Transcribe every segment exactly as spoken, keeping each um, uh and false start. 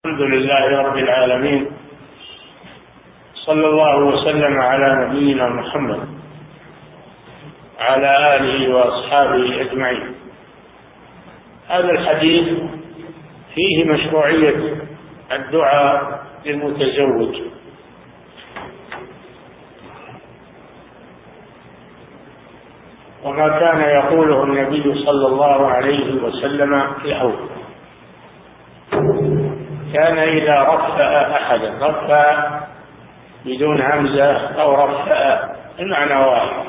الحمد لله رب العالمين، صلى الله وسلم على نبينا محمد على آله وأصحابه أجمعين. هذا الحديث فيه مشروعية الدعاء للمتزوج، وما كان يقوله النبي صلى الله عليه وسلم له. كان إذا رفأ أحدا، رفأ بدون همزة أو رفأ المعنى واحد،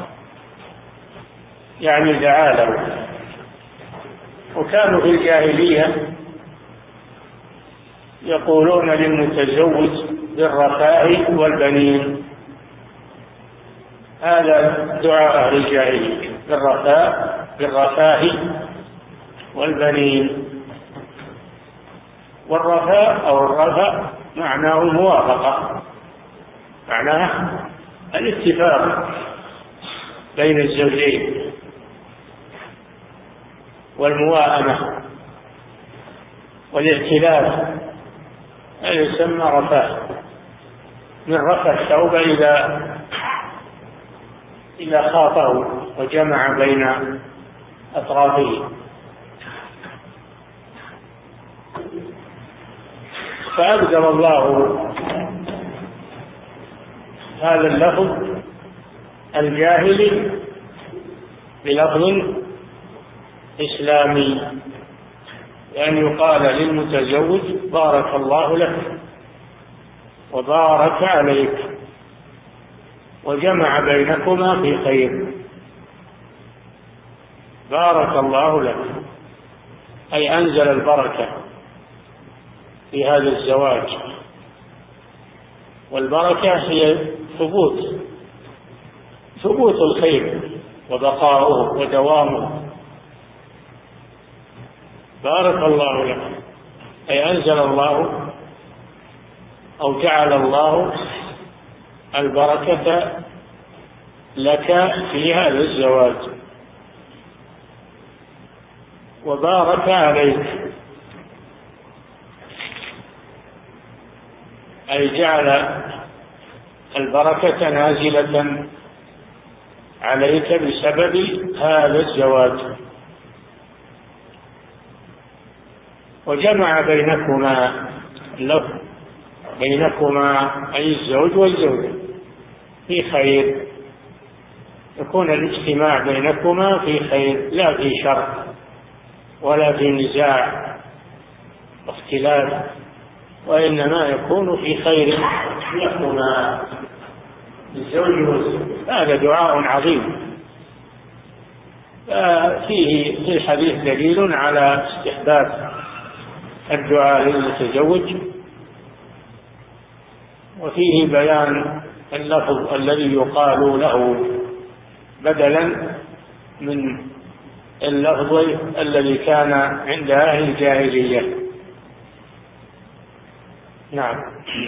يعني دعا له. وكانوا في الجاهلية يقولون للمتزوج بالرفاء والبنين، هذا دعاء أهل الجاهلية، بالرفاء بالرفاه والبنين. والرفاء أو الرفاء معناه الموافقة، معناه الاتفاق بين الزوجين والمواءمة والائتلاف، هذا يسمى رفاء. من رفع الثوب إذا إذا خاطه وجمع بين أطرافه. فأبدل الله هذا اللفظ الجاهلي بلفظ إسلامي، لأن يقال للمتزوج بارك الله لك وبارك عليك وجمع بينكما في خير. بارك الله لك أي أنزل البركة في هذا الزواج، والبركة هي ثبوت ثبوت الخير وبقاؤه ودوامه. بارك الله لك أي أنزل الله أو جعل الله البركة لك في هذا الزواج، وبارك عليك أي جعل البركة نازلة عليك بسبب هذا الزواج، وجمع بينكما اللفظ بينكما أي الزوج والزوجة في خير، يكون الاجتماع بينكما في خير، لا في شر ولا في نزاع واختلاف، وإنما يكون في خير لكما الزوج والزوج. هذا دعاء عظيم، فيه في الحديث دليل على استحباب الدعاء للمتزوج، وفيه بيان اللفظ الذي يقال له بدلا من اللفظ الذي كان عند أهل الجاهلية. نعم.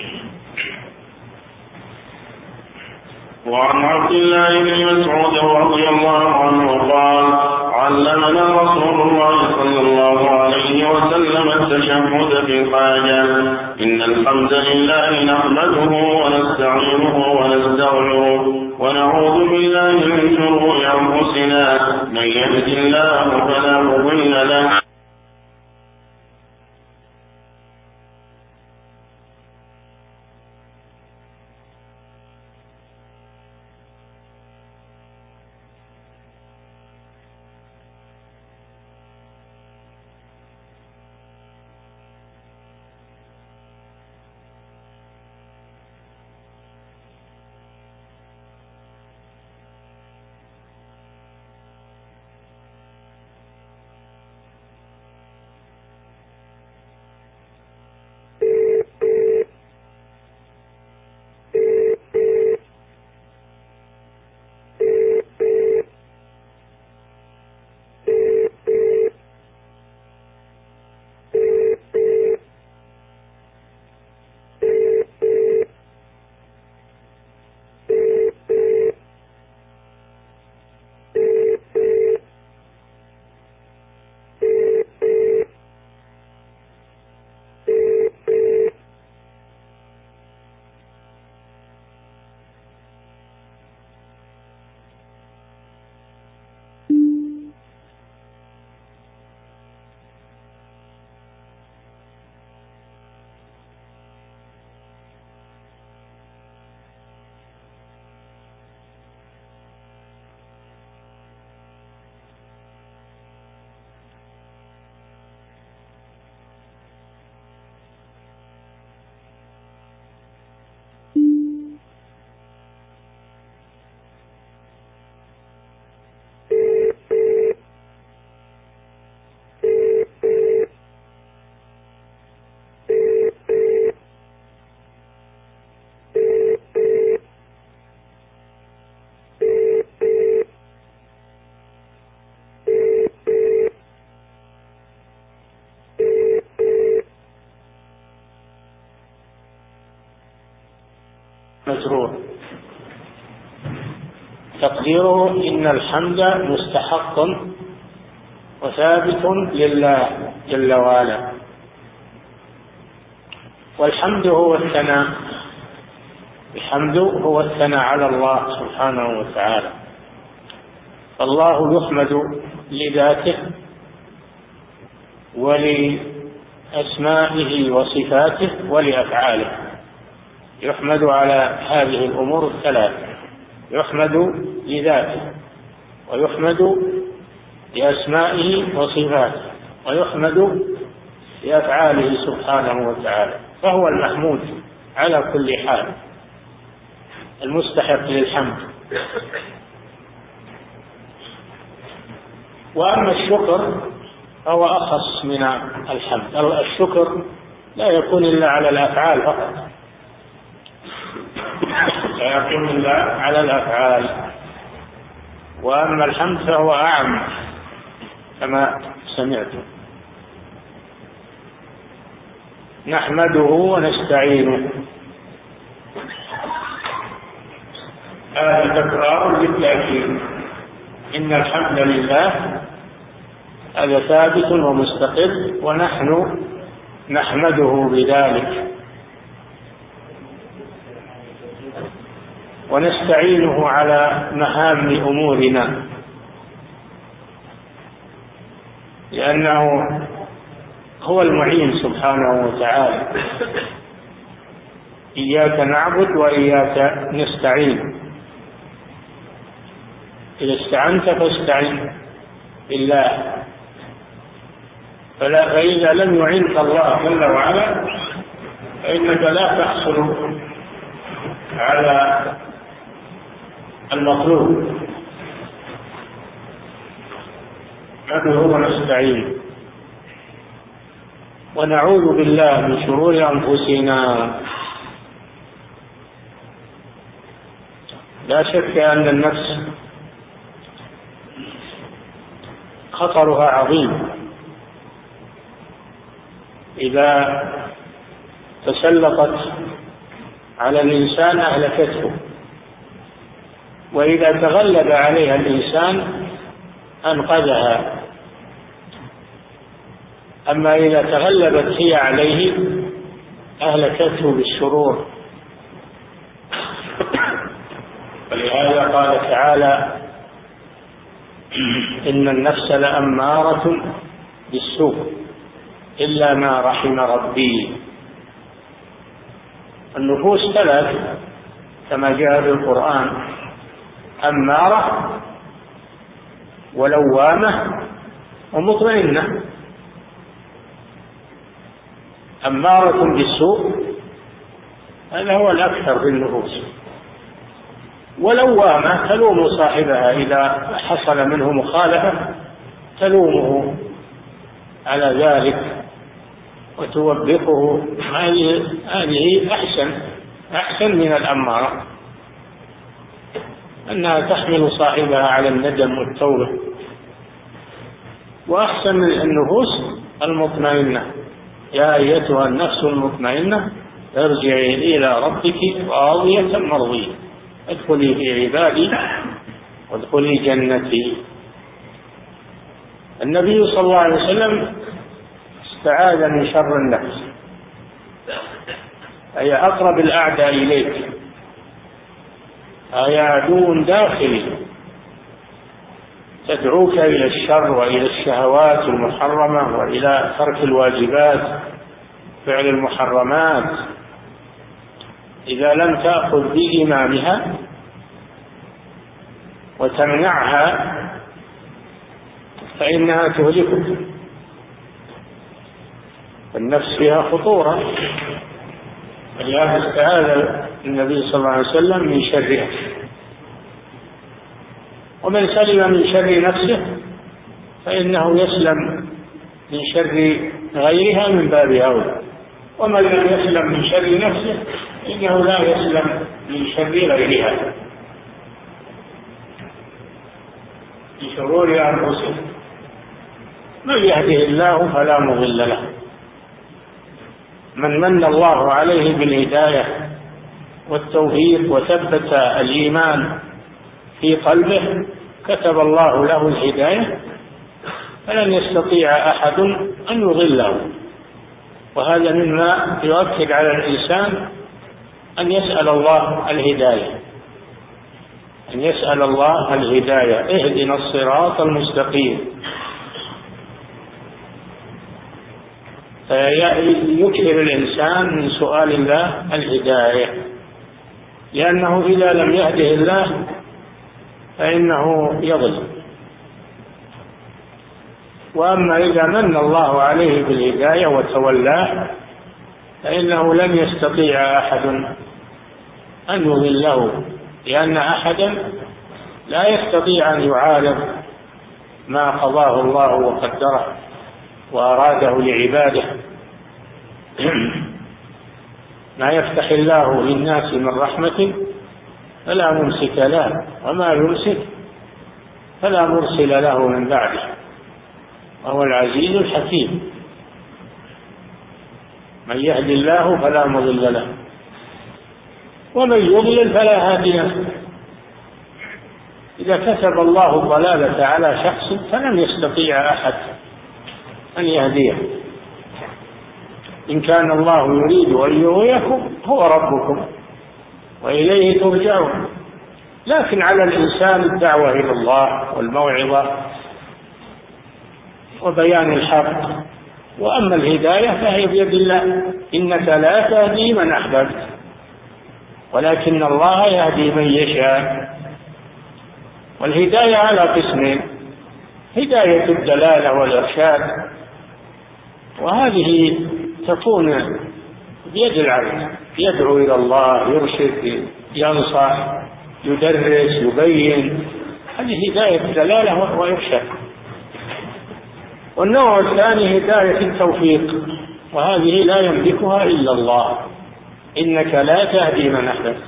وعن عبد الله بن مسعود رضي الله عنه قال: علمنا رسول الله صلى الله عليه وسلم التشهد في الحاجة: إن الحمد لله نحمده ونستعينه ونستغفره ونعوذ بالله من شرور أنفسنا، من يهد الله فلا مضل له مجرور، تقديره إن الحمد مستحق وثابت لله جل وعلا. والحمد هو الثناء، الحمد هو الثناء على الله سبحانه وتعالى. الله يحمد لذاته ولأسمائه وصفاته ولأفعاله، يحمد على هذه الأمور الثلاث، يحمد لذاته ويحمد لأسمائه وصفاته ويحمد لأفعاله سبحانه وتعالى، فهو المحمود على كل حال المستحق للحمد. وأما الشكر فهو أخص من الحمد، الشكر لا يكون إلا على الأفعال فقط، لا يكون إلا على الأفعال. وأما الحمد فهو أعم كما سمعتم. نحمده ونستعينه، هذا تكرار للتأكيد، إن الحمد لله هذا ثابت ومستقر ونحن نحمده بذلك، ونستعينه على مهام أمورنا، لأنه هو المعين سبحانه وتعالى. إياك نعبد وإياك نستعين، إذا استعنت فاستعن بالله، فلا فإذا لم يعنك الله جل وعلا فإنك لا تحصل على المطلوب. ندعو ونستعين ونعوذ بالله من شرور أنفسنا. لا شك أن النفس خطرها عظيم، إذا تسلطت على الإنسان أهلكته، وإذا تغلب عليها الإنسان أنقذها. أما إذا تغلبت هي عليه أهلكته بالشرور. ولهذا قال تعالى: إن النفس لأمارة بالسوء إلا ما رحم ربي. النفوس ثلاث كما جاء في القرآن: أمارة ولوامة ومطمئنة. أمارة بالسوء هذا هو الأكثر في النفوس، ولوامة تلوم صاحبها إذا حصل منه مخالفة، تلومه على ذلك وتوبخه. هذه أحسن أحسن من الأمارة، أنها تحمل صاحبها على الندم والتوبة. وأحسن من النفوس المطمئنة: يا أيتها النفس المطمئنة ارجعي إلى ربك راضية مرضية ادخلي في عبادي وادخلي جنتي. النبي صلى الله عليه وسلم استعاذ من شر النفس، أي أقرب الأعداء إليك، أي عدو داخلي تدعوك إلى الشر وإلى الشهوات المحرمة وإلى ترك الواجبات، فعل المحرمات. إذا لم تأخذ بإمامها وتمنعها فإنها تهلكك. النفس فيها خطورة، ولهذا استعاذ النبي صلى الله عليه وسلم من شرها. ومن سلم من شر نفسه فإنه يسلم من شر غيرها من باب أولى، ومن لم يسلم من شر نفسه إنه لا يسلم من شر غيرها. من شرور أنفسهم من يهده الله فلا مضل له، من من الله عليه بالهداية والتوفيق وثبت الإيمان في قلبه كتب الله له الهداية، فلن يستطيع أحد أن يضله. وهذا مما يؤكد على الإنسان أن يسأل الله الهداية، أن يسأل الله الهداية، اهدنا الصراط المستقيم. فيكثر الإنسان من سؤال الله الهداية، لأنه إذا لم يهده الله فإنه يضل. وأما إذا من الله عليه بالهداية وتولاه فإنه لن يستطيع أحد أن يضله، لأن أحدا لا يستطيع أن يعارض ما قضاه الله وقدره وأراده لعباده. ما يفتح الله للناس من رحمة فلا ممسك له، وما يمسك فلا مرسل له من بعده، وهو العزيز الحكيم. من يهد الله فلا مضل له، ومن يضلل فلا هادي له. إذا كتب الله الضلالة على شخص فلن يستطيع أحد أن يهديه. إن كان الله يريد أن يغويكم هو ربكم وإليه ترجعون. لكن على الإنسان الدعوة إلى الله والموعظة وبيان الحق. وأما الهداية فهي بيد الله، إنك لا تهدي من أحببت ولكن الله يهدي من يشاء. والهداية على قسمين: هداية الدلالة والإرشاد، وهذه تكون بيد العبد، يدعو إلى الله، يرشد، ينصح، يدرس، يبين. هذه هداية الدلالة وإرشاد. والنوع الثاني هداية التوفيق، وهذه لا يملكها إلا الله، إنك لا تهدي من أحببت.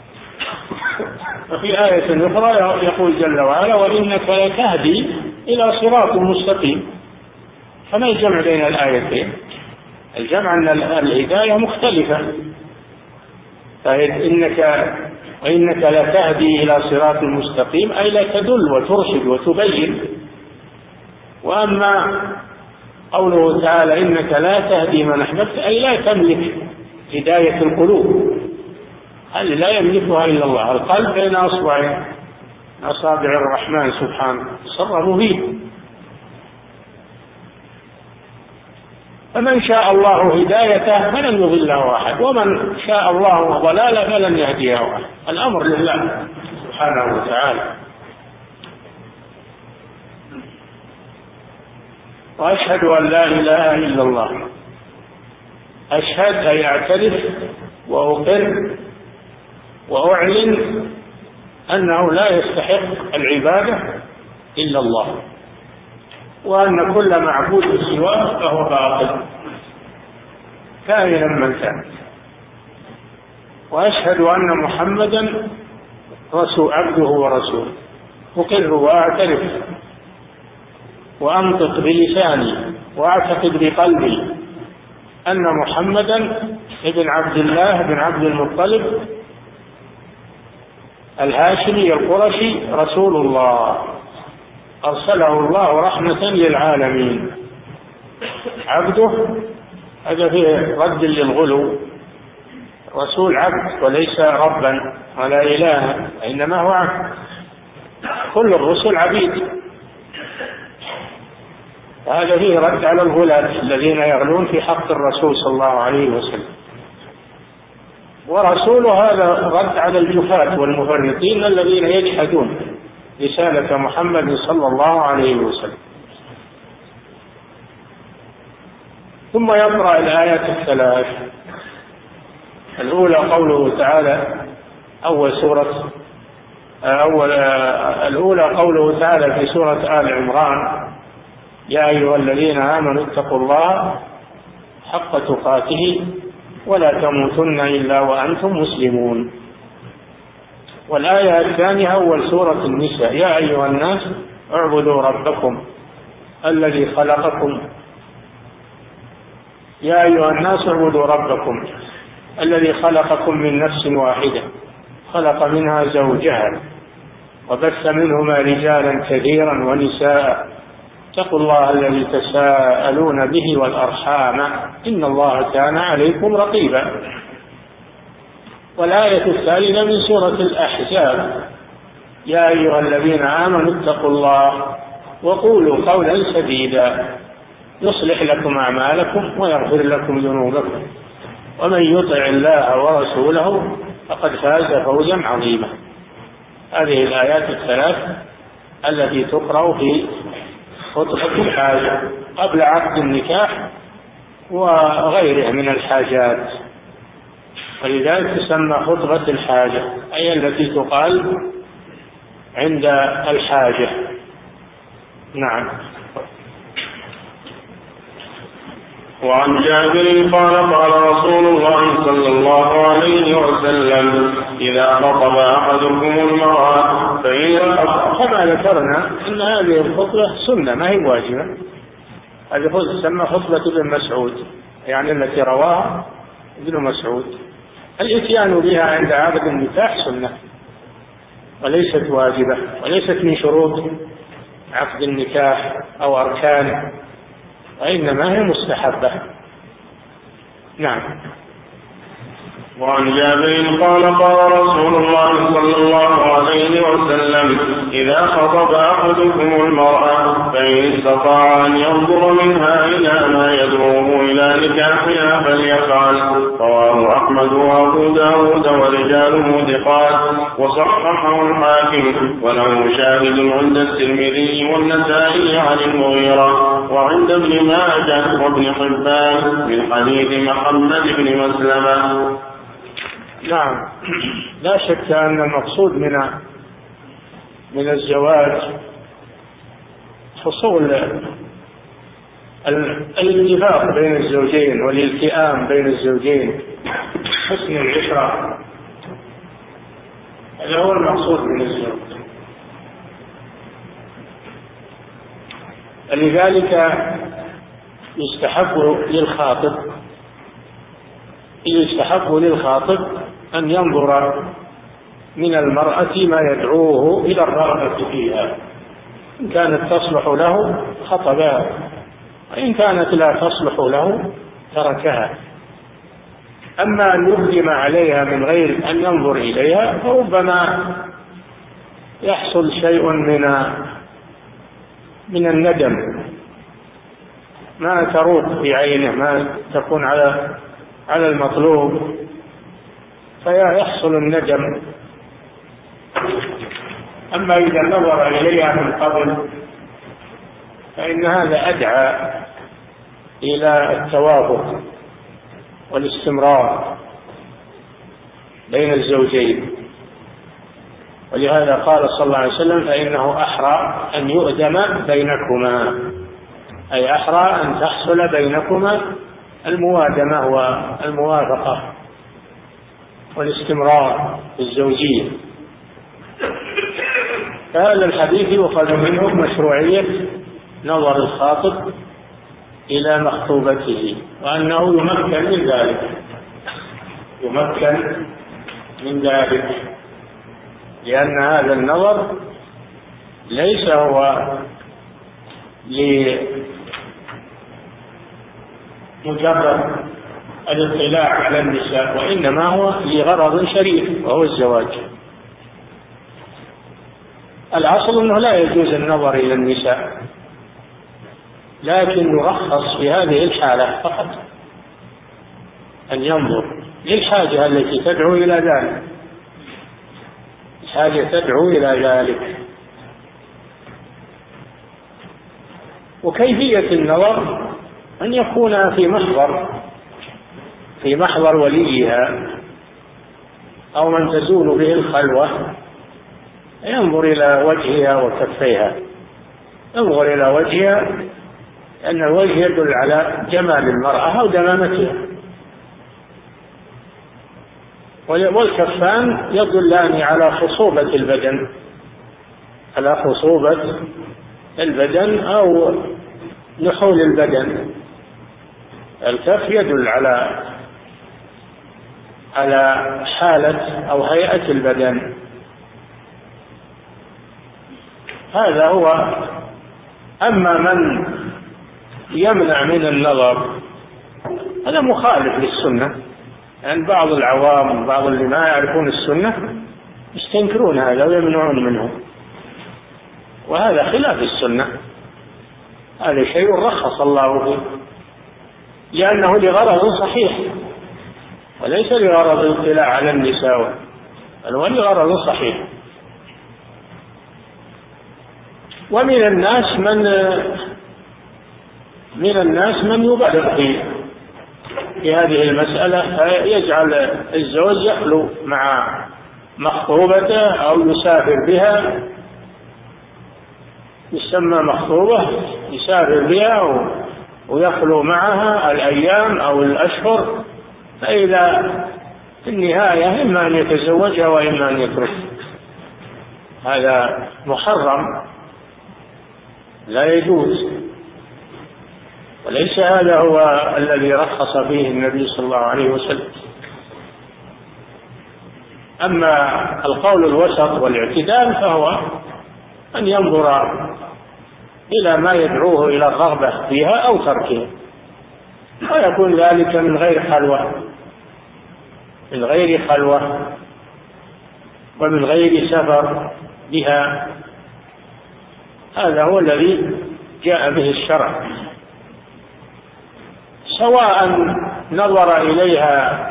وفي آية أخرى يقول جل وعلا: وإنك لتهدي إلى صراط مستقيم. فما الجمع بين الآيتين؟ الجمع أن الهداية مختلفة، فإنك وإنك لتهدي إلى صراط مستقيم أي لا تدل وترشد وتبين. وأما قوله تعالى: إنك لا تهدي من أحببت أي لا تملك هداية القلوب، هذه لا يملكها إلا الله. القلب بين أصبع أصابع الرحمن سبحانه تصرف فيه. فمن شاء الله هدايته فلن يضله أحد، ومن شاء الله ضلاله فلن يهديه أحد. الأمر لله سبحانه وتعالى. وأشهد أن لا إله إلا الله. أشهد أي أعترف وأقر وأعلن أنه لا يستحق العبادة إلا الله، وأن كل معبود سواه فهو باطل كائنا من كان. وأشهد أن محمدا رسول عبده ورسوله. أقر وأعترف وأنطق بلساني وأعتقد بقلبي أن محمدا ابن عبد الله بن عبد المطلب الهاشمي القرشي رسول الله، أرسله الله رحمة للعالمين. عبده هذا فيه رد للغلو، رسول عبد وليس ربا ولا إلها، إنما هو عبد. كل الرسل عبيد. هذا فيه رد على الغلاة الذين يغلون في حق الرسول صلى الله عليه وسلم. ورسول هذا رد على الجفاة والمفرطين الذين يجحدون رسالة محمد صلى الله عليه وسلم. ثم يقرأ الآيات الثلاث. الأولى قوله تعالى أول سورة أول الأولى قوله تعالى في سورة آل عمران: يا أيها الذين آمنوا اتقوا الله حق تقاته ولا تموتن إلا وأنتم مسلمون. والآية الثانية أول سورة النساء: يا أيها الناس اعبدوا ربكم الذي خلقكم. يا أيها الناس اعبدوا ربكم الذي خلقكم من نفس واحدة خلق منها زوجها وبث منهما رجالا كثيرا ونساء اتقوا الله الذي تساءلون به والأرحام إن الله كان عليكم رقيبا. والآية الثالثة من سورة الأحزاب يا أيها الذين آمنوا اتقوا الله وقولوا قولا سديدا يصلح لكم أعمالكم ويغفر لكم ذنوبكم ومن يطع الله ورسوله فقد فاز فوزا عظيما. هذه الآيات الثلاث التي تقرأ في خطبة الحاجة قبل عقد النكاح وغيره من الحاجات، ولذلك تسمى خطبة الحاجة، أي التي تقال عند الحاجة. نعم. وعن جابر قال قال رسول الله صلى الله عليه وسلم إذا خطب أحدكم المرأة فإن كما ذكرنا أن هذه الخطبة سنة ما هي واجبة. هذه خطبة تسمى خطبة ابن مسعود، يعني التي رواها ابن مسعود. الإتيان بها عند عقد النكاح سنة وليست واجبة وليست من شروط عقد النكاح أو أركانه، وإنما هي مستحبة. نعم. وعن جابر قال قال رسول الله صلى الله عليه وسلم إذا خطب أحدكم المرأة فإن استطاع أن ينظر منها إلى ما يدعوه إلى نكاحها فليفعل. رواه أحمد وأبو داود ورجاله ثقات وصححه الحاكم وله شاهد عند الترمذي والنسائي عن المغيرة وعند ابن ماجه وابن حبان من حديث محمد بن مسلمة. نعم. لا شك أن المقصود من من الزواج حصول الاتفاق بين الزوجين والالتئام بين الزوجين، حسن العشرة، هذا هو المقصود من الزواج. لذلك يستحب للخاطب يستحب للخاطب أن ينظر من المرأة ما يدعوه إلى الرغبة فيها، إن كانت تصلح له خطبها، وإن كانت لا تصلح له تركها. أما أن يقدم عليها من غير أن ينظر إليها فربما يحصل شيء من من الندم، ما تروق في عينه، ما تكون على على المطلوب، فيحصل الندم. أما إذا نظر إليها من قبل فإن هذا أدعى إلى التوافق والاستمرار بين الزوجين، ولهذا قال صلى الله عليه وسلم فإنه أحرى أن يؤدم بينكما، أي أحرى أن تحصل بينكما الموادمة والموافقة والاستمرار في الزوجية. فهذا الحديث يؤخذ منه مشروعية نظر الخاطب إلى مخطوبته، وأنه يمكن من ذلك يمكن من ذلك لأن هذا النظر ليس هو لمجرد الاطلاع على النساء، وإنما هو لغرض شريف وهو الزواج. الأصل أنه لا يجوز النظر إلى النساء، لكن يرخص في هذه الحالة فقط أن ينظر للحاجة التي تدعو إلى ذلك، الحاجة تدعو إلى ذلك. وكيفية النظر أن يكون في محضر في محضر وليها أو من تزول به الخلوة، ينظر إلى وجهها وكفيها، ينظر إلى وجهها لأن الوجه يدل على جمال المرأة أو دمامتها، والكفان يدلان على خصوبة البدن على خصوبة البدن أو نحول البدن. الكف يدل على على حالة أو هيئة البدن. هذا هو. أما من يمنع من النظر هذا مخالف للسنة، يعني بعض العوام وبعض اللي ما يعرفون السنة يستنكرون هذا ويمنعون منه، وهذا خلاف السنة. هذا شيء رخص الله فيه لأنه لغرض صحيح وليس لغرض الاطلاع على النساء، بل هو لغرض صحيح. ومن الناس من من الناس من يبالغ في في هذه المسألة، يجعل الزوج يخلو مع مخطوبته أو يسافر بها، يسمى مخطوبة، يسافر بها ويخلو معها الأيام أو الأشهر، فإذا في النهاية إما أن يتزوجها وإما أن يتركها. هذا محرم لا يجوز، وليس هذا هو الذي رخص فيه النبي صلى الله عليه وسلم. أما القول الوسط والاعتدال فهو أن ينظر إلى ما يدعوه إلى الرغبة فيها أو تركها، ويكون ذلك من غير خلوة من غير خلوة ومن غير سفر بها. هذا هو الذي جاء به الشرع، سواء نظر إليها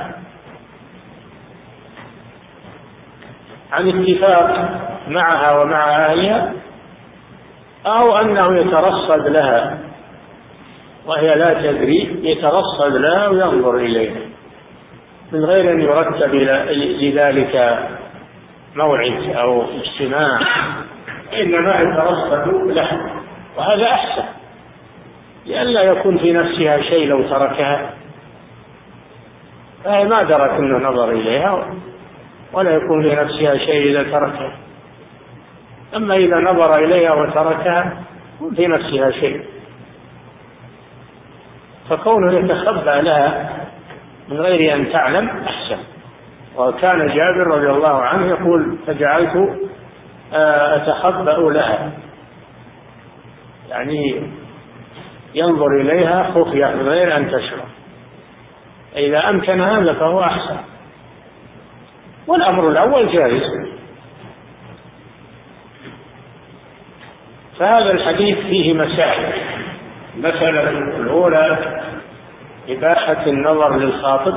عن اتفاق معها ومع أهلها أو أنه يترصد لها وهي لا تدري، يترصد لها وينظر إليها من غير أن يرتب لذلك موعد أو اجتماع، إنما يترصد لها، وهذا أحسن لئلا يكون في نفسها شيء لو تركها، فهي ما درت أنه نظر إليها، ولا يكون في نفسها شيء إذا تركها. أما إذا نظر إليها وتركها يكون في نفسها شيء، فكونه يتخبى لها من غير أن تعلم أحسن. وكان جابر رضي الله عنه يقول: فجعلت أتخبأ لها، يعني ينظر إليها خفية من غير أن تشعر. إذا أمكن هذا فهو أحسن، والأمر الأول جائز. فهذا الحديث فيه مسائل. المسألة الأولى إباحة النظر للخاطب،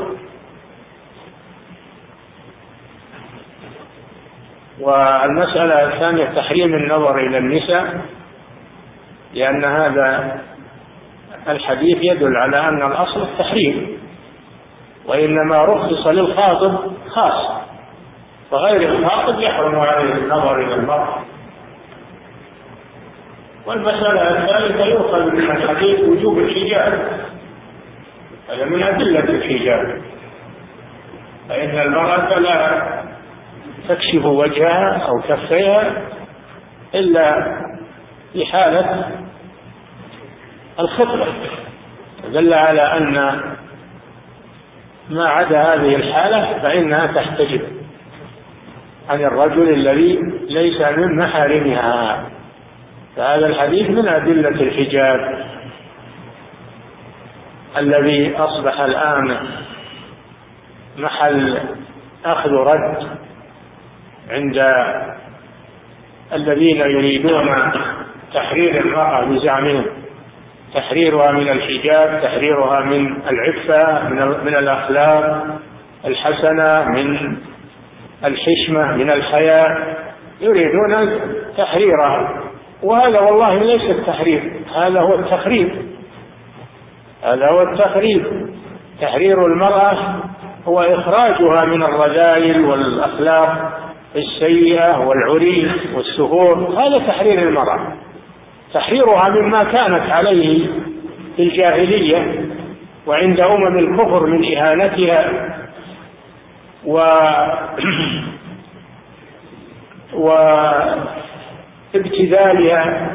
والمسألة الثانية تحريم النظر إلى النساء، لأن هذا الحديث يدل على أن الأصل التحريم، وإنما رخص للخاطب خاص، فغير الخاطب يحرم عليه النظر إلى المرأة. والمسألة الثالثة يؤخذ من الحديث وجوب الحجاب، هذا من أدلة الحجاب، فإن المرأة لا تكشف وجهها أو كفيها إلا في حالة الخطبة، دل على أن ما عدا هذه الحالة فإنها تحتجب عن الرجل الذي ليس من محارمها. فهذا الحديث من أدلة الحجاب الذي أصبح الآن محل أخذ رد عند الذين يريدون تحرير المرأة بزعمهم، تحريرها من الحجاب، تحريرها من العفة، من الأخلاق الحسنة، من الحشمة، من الحياء، يريدون تحريرها. وهذا والله ليس التحرير، هذا هو التخريب، هذا هو التخريب. تحرير المرأة هو إخراجها من الرذائل والأخلاق السيئة والعري والسفور، هذا تحرير المرأة. تحريرها مما كانت عليه في الجاهلية وعند أمم الكفر من إهانتها و وابتذالها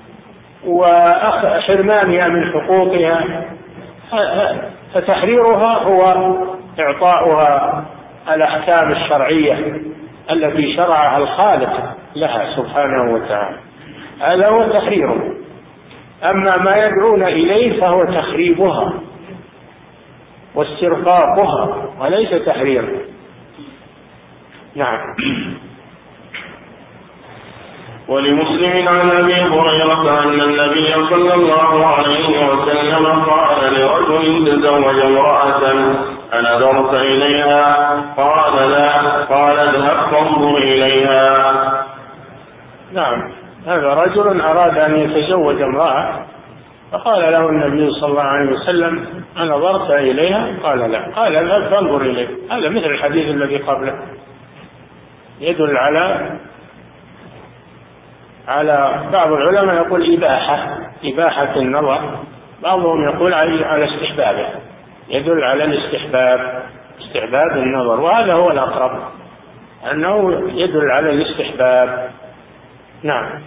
وحرمانها من حقوقها، فتحريرها هو إعطاؤها الأحكام الشرعية التي شرعها الخالق لها سبحانه وتعالى، هذا هو تحريره. أما ما يدعون إليه فهو تخريبها واسترقاقها وليس تحريرا. نعم. ولمسلم عن أبي هريرة أن النبي صلى الله عليه وسلم قال لرجل تزوج امرأة أنظرت إليها؟ قال لا. قال اذهب فانظر إليها. نعم، هذا رجل أراد أن يتزوج امرأة فقال له النبي صلى الله عليه وسلم أنظرت إليها؟ قال لا. قال اذهب فانظر إليها. هذا مثل الحديث الذي قبله، يدل على على بعض العلماء يقول إباحة إباحة النظر، بعضهم يقول على استحبابه، يدل على الاستحباب، استحباب النظر، وهذا هو الأقرب أنه يدل على الاستحباب. نعم.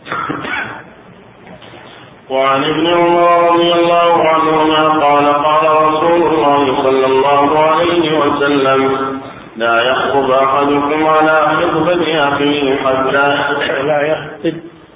وعن ابن عمر رضي الله عنهما قال قال رسول الله صلى الله عليه وسلم لا يخطب أحدكم على خطبة أخيه حتى لا يخطب،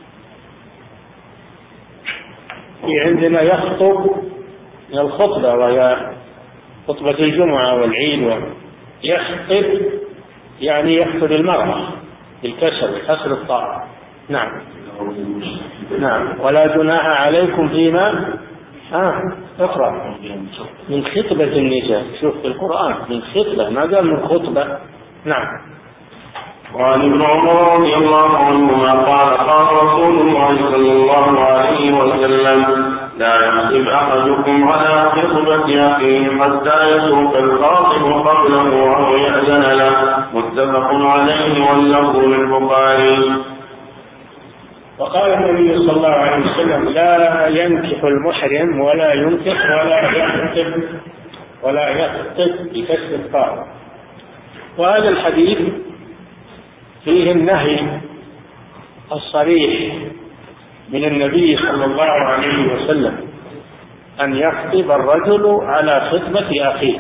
في عندنا يخطب من الخطبة وهي خطبة الجمعة والعيد، يخطب يعني يخطب المرأة بالكسر بكسر الطاء. نعم. نعم. ولا جناح عليكم فيما آه. اقرأ من خطبة النساء، شوف في القرآن من خطبة ما قال من خطبة. نعم. وعن ابن عمر رضي الله عنهما قال قال رسول الله صلى الله عليه وسلم لا يخطب أحدكم على خطبة أخيه حتى يسوق الخاطب قبله أو يأذن له، متفق عليه واللفظ للبخاري. وقال النبي صلى الله عليه وسلم لا ينكح المحرم ولا ينكح ولا يخطب ولا يخطب بكسر الطاء. وهذا الحديث فيه النهي الصريح من النبي صلى الله عليه وسلم أن يخطب الرجل على خطبة أخيه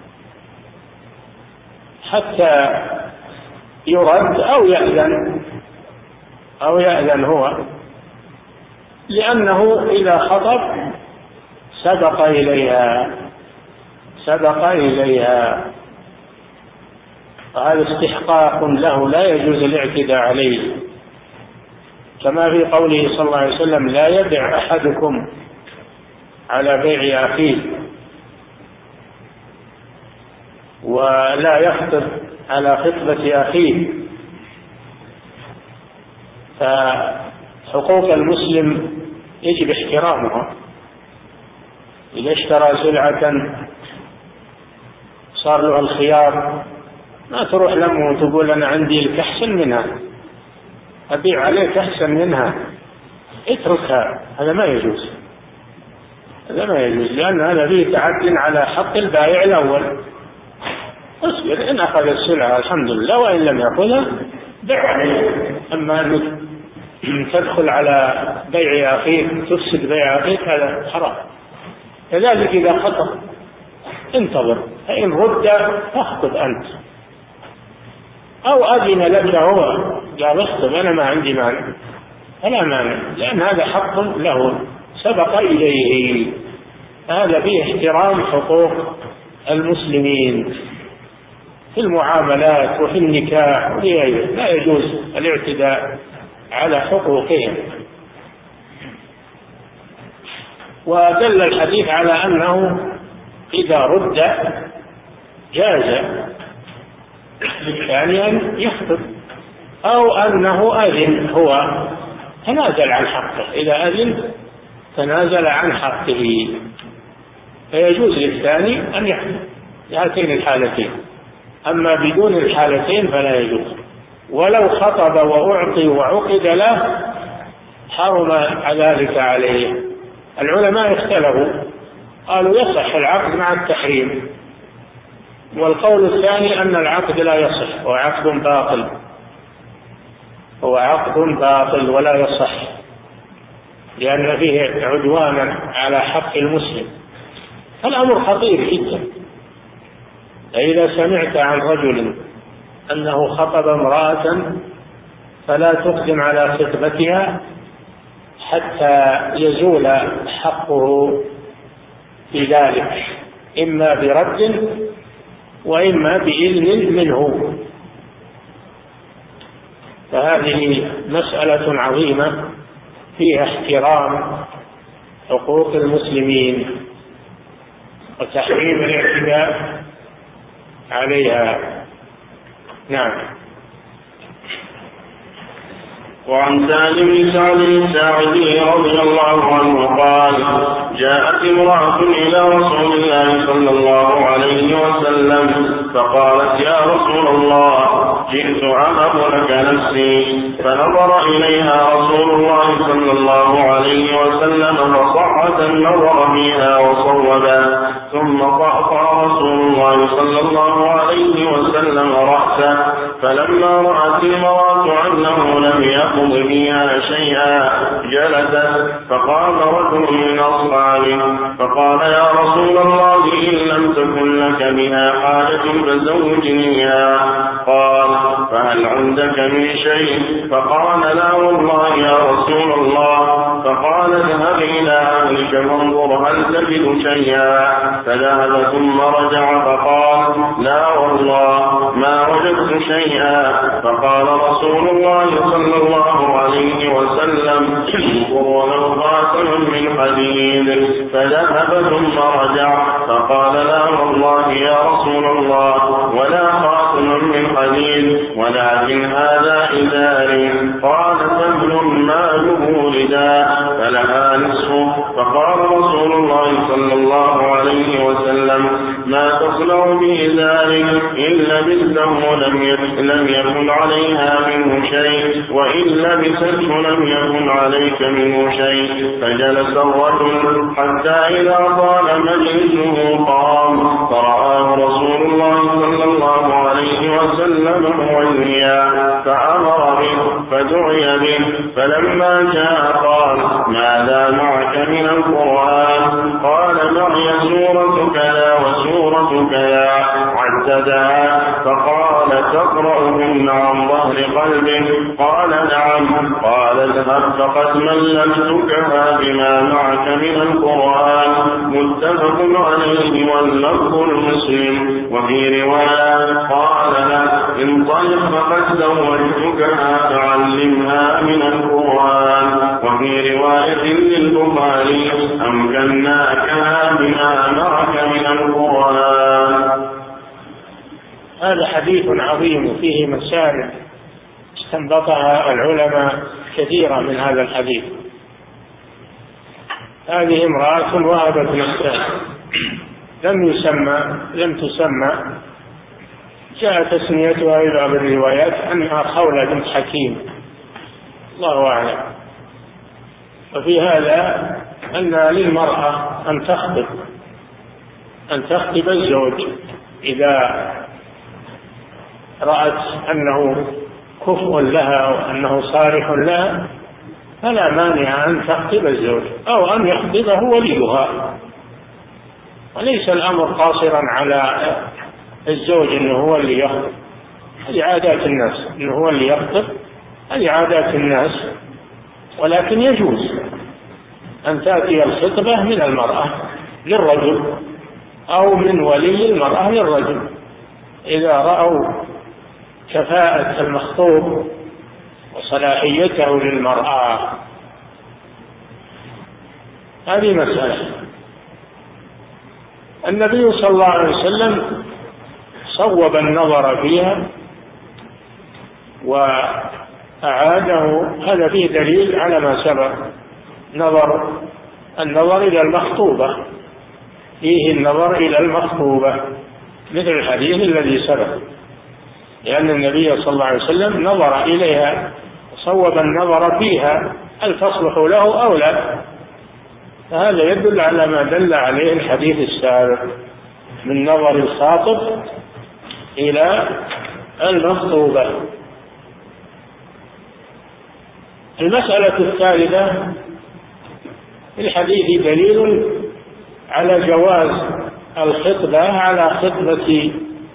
حتى يرد أو يأذن أو يأذن هو، لأنه إذا خطب سبق إليها سبق إليها فهذا استحقاق له لا يجوز الاعتداء عليه، كما في قوله صلى الله عليه وسلم لا يبع أحدكم على بيع أخيه ولا يخطب على خطبة أخيه. فحقوق المسلم يجب احترامها. إذا اشترى سلعة صار له الخيار، ما تروح لمه وتقول أنا عندي لك أحسن منها، أبيع عليك أحسن منها، اتركها، هذا ما يجوز، هذا ما يجوز، لأن هذا فيه تعد على حق البائع الأول. اصبر، إن أخذ السلعة الحمد لله، وإن لم يأخذها بيع عليه. أما أنك تدخل على بيع أخيك تفسد بيع أخيك هذا حرام. كذلك إذا خطب انتظر، فإن رد فاخطب أنت، أو أذن لك هو قال اخطب أنا ما عندي مانع، فلا مانع، لأن هذا حق له سبق إليه. هذا فيه احترام حقوق المسلمين في المعاملات وفي النكاح، لا يجوز الاعتداء على حقوقهم. ودل الحديث على أنه إذا رد جاز للثاني أن يخطب، أو أنه أذن هو تنازل عن حقه، إذا أذن تنازل عن حقه فيجوز للثاني أن يخطب في هاتين الحالتين. أما بدون الحالتين فلا يجوز. ولو خطب وأعطي وعقد له حرم ذلك عليه. العلماء اختلفوا، قالوا يصح العقد مع التحريم، والقول الثاني أن العقد لا يصح، هو عقد باطل، هو عقد باطل ولا يصح، لأن فيه عدوانا على حق المسلم. الأمر خطير جدا، فإذا سمعت عن رجل أنه خطب امرأة فلا تقدم على خطبتها حتى يزول حقه في ذلك، إما برد وإما بإذن منه. فهذه مسألة عظيمة فيها احترام حقوق المسلمين وتحريم الاعتداء عليها. نعم. وعن سالم بن سعد الساعدي رضي الله عنه قال: جاءت امرأة إلى رسول الله صلى الله عليه وسلم فقالت: يا رسول الله، جئت أهب لك نفسي. فنظر إليها رسول الله صلى الله عليه وسلم فصعد النظر فيها وصوبا، ثم قطع رسول الله صلى الله عليه وسلم رأسه. فلما رأت المرأة أنه لم يقض فيها شيئا جلست، فقال رجل من أصحابه فقال: يا رسول الله، إن لم تكن لك بها حاجة فزوجنيها. قال: فهل عندك من شيء؟ فقال: لا والله يا رسول الله. فقال: اذهب إلى أهلك فانظر هل تجد شيئا. فذهب ثم رجع فقال: لا والله ما وجدت شيئا. فقال رسول الله صلى الله عليه وسلم: ولو خاتم من حديد. فذهب ثم رجع فقال: لا والله يا رسول الله ولا خاتم من حديد، ولكن هذا إزاري. قال: سهل ماله رداء فلها نصفه. فقال رسول الله صلى الله عليه وسلم: ما تصنع بإزارك؟ إن لبسته لم يكن عليها منه شيء، وإن لبسته لم يكن عليك منه شيء. فجلس الرجل حتى إذا طال مجلسه قام، فرآه رسول الله صلى الله عليه وسلم مويا، فأمر به فدعي به. فلما جاء قال: ماذا معك من القرآن؟ قال: معي سورة كذا وسورة كذا. عددها. فقال: تقرأهن عن ظهر قلبه؟ قال: نعم. قال: اذهب فقد ملكتكها بما معك من القرآن. متفق عليه واللفظ المسلم. وفي رواية قال له: انطلق فقد زوجتكها فعلمها من القرآن. وفي رواية للبخاري: أمكناكها بما معك من القرآن. هذا حديث عظيم فيه مسائل استنبطها العلماء كثيرا من هذا الحديث. هذه امرأة وهبت نفسها، لم يسمى لم تسمى جاء تسميتها إلى بعض الروايات أنها خولة بنت حكيم، الله أعلم. وفي هذا أن للمرأة أن تخطب أن تخطب الزوج إذا رأت أنه كفء لها وأنه صالح لها، فلا مانع أن تخطب الزوج أو أن يخطبه وليها. وليس الأمر قاصرا على الزوج أنه هو اللي يخطب، هذه عادات الناس، أنه هو اللي يخطب، هذه عادات الناس. ولكن يجوز أن تأتي الخطبة من المرأة للرجل أو من ولي المرأة للرجل إذا رأوا كفاءة المخطوب وصلاحيته للمرأة. هذه مسألة. النبي صلى الله عليه وسلم صوب النظر فيها وأعاده، هذا فيه دليل على ما سبق. نظر النظر إلى المخطوبة، فيه النظر إلى المخطوبة مثل الحديث الذي سبق، لأن النبي صلى الله عليه وسلم نظر إليها صوب النظر فيها هل تصلح له أو لا. فهذا يدل على ما دل عليه الحديث السابق من نظر الخاطب إلى المخطوبة. المسألة الثالثة: في الحديث دليل على جواز الخطبة على خطبة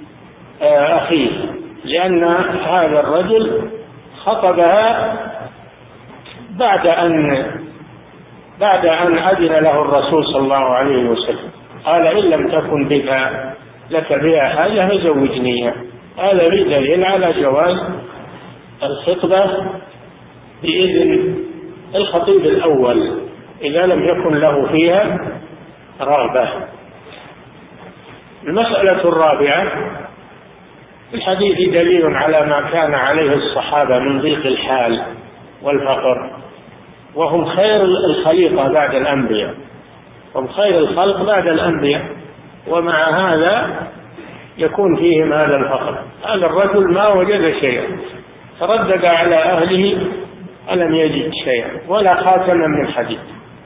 أخيه، لأن هذا الرجل خطبها بعد أن بعد أن أذن له الرسول صلى الله عليه وسلم، قال إن لم تكن بها لك بها حاجة فزوجنيها. هذا دليل على جواز الخطبة بإذن الخطيب الأول إذا لم يكن له فيها رغبة. المسألة الرابعة: في الحديث دليل على ما كان عليه الصحابة من ضيق الحال والفقر، وهم خير الخليقة بعد الأنبياء، هم خير الخلق بعد الأنبياء، ومع هذا يكون فيهم هذا الفقر. هذا الرجل ما وجد شيئا، تردد على أهله ألم يجد شيئا ولا خاتما من حديد.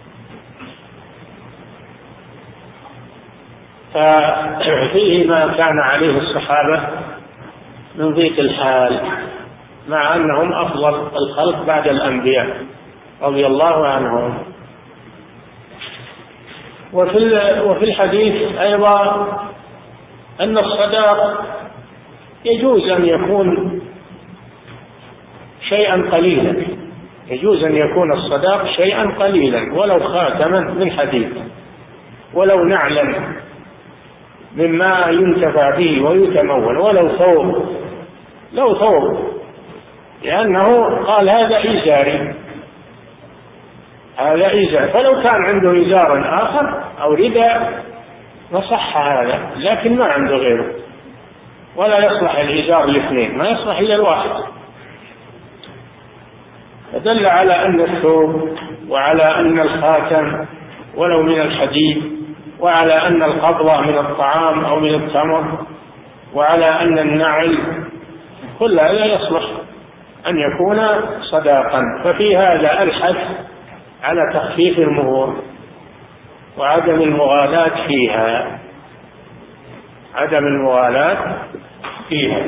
ففيه ما كان عليه الصحابة من ضيق الحال مع أنهم أفضل الخلق بعد الأنبياء رضي الله عنهم. وفي وفي الحديث أيضا أن الصداق يجوز أن يكون شيئا قليلا، يجوز أن يكون الصداق شيئا قليلا، ولو خاتما من حديد، ولو نعلا مما ينتفع به ويتمول، ولو ثوب، لو ثوب، لأنه قال هذا إزاري، هذا إزار، فلو كان عنده إزار آخر أو رداء نصح هذا، لكن ما عنده غيره، ولا يصلح الإزار الاثنين، ما يصلح إلا الواحد. فدل على أن الثوب وعلى أن الخاتم ولو من الحديد، وعلى أن القبضة من الطعام أو من التمر، وعلى أن النعل، كل هذا يصلح أن يكون صداقا. ففي هذا الحث على تخفيف المهور وعدم المغالاة فيها، عدم المغالاة فيها.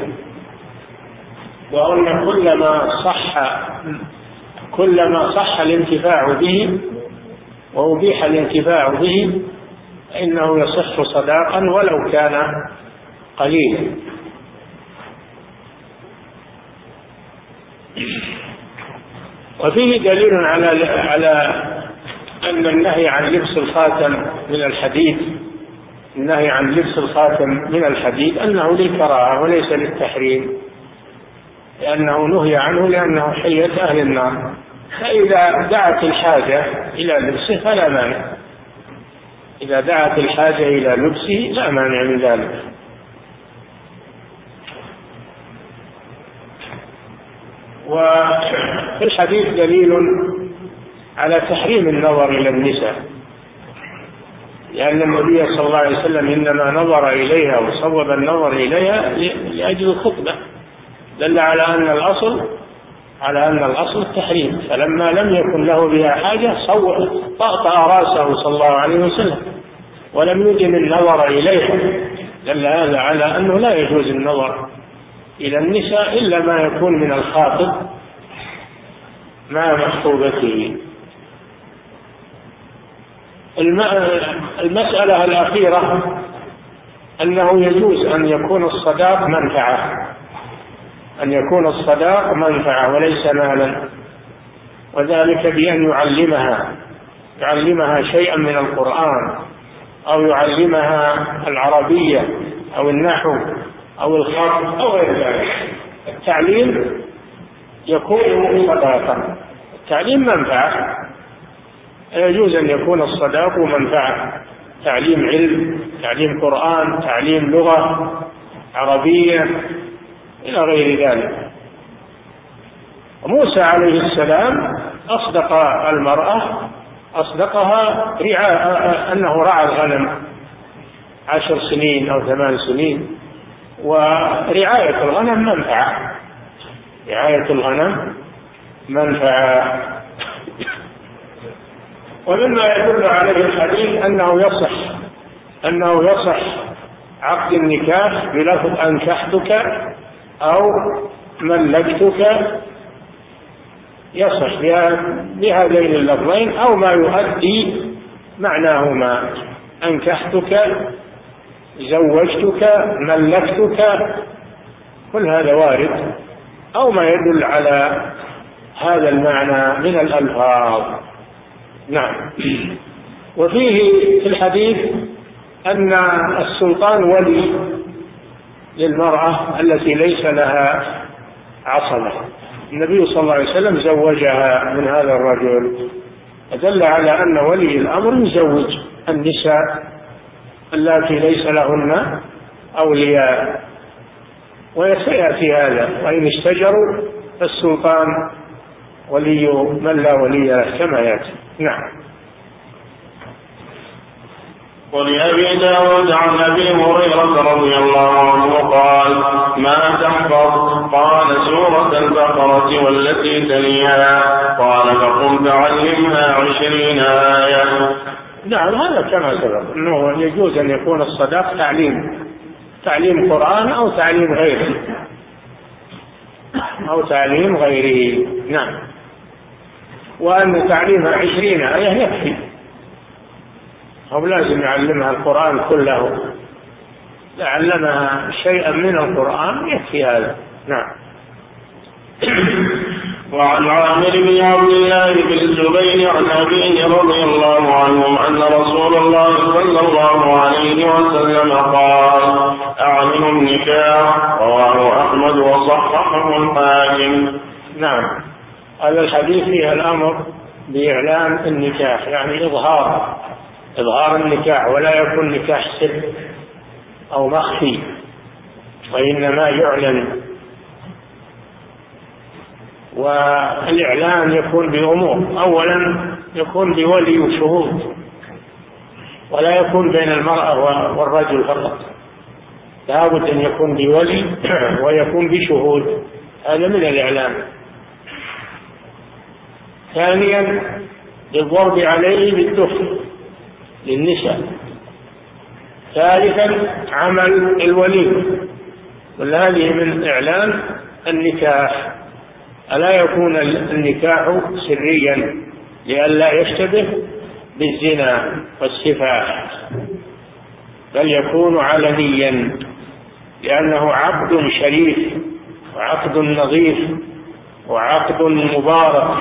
وأن كلما صح كلما صح الانتفاع به وأبيح الانتفاع به إنه يصح صداقا ولو كان قليلا. وفيه دليل على على أن النهي عن لبس الخاتم من الحديد، النهي عن لبس الخاتم من الحديد أنه للكراهة وليس للتحريم، لأنه نهي عنه لأنه حية أهل النار. فإذا دعت الحاجة إلى لبسه فلا مانع، إذا دعت الحاجة إلى لبسه لا مانع من ذلك. وفي الحديث دليل على تحريم النظر إلى النساء، لأن النبي صلى الله عليه وسلم إنما نظر إليها وصوب النظر إليها لأجل الخطبة، دل على أن الأصل على أن الأصل التحريم. فلما لم يكن له بها حاجة طأطأ رأسه صلى الله عليه وسلم ولم يدم النظر إليها، دل هذا على أنه لا يجوز النظر إلى النساء إلا ما يكون من الخاطب مع مخطوبته. المسألة الأخيرة أنه يجوز أن يكون الصداق منفعة، أن يكون الصداق منفعة وليس مالا، وذلك بأن يعلمها يعلمها شيئا من القرآن، أو يعلمها العربية أو النحو أو الخط أو غير ذلك. التعليم يكون صداقا، التعليم منفعة، يجوز أن يكون الصداق منفعة، تعليم علم، تعليم قرآن، تعليم لغة عربية إلى غير ذلك. موسى عليه السلام أصدق المرأة، أصدقها رعاء أنه رعى الغنم عشر سنين أو ثمان سنين، ورعاية الغنم منفعة، رعاية الغنم منفعة. ومما يدل عليه الحديث أنه يصح أنه يصح عقد النكاح بلفظ أنكحتك أو ملكتك، يصح بهذين اللفظين أو ما يؤدي معناهما، أنكحتك، زوجتك، ملكتك، كل هذا وارد أو ما يدل على هذا المعنى من الألفاظ. نعم. وفيه في الحديث أن السلطان ولي للمرأة التي ليس لها عصبة. النبي صلى الله عليه وسلم زوجها من هذا الرجل، فدل على أن ولي الأمر يزوج النساء اللاتي ليس لهن أولياء، وسيأتي هذا، وإن اشتجروا فالسلطان ولي من لا ولي له كما يأتي. نعم. ولأبي داود عن أبي هريرة رضي الله عنه قال: ما تحفظ؟ قال: سورة البقرة والتي تليها. قال: فقم فعلمها عشرين آية. نعم، هذا كما سبق أنه يجوز أن يكون الصداق تعليم تعليم قرآن أو تعليم غيره أو تعليم غيره. نعم. وأن تعليمها عشرين آية يكفي، أو لازم يعلمها القرآن كله، يعلمها شيئا من القرآن يكفي هذا. نعم. وعن عامر بن عبد الله بن الزبير عن أبيه رضي الله عنهم أن رسول الله صلى الله عليه وسلم قال: أعلنوا النكاح. رواه أحمد وصححه الحاكم. نعم. هذا الحديث فيه الأمر بإعلان النكاح، يعني إظهار إظهار النكاح، ولا يكون نكاح سر أو مخفي، وإنما يعلن. والإعلان يكون بأمور: أولا يكون بولي وشهود، ولا يكون بين المرأة والرجل فقط، لابد أن يكون بولي ويكون بشهود، هذا من الإعلان. ثانيا بالضرب عليه بالدف للنساء. ثالثا عمل الولي، وهذه من إعلان النكاح، ألا يكون النكاح سريا لئلا يشتبه بالزنا والسفاح، بل يكون علنيا لأنه عقد شريف وعقد نظيف وعقد مبارك،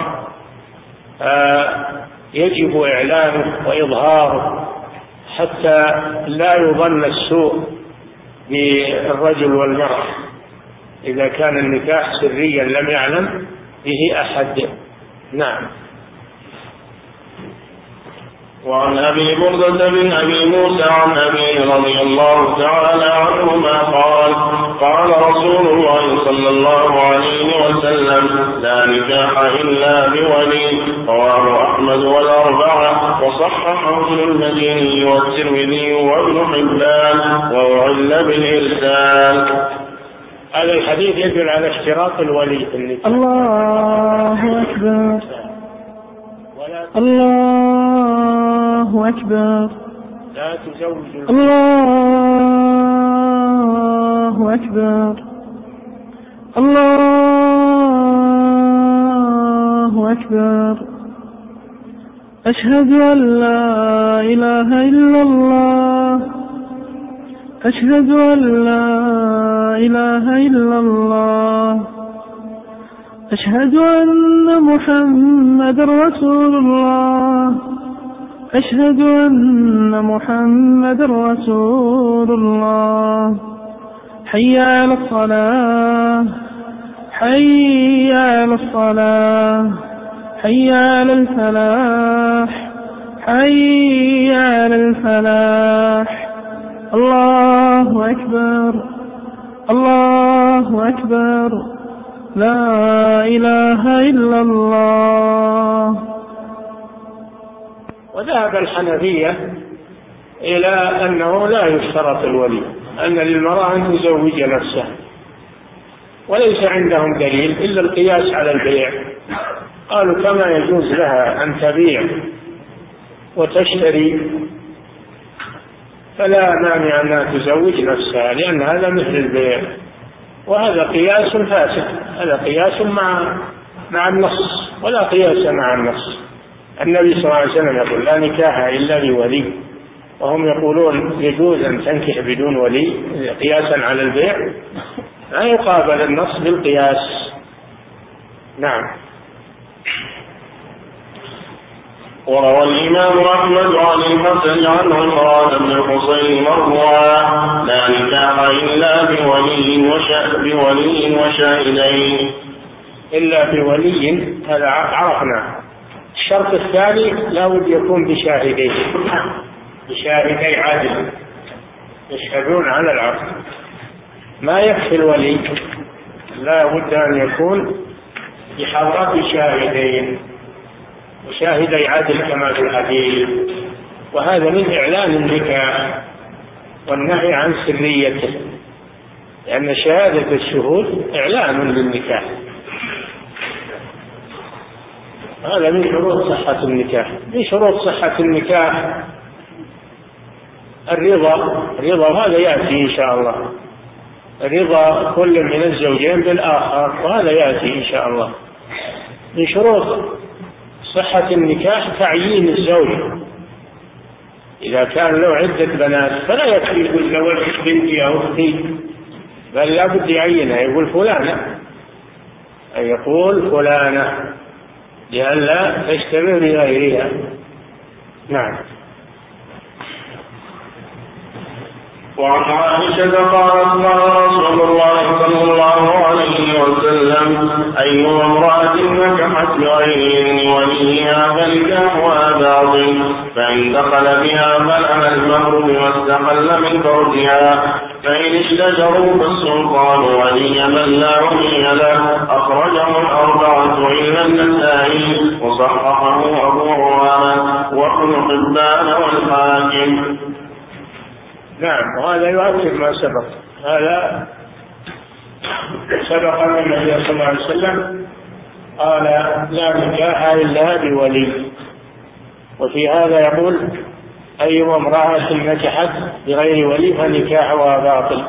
يجب إعلانه وإظهاره حتى لا يظن السوء بالرجل والمرأة. إذا كان النكاح سريا لم يعلم به أحد. نعم. وعن أبي بردة بن أبي موسى عن أبيه رضي الله تعالى عنهما قال: قال رسول الله صلى الله عليه وسلم: لا نكاح إلا بولي. رواه أحمد والأربعة وصححه ابن المديني والترمذي وابن حبان وعل بالإرسال. هذا الحديث يدل على اشتراط الولي في النكاح. الله أكبر الله أكبر. لا تزوج الله أكبر الله أكبر. أشهد أن لا إله إلا الله أشهد أن لا إله إلا الله أشهد أن محمد رسول الله أشهد أن محمد رسول الله. حي على الصلاة حي على الصلاة حي على الفلاح حي على الفلاح. الله أكبر الله أكبر. لا إله إلا الله. وذهب الحنفية إلى أنه لا يشترط الولي، أن للمرأة أن تزوج نفسها، وليس عندهم دليل إلا القياس على البيع. قالوا كما يجوز لها أن تبيع وتشتري فلا مانع أنها تزوج نفسها، لأن هذا مثل البيع، وهذا قياس فاسد، هذا قياس مع مع النص ولا قياس مع النص. النبي صلى الله عليه وسلم يقول: لا نكاح إلا بولي، وهم يقولون يجوز أن تنكح بدون ولي قياسا على البيع. لا يقابل النص بالقياس. نعم. وروى الإمام أحمد عن الحسن عن عمران بن الحصين مرفوعا: لا نكاح إلا بولي بولي وشاهدين. إلا بولي، هذا عرفنا. الشرط الثاني لا بد يكون بشاهدين، بشاهدي عادل يشهدون على العقد. ما يكفي الولي، لا بد أن يكون بحضرة شاهدين، وشاهدي عدل كما في الحديث. وهذا من إعلان النكاح والنهي عن سريته، لأن شهادة الشهود إعلان للنكاح. هذا من شروط صحة النكاح. من شروط صحة النكاح الرضا، الرضا هذا يأتي إن شاء الله، رضا كل من الزوجين بالآخر، وهذا يأتي إن شاء الله. من شروط صحة النكاح تعيين الزوج. إذا كان له عدة بنات فلا يكفي يقول زوجت بنتي أو أختي، بل لا بد يعينها، يقول فلانة، أي يقول فلانة لئلا تشتبه بغيرها. نعم. وعن عائشة قالت: قال رسول الله صلى الله عليه وسلم: أي امرأة نكحت بغير وليها فنكاحها باطل، فإن دخل بها فلها المهر بما استحل من فرجها، فإن اشتجروا فالسلطان ولي من لا ولي له. أخرجه الأربعة إلا النسائي، وصححه أبو عوانة وابن حبان والحاكم. نعم. وهذا يؤكد ما سبق. هذا سبق أن النبي صلى الله عليه وسلم قال: لا نكاح إلا بولي. وفي هذا يقول: أي امرأة نكحت بغير ولي فنكاحها باطل،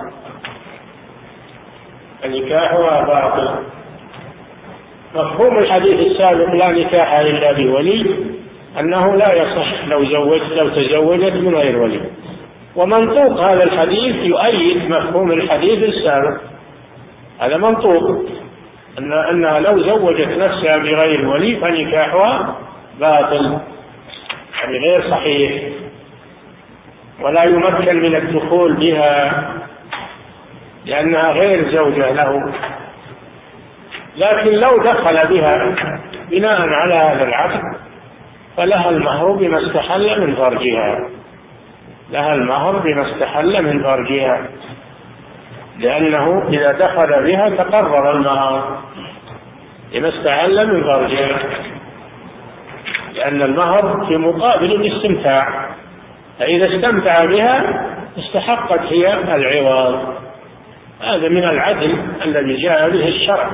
فنكاحها باطل. مفهوم الحديث السابق لا نكاح إلا بولي أنه لا يصح لو زوج لو تزوجت من غير ولي. ومنطوق هذا الحديث يؤيد مفهوم الحديث السابق. هذا منطوق أن أنها لو زوجت نفسها بغير ولي فنكاحها باطل، يعني غير صحيح، ولا يمكن من الدخول بها لأنها غير زوجة له. لكن لو دخل بها بناء على هذا العقد فلها المهر بما استحل من فرجها، لها المهر بما استحل من فرجها، لأنه إذا دخل بها تقرر المهر بما استحل من فرجها، لأن المهر في مقابل الاستمتاع، فإذا استمتع بها استحقت هي العوض. هذا من العدل الذي جاء به الشرع.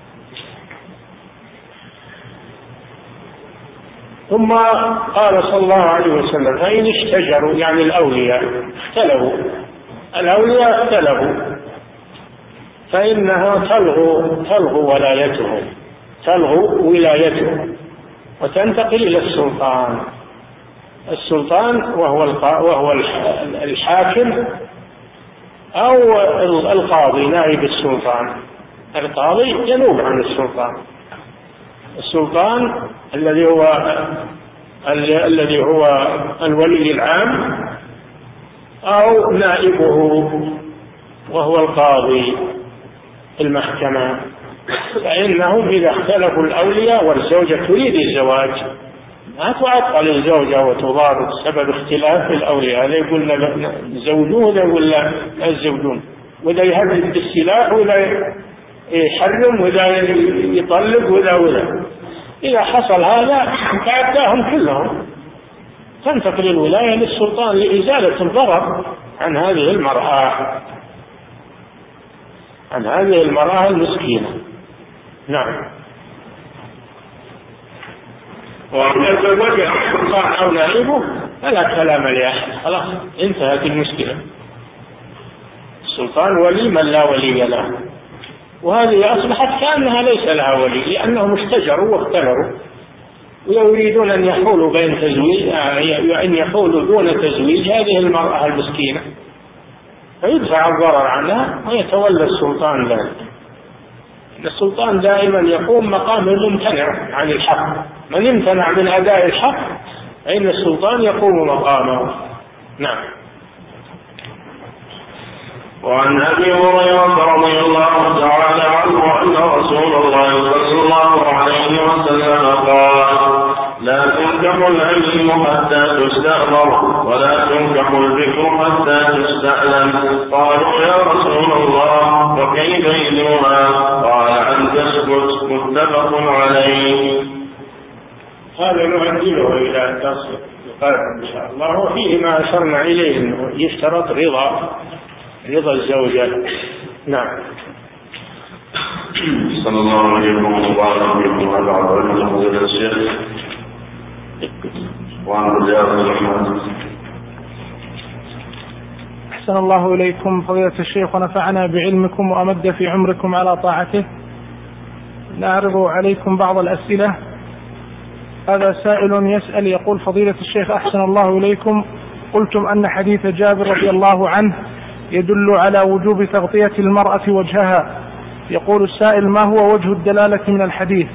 ثم قال صلى الله عليه وسلم: فإن اشتجروا، يعني الأولياء اختلفوا، الأولياء اختلفوا فإنها تلغو تلغو ولايتهم تلغو ولايتهم وتنتقل إلى السلطان. السلطان وهو وهو الحاكم أو القاضي نائب السلطان. القاضي ينوب عن السلطان. السلطان الذي هو الذي هو الولي العام أو نائبه وهو القاضي في المحكمة. فإنهم إذا اختلفوا الأولياء والزوجة تريد الزواج ما تعطل الزوجة وتضار بسبب اختلاف الأولياء. هذا يقول لا زوجوه، هذا يقول لا الزوجون، وذا يهدد بالسلاح ولا يحرم وذا يطلق وذا وذا. إذا حصل هذا تعداهم كلهم، تنتقل الولاية للسلطان لإزالة الضرر عن هذه المرأة عن هذه المرأة المسكينة. نعم. وإذا تزوج السلطان أو نائبه فلا كلام لأحد، خلاص انتهت المشكلة. السلطان ولي من لا ولي له، وهذه أصبحت كأنها ليس لها ولي، لأنهم اشتجروا واختلفوا ويريدون أن يحولوا بين تزويج أن يحولوا دون تزويج هذه المرأة المسكينة. فيدفع الضرر عنها ويتولى السلطان ذلك. السلطان دائما يقوم مقام الممتنع عن الحق، من امتنع من أداء الحق فإن السلطان يقوم مقامه. نعم. وعن أبي هريرة رضي الله تعالى عنه أن رسول الله صلى الله عليه وسلم قال: لا تنكح الأيم حتى تستأمر ولا تنكح الذكر حتى تستأذن. قالوا: يا رسول الله وكيف إذنها؟ قال: أن تسكت. متفق عليه. هذا نؤجله إلى تصل القادم إن شاء الله. وفيه ما أشرنا إليه أنه يشترط رضا رضا الزوجة. نعم. صلى الله عليه وسلم. وعلى الشيخ وعن رجال الرحمن. أحسن الله إليكم فضيلة الشيخ ونفعنا بعلمكم وأمد في عمركم على طاعته. نعرض عليكم بعض الأسئلة. هذا سائل يسأل يقول: فضيلة الشيخ أحسن الله إليكم، قلتم أن حديث جابر رضي الله عنه يدل على وجوب تغطية المرأة وجهها. يقول السائل: ما هو وجه الدلالة من الحديث؟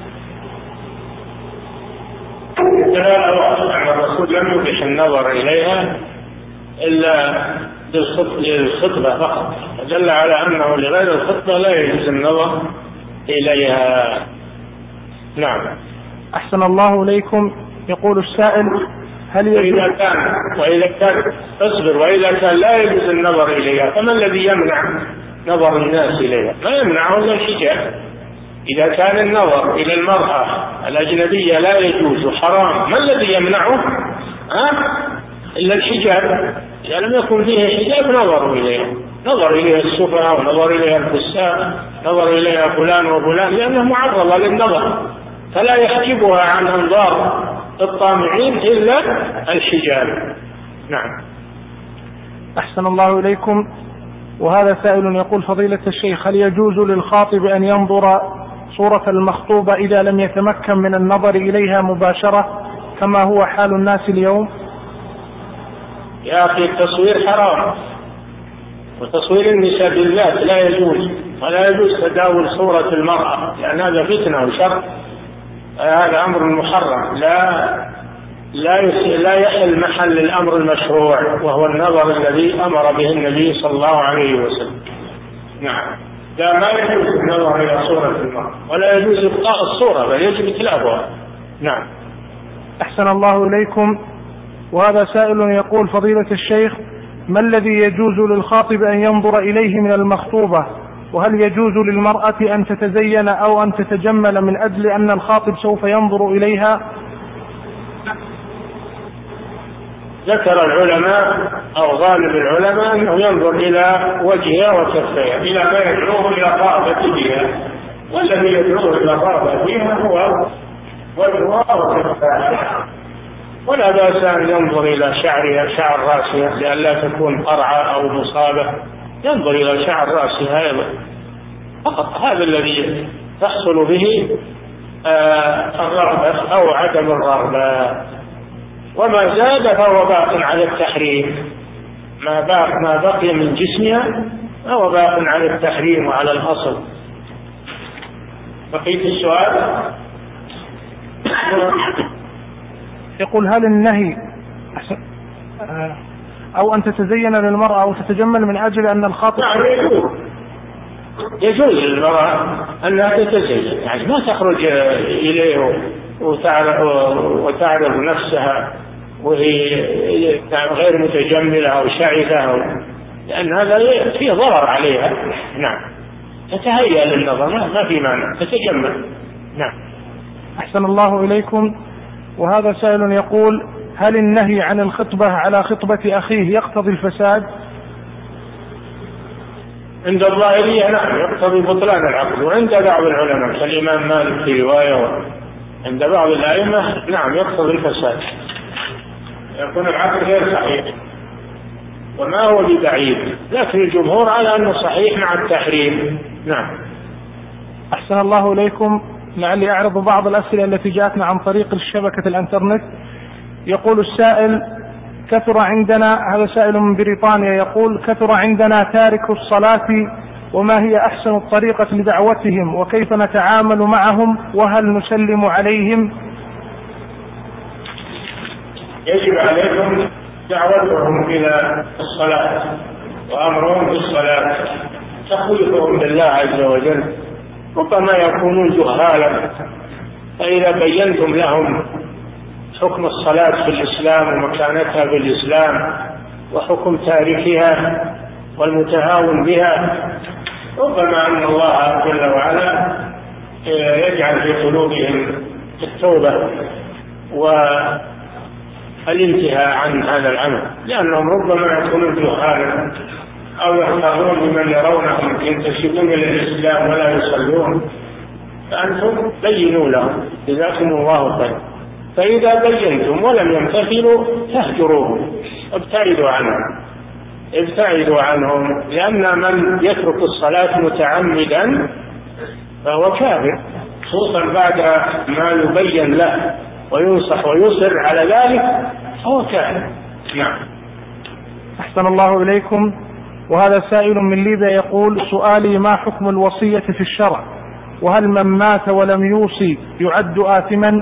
الرسول لم يبح النظر إليها إلا للخطبة فقط، دل على أنه لغير الخطبة لا يجوز النظر إليها. نعم. أحسن الله إليكم. يقول السائل: هل وإذا كان وإذا كان اصبر وإذا كان لا يجوز النظر إليها فما الذي يمنع نظر الناس إليها؟ ما يمنعه إلا الحجاب. إذا كان النظر إلى المرأة الأجنبية لا يجوز حرام، ما الذي يمنعه؟ ها؟ إلا الحجاب. إذا لم يكن فيه حجاب نظروا إليها، نظر إليها السفهاء ونظر إليها الفساق، نظر إليها فلان وفلان، لأنها معرضة للنظر، فلا يحجبها عن أنظار الطامعين إلا الحجاب. نعم. أحسن الله إليكم. وهذا سائل يقول: فضيلة الشيخ، هل يجوز للخاطب أن ينظر صورة المخطوبة إذا لم يتمكن من النظر إليها مباشرة كما هو حال الناس اليوم؟ يا أخي التصوير حرام، وتصوير النساء بالذات لا يجوز، ولا يجوز تداول صورة المرأة لأن هذا فتنة وشر. هذا أمر محرم، لا لا لا يحل محل الأمر المشروع وهو النظر الذي أمر به النبي صلى الله عليه وسلم. نعم. لا، ما يجوز النظر إلى صورة المرأة، ولا يجوز إبقاء الصورة بل يجب إتلافها. نعم. أحسن الله إليكم. وهذا سائل يقول: فضيلة الشيخ، ما الذي يجوز للخاطب أن ينظر إليه من المخطوبة؟ وهل يجوز للمرأة أن تتزين أو أن تتجمل من أجل أن الخاطب سوف ينظر إليها؟ ذكر العلماء أو غالب العلماء أنه ينظر إلى وجهها وكفيها إلى ما يدعوه إلى رغبة بها، والذي يدعوه إلى رغبة بها هو وجهها وكفيها. ولا بأس أن ينظر إلى شعرها، شعر رأسها، لئلا تكون قرعة أو مصابة، ينظر إلى شعر رأسها أيضا فقط. هذا الذي تحصل به آه الرغبة أو عدم الرغبة. وما زاد فهو باق على التحريم، ما باق ما بقي من جسمها فهو باق على التحريم وعلى الأصل. بقيت السؤال. يقول: هل النهي أو أن تتزين للمرأة أو تتجمل من أجل أن الخاطب نعم يجوز يجوز للمرأة أنها تتزين، يعني ما تخرج إليه وتعرض نفسها وهي غير متجملة أو شعثة، لأن هذا فيه ضرر عليها. نعم. تتهيأ للنظر، ما في معنى، تتجمل. نعم. أحسن الله إليكم. وهذا سائل يقول: هل النهي عن الخطبة على خطبة أخيه يقتضي الفساد؟ عند الظاهرية نعم يقتضي بطلان العقد، وعند بعض العلماء كالإمام مالك في رواية، عند بعض الأئمة نعم يقتضي الفساد، يكون العقد غير صحيح وما هو ببعيد، لكن الجمهور على أنه صحيح مع التحريم. نعم. أحسن الله إليكم. لعلي أعرض بعض الأسئلة التي جاءتنا عن طريق شبكة الإنترنت. يقول السائل: كثر عندنا، هذا سائل من بريطانيا يقول: كثر عندنا تارك الصلاة، وما هي أحسن الطريقة لدعوتهم، وكيف نتعامل معهم، وهل نسلم عليهم؟ يجب عليكم دعوتهم إلى الصلاة وأمرهم بالصلاة، تخويفهم بالله عز وجل. ربما يكونون جهالا، فإذا بينتم لهم حكم الصلاة في الإسلام ومكانتها في الإسلام وحكم تاركها والمتهاون بها، ربما أن الله جل وعلا يجعل في قلوبهم التوبة والانتهاء عن هذا العمل، لأنهم ربما يكونون جهالا أو يختارون بمن يرونهم ينتسبون إلى الإسلام ولا يصلون، فأنتم بينوا لهم جزاكم الله خير. فإذا بينتم ولم يمتثلوا فاهجروهم، ابتعدوا عنهم ابتعدوا عنهم لأن من يترك الصلاة متعمدا فهو كافر، خصوصا بعد ما يبين له وينصح ويصر على ذلك فهو كافر. نعم. أحسن الله إليكم. وهذا سائل من ليبيا يقول: سؤالي: ما حكم الوصية في الشرع؟ وهل من مات ولم يوصي يعد آثما؟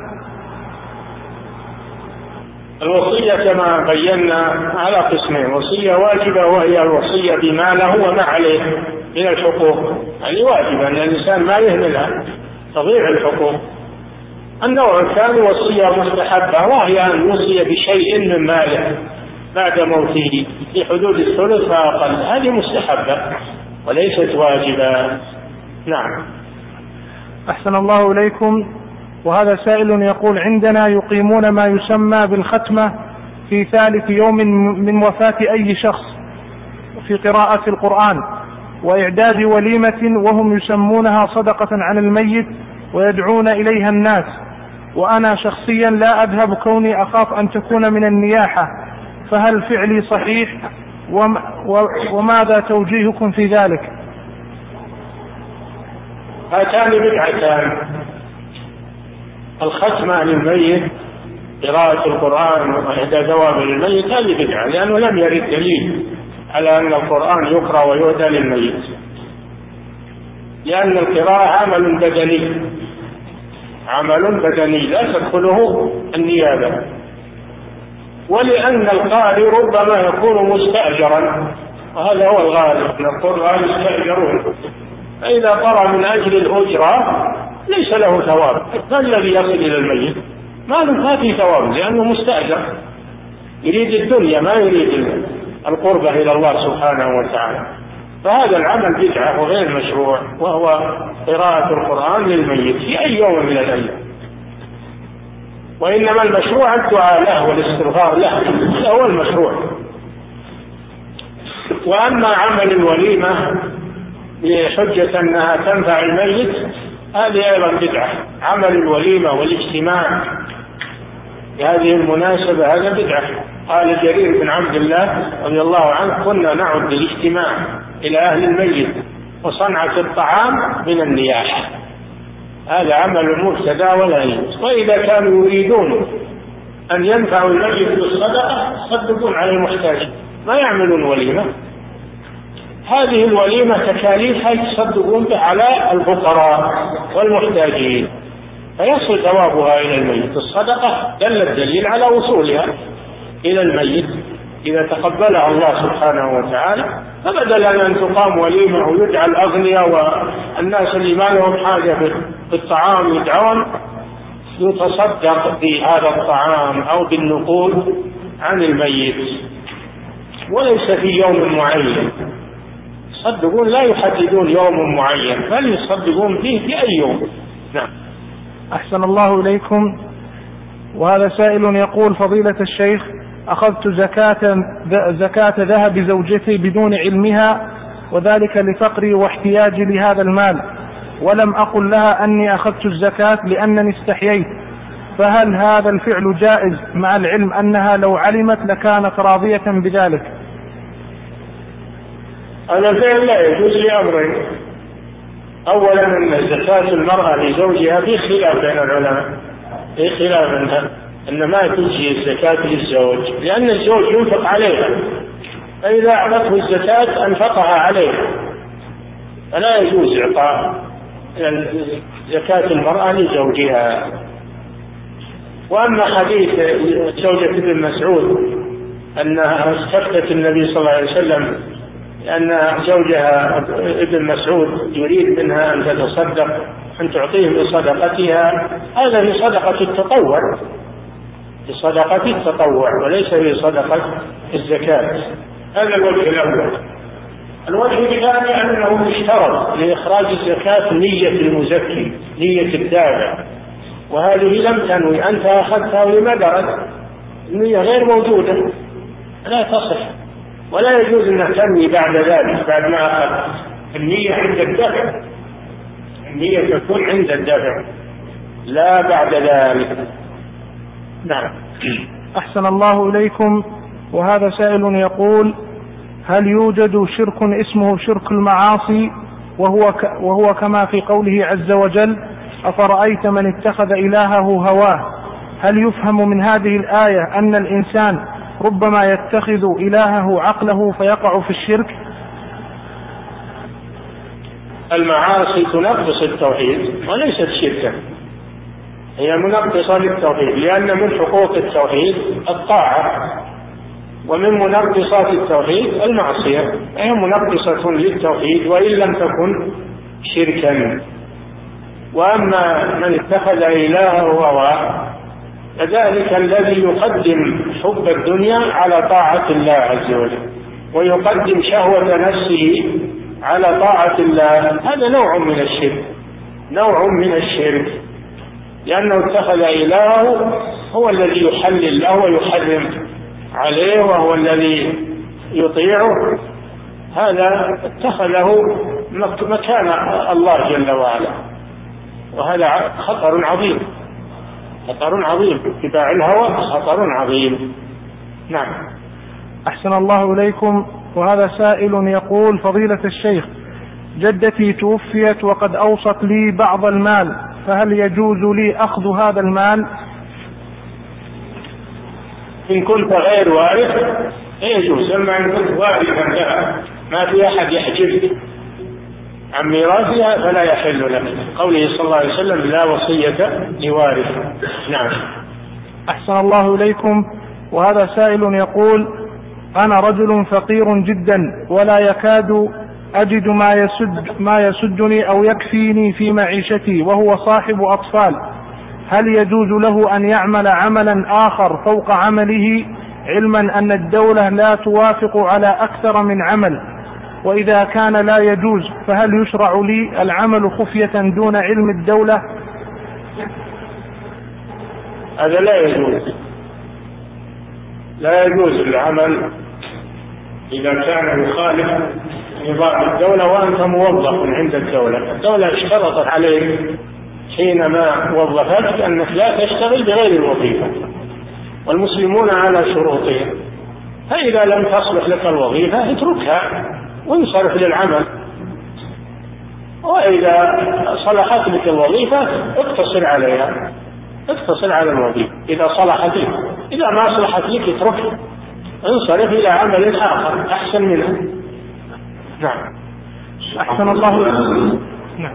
الوصية كما بينا على قسمين: وصية واجبة وهي الوصية بما له وما عليه من الحقوق، يعني واجبة أن الإنسان ما يهملها تضيع الحقوق. النوع الثاني وصية مستحبة، وهي أن يوصي بشيء من ماله بعد موته في حدود الثلث فأقل، هذه مستحبة وليست واجبة. نعم. أحسن الله إليكم. وهذا سائل يقول: عندنا يقيمون ما يسمى بالختمة في ثالث يوم من وفاة أي شخص في قراءة القرآن وإعداد وليمة، وهم يسمونها صدقة عن الميت ويدعون إليها الناس، وأنا شخصيا لا أذهب كوني أخاف أن تكون من النياحة، فهل فعلي صحيح؟ وماذا توجيهكم في ذلك؟ هاتان بدعتان: الختمة للميت قراءة القرآن وإحدى ثواب للميت، هذه بدعة لأنه لم يرد دليل على أن القرآن يقرأ ويهدى للميت، لأن القراءة عمل بدني عمل بدني لا تدخله النيابة، ولأن القارئ ربما يكون مستأجرا، وهذا هو الغالب من القرآن يستأجرون، فإذا قرأ من أجل الأجرة ليس له ثواب، فالذي يصل إلى الميت ما له فيه ثواب لأنه مستأجر، يريد الدنيا ما يريد القربة إلى الله سبحانه وتعالى. فهذا العمل بدعة وغير مشروع، وهو قراءة القرآن للميت في أي يوم من الأيام، وإنما المشروع الدعاء له والاستغفار له، هذا هو المشروع. وأما عمل الوليمة بحجة أنها تنفع الميت هذه أيضا بدعة. عمل الوليمة والاجتماع بهذه المناسبة هذا بدعة. قال جرير بن عبد الله رضي الله عنه: كنا نعد الاجتماع إلى أهل الميت وصنعة الطعام من النياحة. هذا عمل مبتدع ولا يجوز. وإذا كانوا يريدون أن ينفعوا الميت بالصدقة يصدقون على المحتاج، ما يعملون وليمة. هذه الوليمة تكاليفها يتصدقون بها على الفقراء والمحتاجين فيصل ثوابها إلى الميت. الصدقة دل الدليل على وصولها إلى الميت إذا تقبلها الله سبحانه وتعالى، فبدل أن تقام وليمة ويدعى الأغنياء والناس اللي ما لهم حاجة بالطعام يدعون، يتصدق بهذا الطعام أو بالنقود عن الميت، وليس في يوم معين. يصدقون لا يحددون يوم معين، بل يصدقون فيه في أي يوم. نعم. أحسن الله إليكم. وهذا سائل يقول: فضيلة الشيخ، أخذت زكاة زكاة ذهب زوجتي بدون علمها، وذلك لفقري واحتياجي لهذا المال، ولم أقل لها أني أخذت الزكاة لأنني استحييت، فهل هذا الفعل جائز مع العلم أنها لو علمت لكانت راضية بذلك؟ هذا الفعل لا يجوز لأمرين: أولا أن زكاة المرأة لزوجها في خلاف بين العلماء، في خلاف منها، أن ما تجزي الزكاة للزوج، لأن الزوج ينفق عليها، فإذا أعطته الزكاة أنفقها عليها، فلا يجوز إعطاء زكاة المرأة لزوجها. وأما حديث زوجة ابن مسعود أنها استفتت النبي صلى الله عليه وسلم لأن زوجها ابن مسعود يريد منها أن تتصدق، أن تعطيه بصدقتها، هذا في صدقة التطوع، في صدقة التطوع وليس في صدقة الزكاة. هذا الوجه الأول. الوجه الثاني أنه يشترط لإخراج الزكاة نية المزكي، نية الدافع، وهذه لم تنوي، أنت أخذتها ولما درت، النية غير موجودة لا تصح، ولا يجوز أن تنوي بعد ذلك بعد ما أخذ. النية عند الدفع، النية تكون عند الدفع لا بعد ذلك. نعم. أحسن الله إليكم. وهذا سائل يقول: هل يوجد شرك اسمه شرك المعاصي وهو, ك وهو كما في قوله عز وجل: أفرأيت من اتخذ إلهه هواه؟ هل يفهم من هذه الآية أن الإنسان ربما يتخذ إلهه عقله فيقع في الشرك؟ المعاصي تنقص التوحيد وليست شركا، هي منقصة للتوحيد، لأن من حقوق التوحيد الطاعة، ومن منقصات التوحيد المعصية، هي منقصة للتوحيد وإن لم تكن شركا. وأما من اتخذ إلهه هواه فذلك الذي يقدم حب الدنيا على طاعة الله عز وجل، ويقدم شهوة نفسه على طاعة الله، هذا نوع من الشرك، نوع من الشرك، لأنه اتخذ إلهه هو الذي يحلل له ويحرم عليه، وهو الذي يطيعه، هذا اتخذه مكان الله جل وعلا، وهذا خطر عظيم، خطر عظيم، اتباع الهوى خطر عظيم. نعم. أحسن الله إليكم. وهذا سائل يقول: فضيلة الشيخ، جدتي توفيت وقد أوصت لي بعض المال، فهل يجوز لي أخذ هذا المال؟ إن كنت غير وارث يجوز، أما إن كنت وارثا لها ما في أحد يحجبك عن ميراثها فلا يحل لك، قوله صلى الله عليه وسلم: لا وصية لوارث. نعم. أحسن الله إليكم. وهذا سائل يقول: أنا رجل فقير جدا ولا يكاد أجد ما يسد ما يسدني أو يكفيني في معيشتي، وهو صاحب أطفال، هل يجوز له أن يعمل عملا آخر فوق عمله، علما أن الدولة لا توافق على أكثر من عمل؟ وإذا كان لا يجوز فهل يشرع لي العمل خفية دون علم الدولة؟ هذا لا يجوز، لا يجوز العمل إذا كان يخالف نظام الدولة وأنت موظف عند الدولة. الدولة اشترطت عليك حينما وظفتك أنك لا تشتغل بغير الوظيفة، والمسلمون على شروطهم، فإذا لم تصلح لك الوظيفة اتركها وانصرف للعمل، وإذا صلحت لك الوظيفة اقتصر عليها، اقتصر على الوظيفة إذا صلحت لك، إذا ما صلحت لك اتركها، انصرف إلى عمل آخر أحسن منها. نعم. أحسن الله. نعم.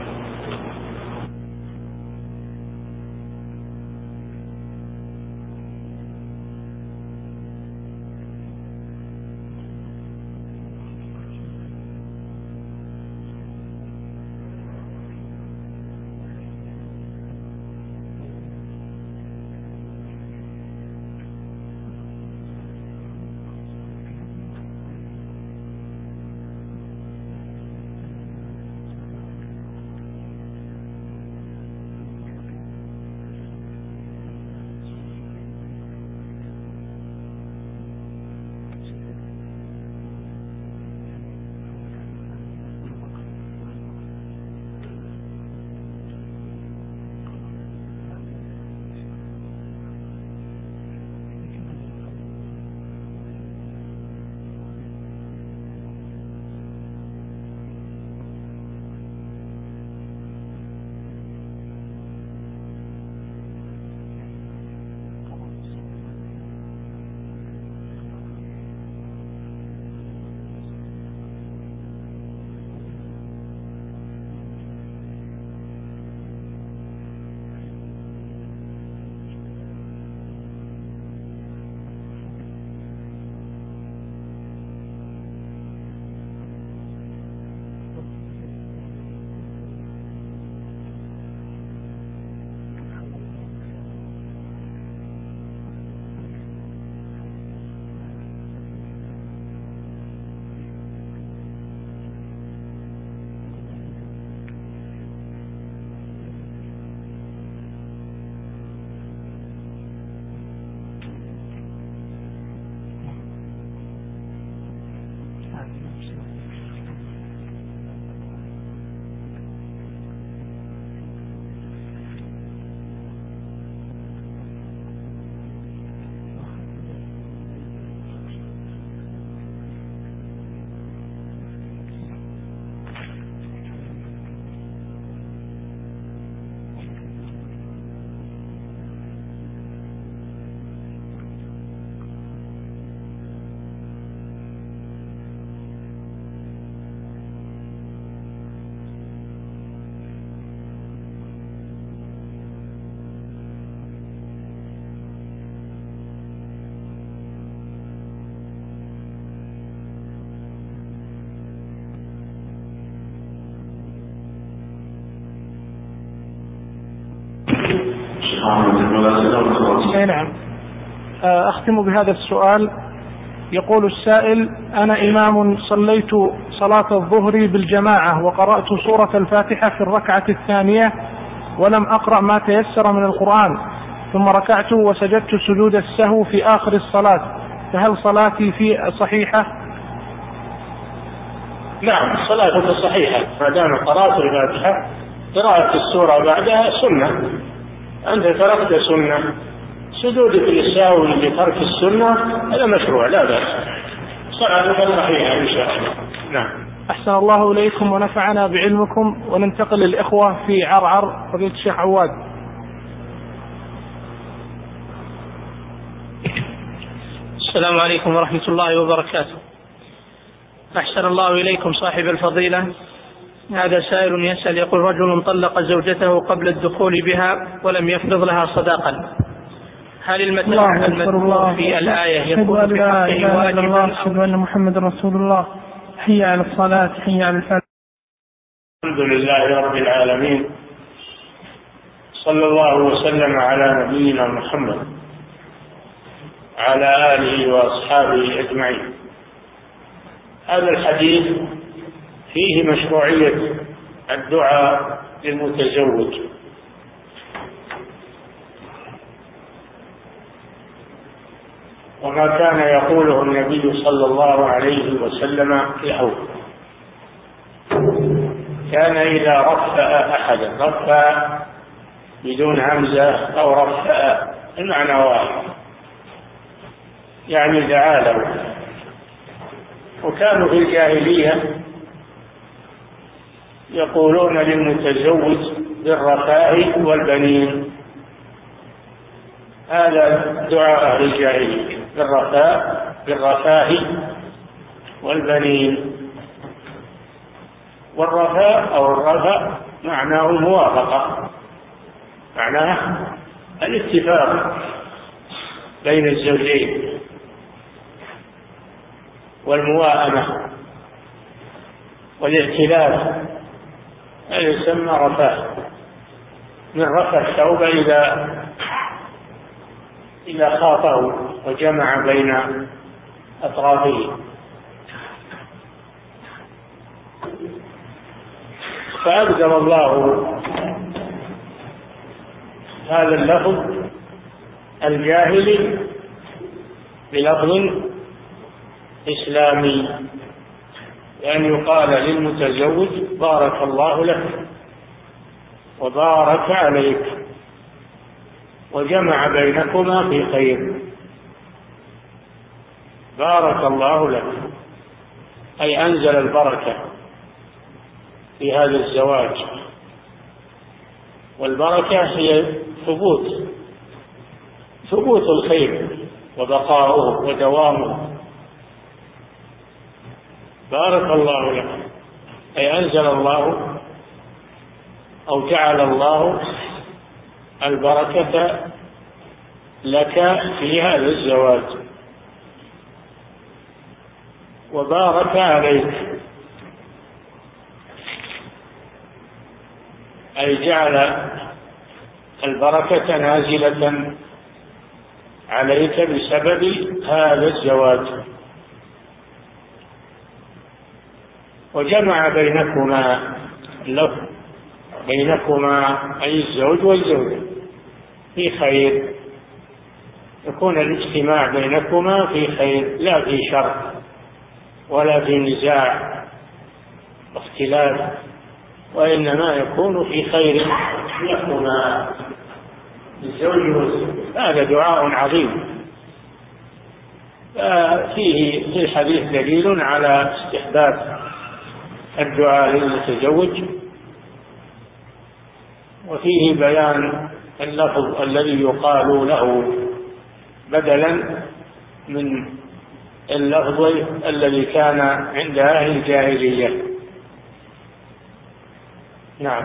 نعم. أختم بهذا السؤال. يقول السائل: أنا إمام صليت صلاة الظهر بالجماعة وقرأت سورة الفاتحة في الركعة الثانية ولم أقرأ ما تيسر من القرآن، ثم ركعت وسجدت سجود السهو في آخر الصلاة، فهل صلاتي في صحيحة؟ نعم، صلاتك صحيحة ما دام قرأت الفاتحة. قراءة السورة بعدها سنة، أنت تركت سنة. سجودك للسهو لترك السنة هذا مشروع لا بأس، صلاتك صحيحة إن شاء الله. نعم. أحسن الله إليكم ونفعنا بعلمكم. وننتقل للإخوة في عرعر. فضيلة الشيخ عواد. السلام عليكم ورحمة الله وبركاته. أحسن الله إليكم صاحب الفضيلة. هذا سائل يسأل يقول: رجل طلق زوجته قبل الدخول بها ولم يفرض لها صداقا، هل المتاع المذكور في الآية يكون في حقه واجبا؟ أشهد أن محمد رسول الله. حي على الصلاة، حي على الفلاح. الحمد لله رب العالمين، صلى الله وسلم على نبينا محمد على آله وأصحابه أجمعين. هذا الحديث فيه مشروعية الدعاء للمتزوج، وما كان يقوله النبي صلى الله عليه وسلم له. كان إذا رفأ أحدا، رفأ بدون همزة أو رفأ المعنى واحد، يعني دعا له. وكانوا في الجاهلية يقولون للمتزوج بالرفاء والبنين، هذا دعاء أهل الجاهلية، بالرفاء بالرفاه والبنين. والرفاء أو الرفاء معناه الموافقة، معناه الاتفاق بين الزوجين والمواءمة والائتلاف، هذا يسمى رفاء. من رفع الثوب إذا إذا خاطه وجمع بين أطرافه. فأبدل الله هذا اللفظ الجاهلي بلفظ إسلامي، لأن يقال للمتزوج بارك الله لك وبارك عليك وجمع بينكما في خير. بارك الله لك أي أنزل البركة في هذا الزواج، والبركة هي ثبوت ثبوت الخير وبقاؤه ودوامه. بارك الله لك أي أنزل الله أو جعل الله البركة لك في هذا الزواج، وبارك عليك أي جعل البركة نازلة عليك بسبب هذا الزواج، وجمع بينكما اللفظ بينكما أي الزوج والزوجة في خير، يكون الاجتماع بينكما في خير لا في شر ولا في نزاع واختلاف، وإنما يكون في خير لكما الزوج والزوجة. هذا دعاء عظيم فيه في الحديث دليل على استحباب الدعاء للمتزوج، وفيه بيان اللفظ الذي يقال له بدلا من اللفظ الذي كان عند أهل الجاهلية. نعم.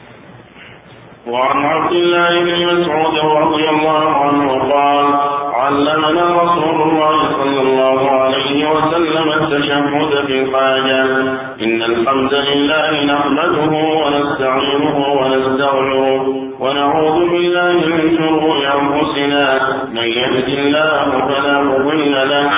وعن عبد الله بن مسعود رضي الله عنه قال: علمنا رسول الله صلى الله عليه وسلم التشهد في الحاجة. إن الحمد لله نحمده ونستعينه ونستغفره ونعوذ بالله من شرور أنفسنا، من يهد الله فلا مضل له.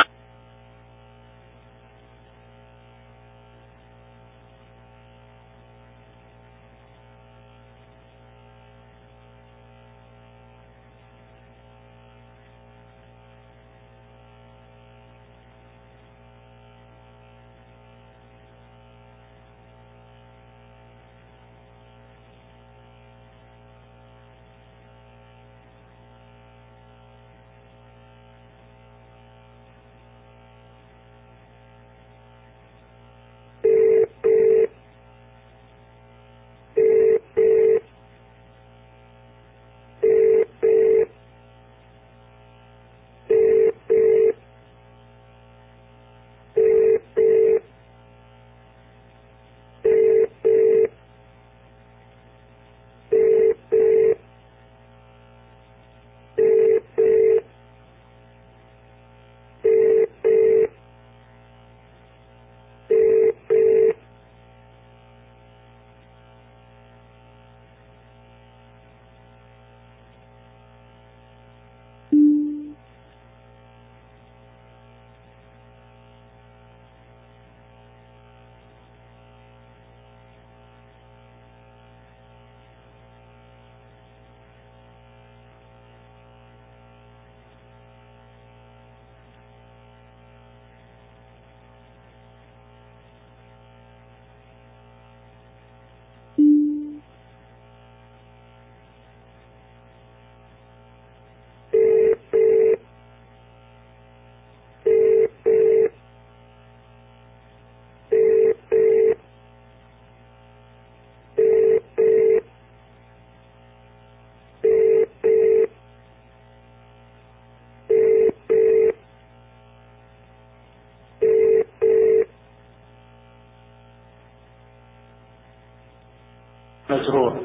مجرور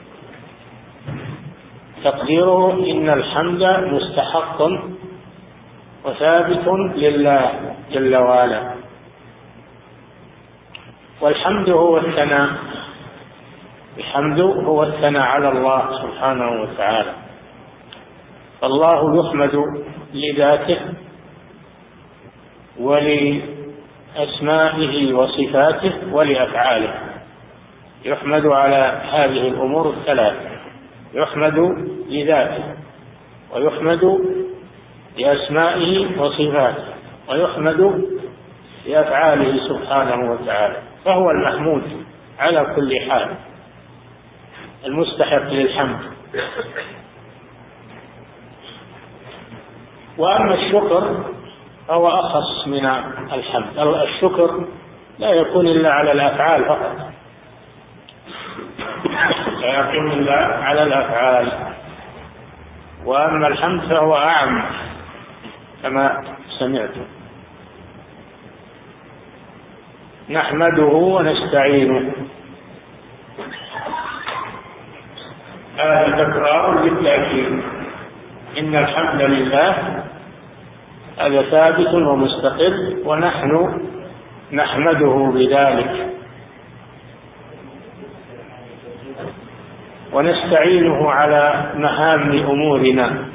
تقديره إن الحمد مستحق وثابت لله جل وعلا. والحمد هو الثناء، الحمد هو الثناء على الله سبحانه وتعالى. فالله يحمد لذاته ولأسمائه وصفاته ولأفعاله، يحمد على هذه الأمور الثلاث، يحمد لذاته ويحمد لأسمائه وصفاته ويحمد لأفعاله سبحانه وتعالى، فهو المحمود على كل حال المستحق للحمد. وأما الشكر فهو أخص من الحمد. الشكر لا يكون إلا على الأفعال فقط، لا يكون إلا على الأفعال. وأما الحمد فهو أعم كما سمعتم. نحمده ونستعينه، هذا تكرار للتأكيد. إن الحمد لله هذا ثابت ومستقر، ونحن نحمده بذلك ونستعينه على مهام أمورنا،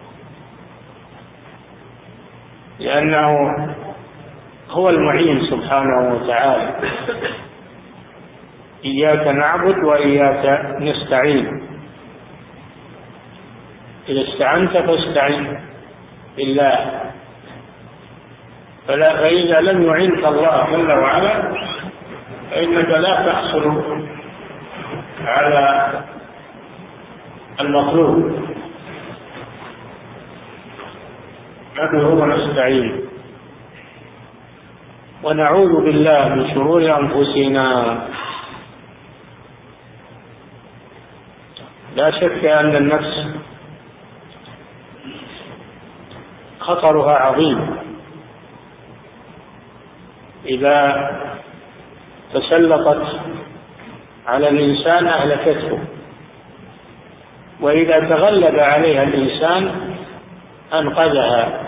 لأنه هو المعين سبحانه وتعالى. إياك نعبد وإياك نستعين، إذا استعنت فاستعن بالله، فلا فإذا لم يعنك الله جل وعلا فإنك لا تحصل على المطلوب. ندعو ونستعين ونعوذ بالله من شرور أنفسنا. لا شك أن النفس خطرها عظيم، إذا تسلطت على الإنسان أهلكته، وإذا تغلب عليها الإنسان أنقذها.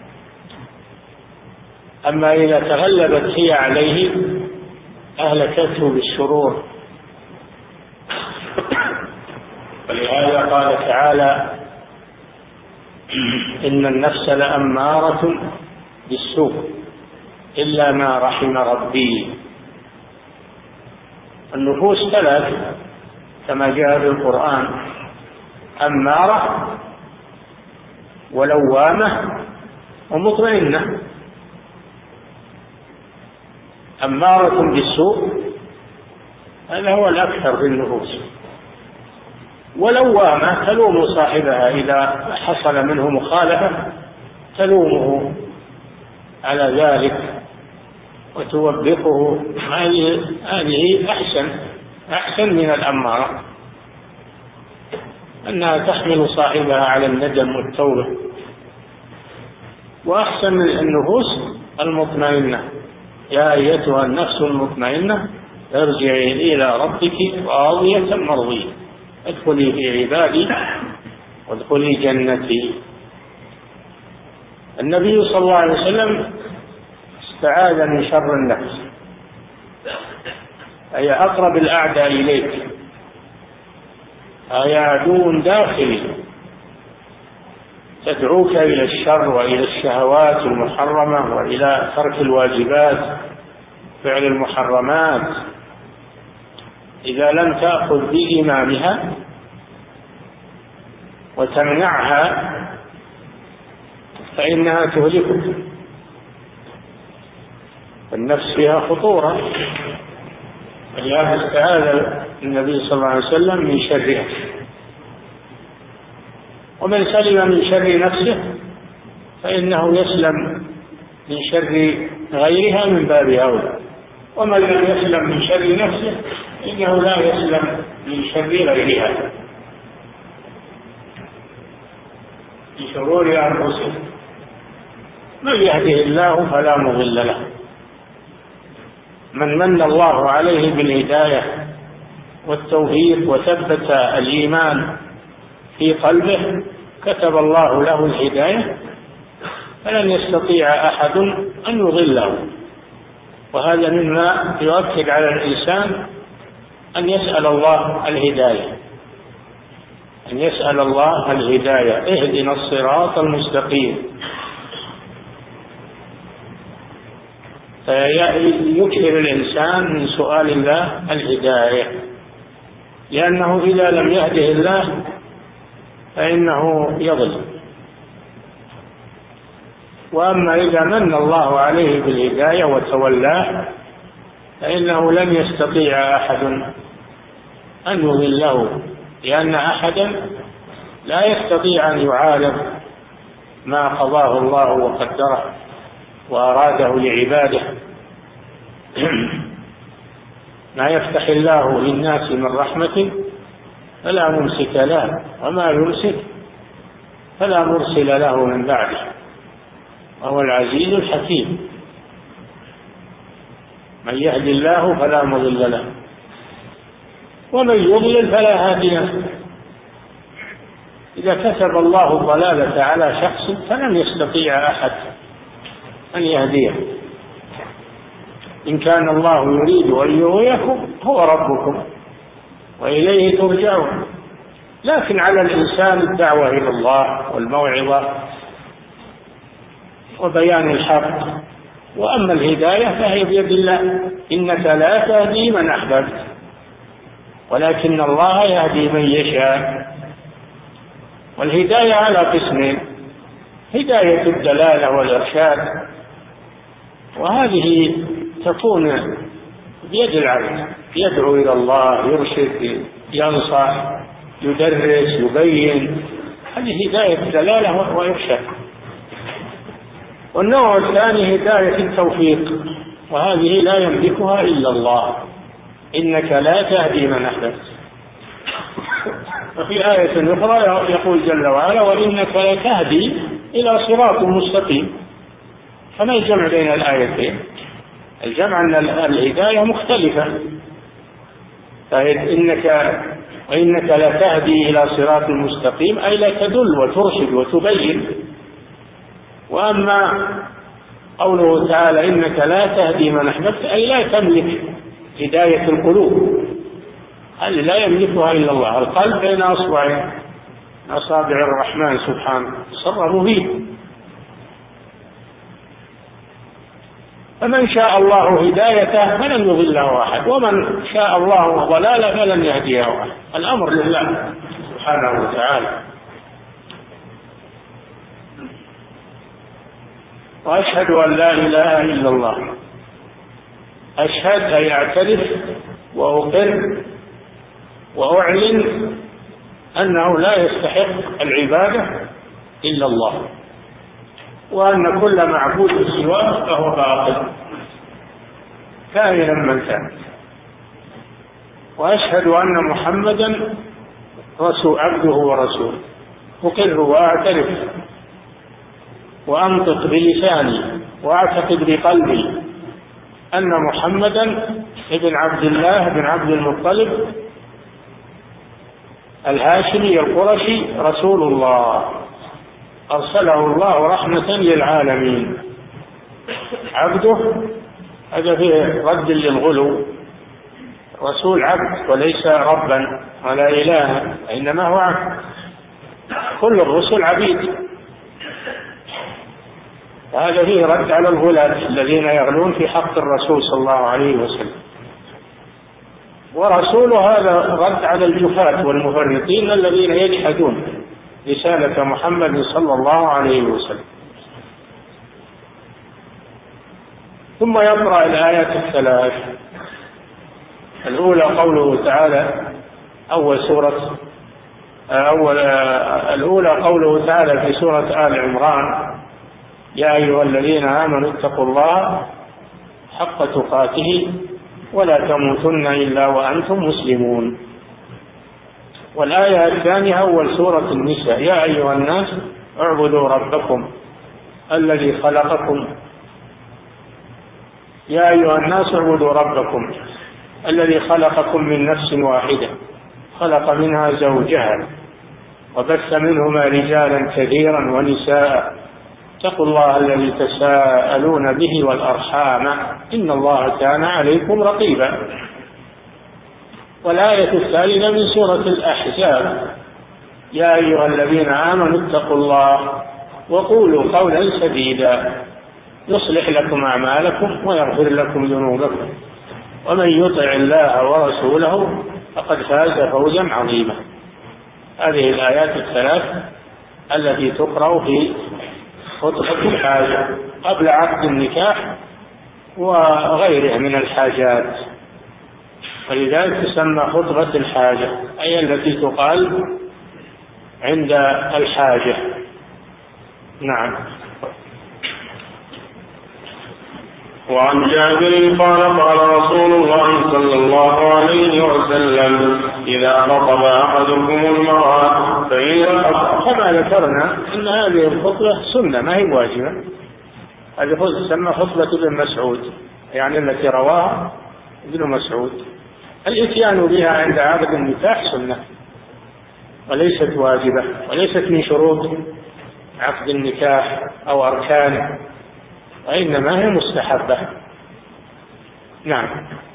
أما إذا تغلبت هي عليه أهلكته بالشرور. ولهذا قال تعالى: إن النفس لأمارة بالسوء إلا ما رحم ربي. النفوس ثلاث كما جاء في القرآن: أمارة ولوامة ومطمئنة. أمارة بالسوء هذا هو الأكثر في النفوس، ولوامة تلوم صاحبها إذا حصل منه مخالفة، تلومه على ذلك وتوبخه. هذه أحسن أحسن من الأمارة، أنها تحمل صاحبها على الندم والتوبة. وأحسن من النفوس المطمئنة: يا أيتها النفس المطمئنة ارجعي إلى ربك راضية مرضية ادخلي في عبادي وادخلي جنتي. النبي صلى الله عليه وسلم استعاذ من شر النفس، أي أقرب الأعداء إليك، أي عدو داخلي تدعوك إلى الشر وإلى الشهوات المحرمة وإلى ترك الواجبات، فعل المحرمات. إذا لم تأخذ بإمامها وتمنعها فإنها تهلكك. النفس فيها خطورة، ولهذا استعاذ النبي صلى الله عليه وسلم من شرها. ومن سلم من شر نفسه فإنه يسلم من شر غيرها من باب أولى، ومن لم يسلم من شر نفسه إنه لا يسلم من شر غيرها، من شرور أنفسهم. من يهده الله فلا مضل له، من من الله عليه بالهداية والتوفيق وثبت الإيمان في قلبه كتب الله له الهداية فلن يستطيع أحد أن يضله. وهذا مما يؤكد على الإنسان أن يسأل الله الهداية، أن يسأل الله الهداية: اهدنا الصراط المستقيم. فيكثر الإنسان من سؤال الله الهداية، لأنه إذا لم يهده الله فإنه يضل. وأما إذا من الله عليه بالهداية وتولاه فإنه لن يستطيع أحد أن يضله، لأن أحدا لا يستطيع أن يعارض ما قضاه الله وقدره وأراده لعباده. ما يفتح الله للناس من رحمة فلا ممسك له، وما يمسك فلا مرسل له من بعده، وهو العزيز الحكيم. من يهد الله فلا مضل له، ومن يضلل فلا هادي له. إذا كتب الله الضلالة على شخص فلن يستطيع أحد أن يهديه. إن كان الله يريد أن يغويكم هو ربكم وإليه ترجعون. لكن على الإنسان الدعوة إلى الله والموعظة وبيان الحق. وأما الهداية فهي بيد الله: إنك لا تهدي من أحببت ولكن الله يهدي من يشاء. والهداية على قسمين: هداية الدلالة والإرشاد، وهذه تكون بيد العبد، يدعو إلى الله، يرشد، ينصح، يدرس، يبين. هذه هداية الدلالة وإرشاد. والنوع الثاني هداية التوفيق، وهذه لا يملكها إلا الله: إنك لا تهدي من أحببت. وفي آية أخرى يقول جل وعلا: وإنك لتهدي إلى صراط مستقيم. فما الجمع بين الآيتين؟ الجمع أن الهداية مختلفة، فإنك وإنك لتهدي إلى صراط مستقيم أي لا تدل وترشد وتبين، وأما قوله تعالى إنك لا تهدي من أحببت، أي لا تملك هداية القلوب، هذه لا يملكها إلا الله. القلب بين أصبع أصابع الرحمن سبحانه تصرف فيه، فمن شاء الله هدايته فلن يضله أحد، ومن شاء الله ضلاله فلن يهديه أحد. الأمر لله سبحانه وتعالى. وأشهد أن لا إله إلا الله. أشهد أي أعترف وأقر وأعلن أنه لا يستحق العبادة إلا الله، وأن كل معبود سواه فهو باطل كائنا من كان. وأشهد أن محمدا رسول عبده ورسوله. أقر وأعترف وأنطق بلساني وأعتقد بقلبي أن محمدا ابن عبد الله بن عبد المطلب الهاشمي القرشي رسول الله، أرسله الله رحمة للعالمين. عبده هذا فيه رد للغلو، رسول عبد وليس ربا ولا إله، إنما هو عبد. كل الرسل عبيد، هذا فيه رد على الغلاة الذين يغلون في حق الرسول صلى الله عليه وسلم. ورسول هذا رد على الجفاة والمفرطين الذين يجحدون رسالة محمد صلى الله عليه وسلم. ثم يقرأ الآيات الثلاث. الأولى قوله تعالى أول سورة أول الأولى قوله تعالى في سورة آل عمران: يا أيها الذين آمنوا اتقوا الله حق تقاته ولا تموتن إلا وأنتم مسلمون. والآية الثانية أول سورة النساء: يا أيها الناس اعبدوا ربكم الذي خلقكم يا أيها الناس اعبدوا ربكم الذي خلقكم من نفس واحدة خلق منها زوجها وبث منهما رجالا كثيرا ونساء اتقوا الله الذي تساءلون به والأرحام إن الله كان عليكم رقيبا. والآية الثالثة من سورة الأحزاب: يا أيها الذين آمنوا اتقوا الله وقولوا قولا سديدا يصلح لكم أعمالكم ويغفر لكم ذنوبكم ومن يطع الله ورسوله فقد فاز فوزا عظيما. هذه الآيات الثلاث التي تقرأ في خطبة الحاجة قبل عقد النكاح وغيره من الحاجات، ولذلك تسمى خطبة الحاجة، أي التي تقال عند الحاجة. نعم. وعن جابر قال قال رسول الله صلى الله عليه وسلم: إذا خطب أحدكم المرأة فإن كما ذكرنا أن هذه الخطبة سنة ما هي واجبة. هذه خطبة تسمى خطبة ابن مسعود، يعني التي رواها ابن مسعود. الإتيان بها عند عقد النكاح سنة وليست واجبة، وليست من شروط عقد النكاح أو أركانه، وإنما هي مستحبة. نعم.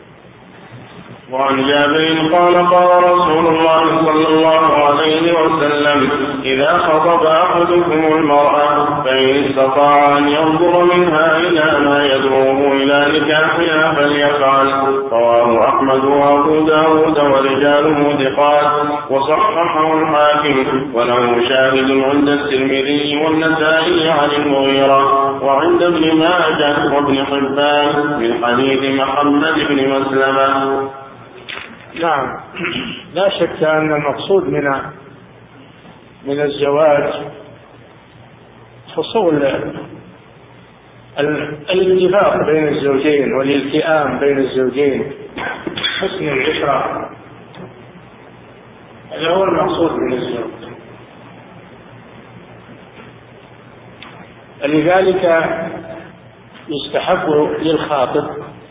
وعن جابر قال قال رسول الله صلى الله عليه وسلم: إذا خطب أحدكم المرأة فإن استطاع أن ينظر منها إلى ما يدعوه إلى نكاحها فليفعل. رواه أحمد وأبو داود ورجاله ثقات وصححه الحاكم، وله شاهد عند الترمذي والنسائي عن المغيرة وعند ابن ماجه وابن حبان من حديث محمد بن مسلمة. نعم. لا شك أن المقصود من من الزواج حصول الاتفاق بين الزوجين والالتئام بين الزوجين، حسن العشرة، هذا هو المقصود من الزواج. لذلك يستحب للخاطب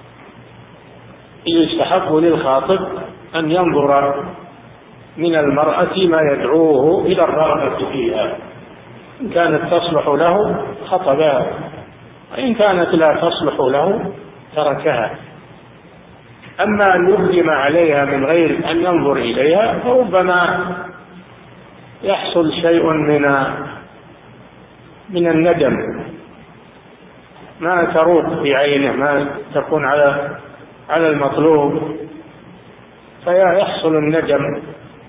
يستحب للخاطب أن ينظر من المرأة ما يدعوه إلى الرغبة فيها، إن كانت تصلح له خطبها، وإن كانت لا تصلح له تركها. أما أن يقدم عليها من غير أن ينظر إليها فربما يحصل شيء من من الندم، ما تروق في عينه، ما تكون على على المطلوب، فيحصل الندم.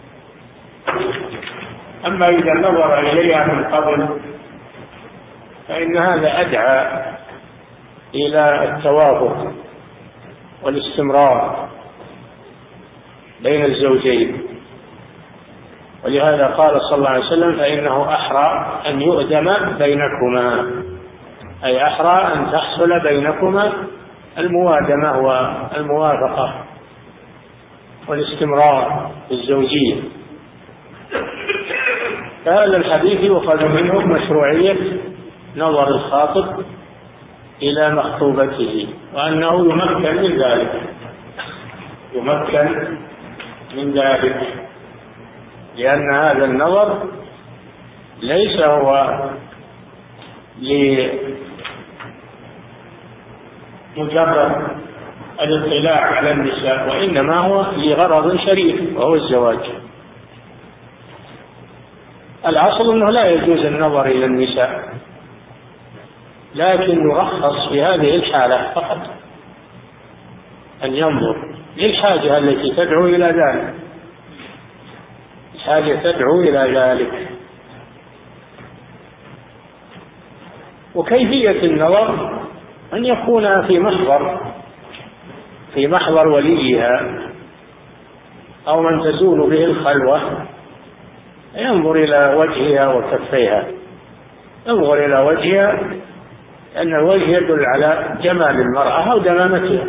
أما إذا نظر إليها من قبل فإن هذا أدعى إلى التوافق والاستمرار بين الزوجين، ولهذا قال صلى الله عليه وسلم: فإنه أحرى أن يؤدم بينكما، أي أحرى أن تحصل بينكما الموادمة والموافقة والاستمرار في الزوجية. فهذا الحديث يؤخذ منه مشروعية نظر الخاطب إلى مخطوبته، وأنه يمكن من ذلك يمكن من ذلك لأن هذا النظر ليس هو لمجرد الاطلاع على النساء، وإنما هو لغرض شريف وهو الزواج. الأصل أنه لا يجوز النظر إلى النساء، لكن يرخص في هذه الحالة فقط أن ينظر للحاجة التي تدعو إلى ذلك، الحاجة تدعو إلى ذلك. وكيفية النظر أن يكون في محضر في محضر وليها أو من تزول به الخلوة، ينظر إلى وجهها وكفيها، ينظر إلى وجهها، لأن الوجه يدل على جمال المرأة أو دمامتها،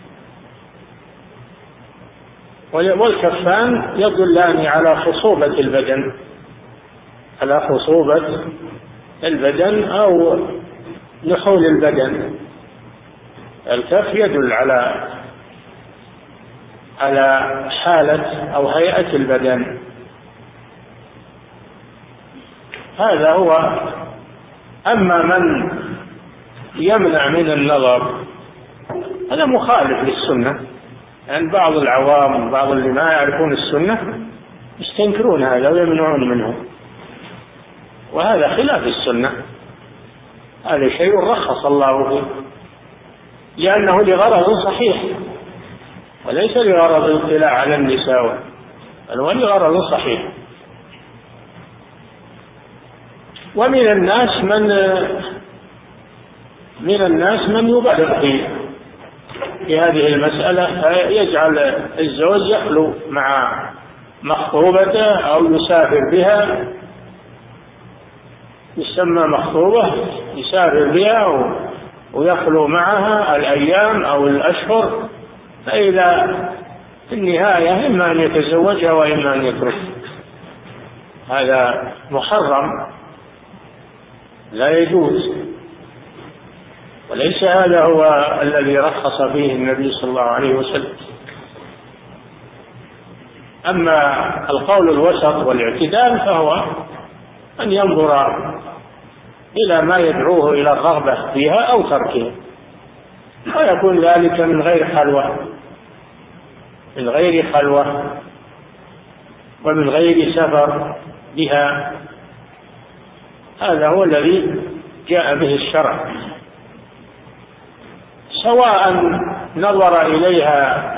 والكفان يدلان على خصوبة البدن على خصوبة البدن أو نحول البدن. الكف يدل على على حالة أو هيئة البدن. هذا هو. أما من يمنع من النظر هذا مخالف للسنة، يعني بعض العوام وبعض اللي ما يعرفون السنة يستنكرون هذا ويمنعون منه، وهذا خلاف السنة. هذا شيء رخص الله فيه لأنه لغرض صحيح وليس لغرض الاطلاع على النساء، بل هو لغرض صحيح. ومن الناس من من الناس من يبالغ في في هذه المسألة، يجعل الزوج يخلو مع مخطوبته أو يسافر بها، يسمى مخطوبة، يسافر بها ويخلو معها الأيام أو الأشهر، فإذا في النهاية إما أن يتزوجها وإما أن يتركها. هذا محرم لا يجوز، وليس هذا هو الذي رخص فيه النبي صلى الله عليه وسلم. أما القول الوسط والاعتدال فهو أن ينظر إلى ما يدعوه إلى الرغبة فيها أو تركها، ويكون ذلك من غير خلوة من غير خلوة ومن غير سفر بها. هذا هو الذي جاء به الشرع، سواء نظر إليها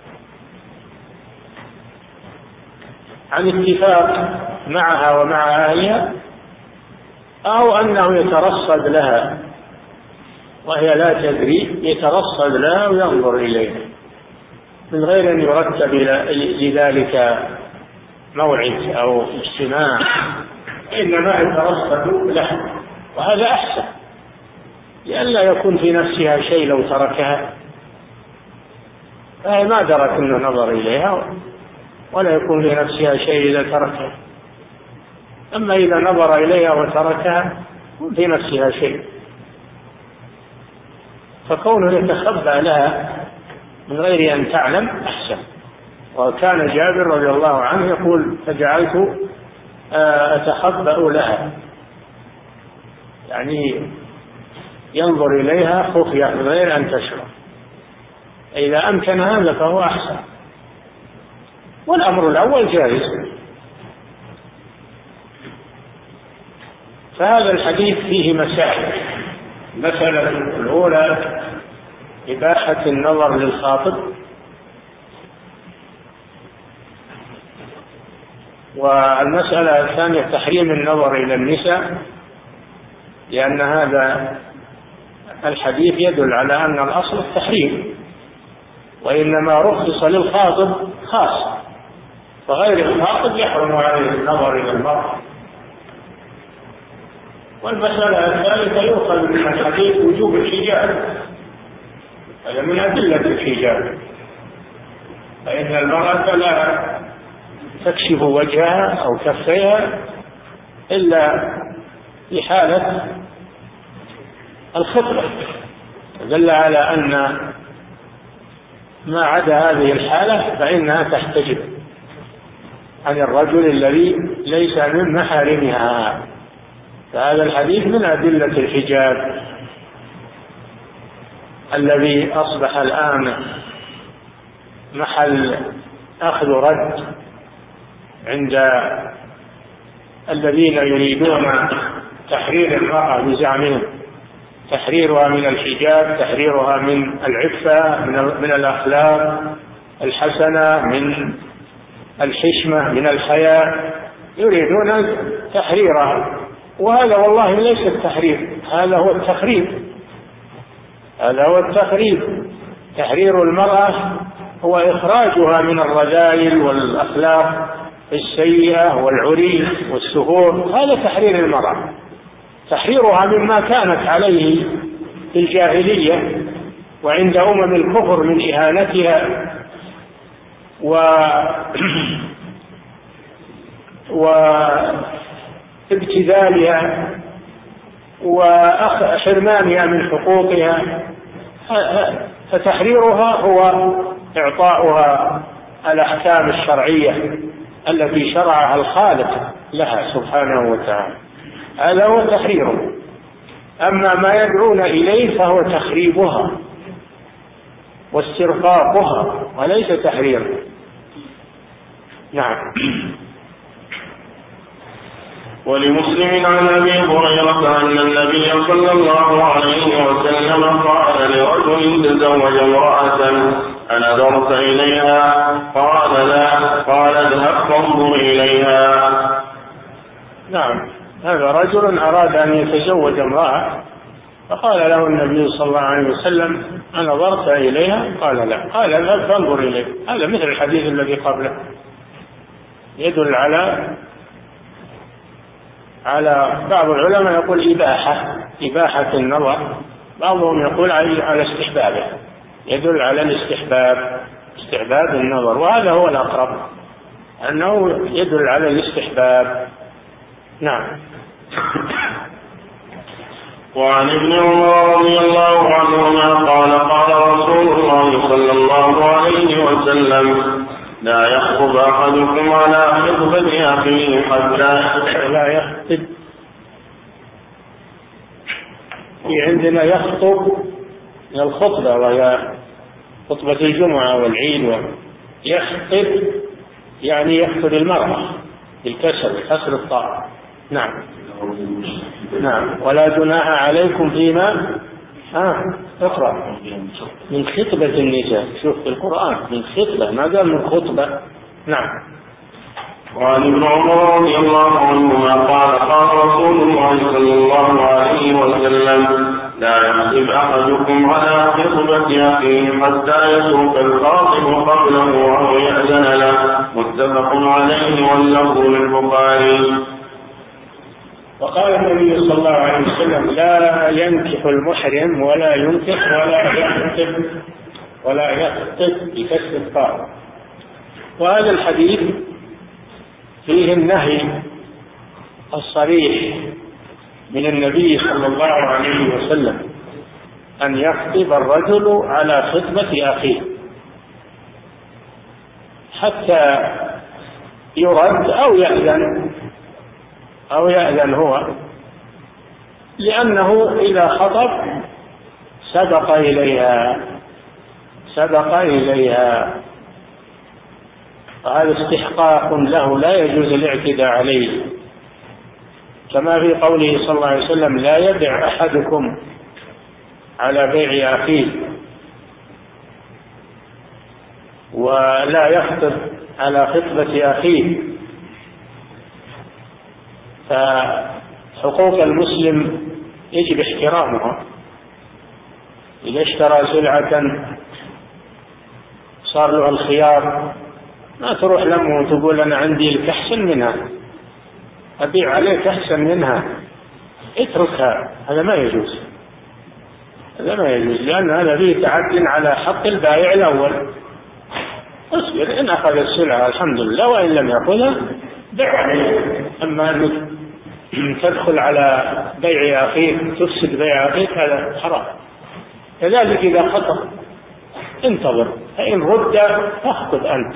عن اتفاق معها ومع أهلها أو أنه يترصد لها وهي لا تدري، يترصد لها وينظر إليها من غير أن يرتب لذلك موعد أو اجتماع، إنما يترصد لها، وهذا أحسن لئلا يكون في نفسها شيء لو تركها، فهي ما درت أنه نظر إليها، ولا يكون في نفسها شيء إذا تركها. أما إذا نظر إليها وتركها يكون في نفسها شيء، فكونه يتخبى لها من غير أن تعلم أحسن. وكان جابر رضي الله عنه يقول: فجعلت أتخبأ لها يعني ينظر إليها خفية غير أن تشرب. إذا أمكن هذا فهو أحسن، والأمر الأول جائز. فهذا الحديث فيه مسائل. المسألة الأولى إباحة النظر للخاطب، والمسألة الثانية تحريم النظر إلى النساء، لأن هذا الحديث يدل على أن الأصل التحريم، وإنما رخص للخاطب خاص، فغير الخاطب يحرم عليه النظر إلى المرأة. والمسألة الثالثة يؤخذ من الحديث وجوب الحجاب، هذا من أدلة الحجاب، فإن المرأة لا تكشف وجهها أو كفيها إلا في حالة الخطبة، دل على أن ما عدا هذه الحالة فإنها تحتجب عن الرجل الذي ليس من محارمها. فهذا الحديث من أدلة الحجاب الذي أصبح الآن محل أخذ رد عند الذين يريدون تحرير المرأة بزعمهم، تحريرها من الحجاب، تحريرها من العفة، من الأخلاق الحسنة، من الحشمة، من الحياء، يريدون تحريرها. وهذا والله ليس التحرير، هذا هو التخريب، هذا هو التخريب. تحرير المرأة هو إخراجها من الرذائل والأخلاق السيئة والعري والسفور، هذا تحرير المرأة. تحريرها مما كانت عليه في الجاهلية وعند أمم الكفر من إهانتها و وابتذالها وحرمانها من حقوقها. فتحريرها هو إعطاؤها الأحكام الشرعية التي شرعها الخالق لها سبحانه وتعالى، هذا هو تحريره. أما ما يدعون إليه فهو تخريبها واسترقاقها وليس تحريرها. نعم. ولمسلم عن أبي هريرة أن النبي صلى الله عليه وسلم قال لرجل تزوج امرأة أنظرت إليها؟ قال لا. قال اذهب فانظر إليها. نعم، هذا رجل أراد أن يتزوج امرأة فقال له النبي صلى الله عليه وسلم أنظرت إليها؟ قال لا. قال اذهب فانظر إليها. هذا مثل الحديث الذي قبله، يدل على على بعض العلماء يقول إباحة إباحة النظر، بعضهم يقول على استحبابه، يدل على الاستحباب، استحباب النظر، وهذا هو الأقرب أنه يدل على الاستحباب. نعم. وعن ابن عمر رضي الله عنهما قال قال رسول الله صلى الله عليه وسلم لا يخطب أحدكم على خطبة أخيه حتى لا يخطب، في عندنا يخطب من الخطبة وهي خطبة الجمعة والعيد، يخطب يعني يخطب المرأة بالكسر كسر الطاء. نعم. نعم. ولا جناح عليكم فيما آه اقرأ من خطبة النساء. شوف في القرآن من خطبة، ما قال من خطبة. نعم. وعن ابن عمر رضي الله عنهما قال قال رسول الله صلى الله عليه وسلم لا يخطب أحدكم على خطبة أخيه حتى يترك الخاطب قبله أو يأذن له. متفق عليه واللفظ للبخاري. وقال النبي صلى الله عليه وسلم لا ينكح المحرم ولا ينكح ولا يخطب ولا يخطب بكسر الطاء. وهذا الحديث فيه النهي الصريح من النبي صلى الله عليه وسلم أن يخطب الرجل على خطبة أخيه حتى يرد أو يأذن أو يأذن هو، لأنه إذا خطب سبق إليها سبق إليها وهذا استحقاق له لا يجوز الاعتداء عليه، كما في قوله صلى الله عليه وسلم: لا يبع أحدكم على بيع أخيه، ولا يخطب على خطبة أخيه. فحقوق المسلم يجب احترامها. إذا اشترى سلعة صار له الخيار، ما تروح لمه وتقول أنا عندي لك أحسن منها، أبيع عليك أحسن منها، اتركها. هذا ما يجوز، هذا ما يجوز، لأن هذا فيه تعد على حق البائع الأول. اصبر، إن أخذ السلعة الحمد لله، وإن لم يأخذها بيع عليه. أما أنك تدخل على بيع أخيك تفسد بيع أخيك هذا حرام. كذلك إذا خطب انتظر، فإن رد فاخطب أنت،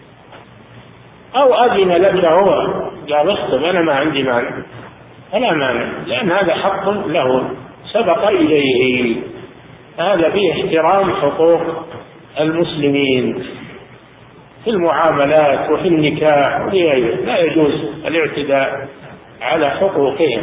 أو أذن لك هو قال اخطب أنا ما عندي مانع، فلا مانع، لأن هذا حق له سبق إليه. هذا فيه احترام حقوق المسلمين في المعاملات وفي النكاح وغيره، لا يجوز الاعتداء على حقوقهم.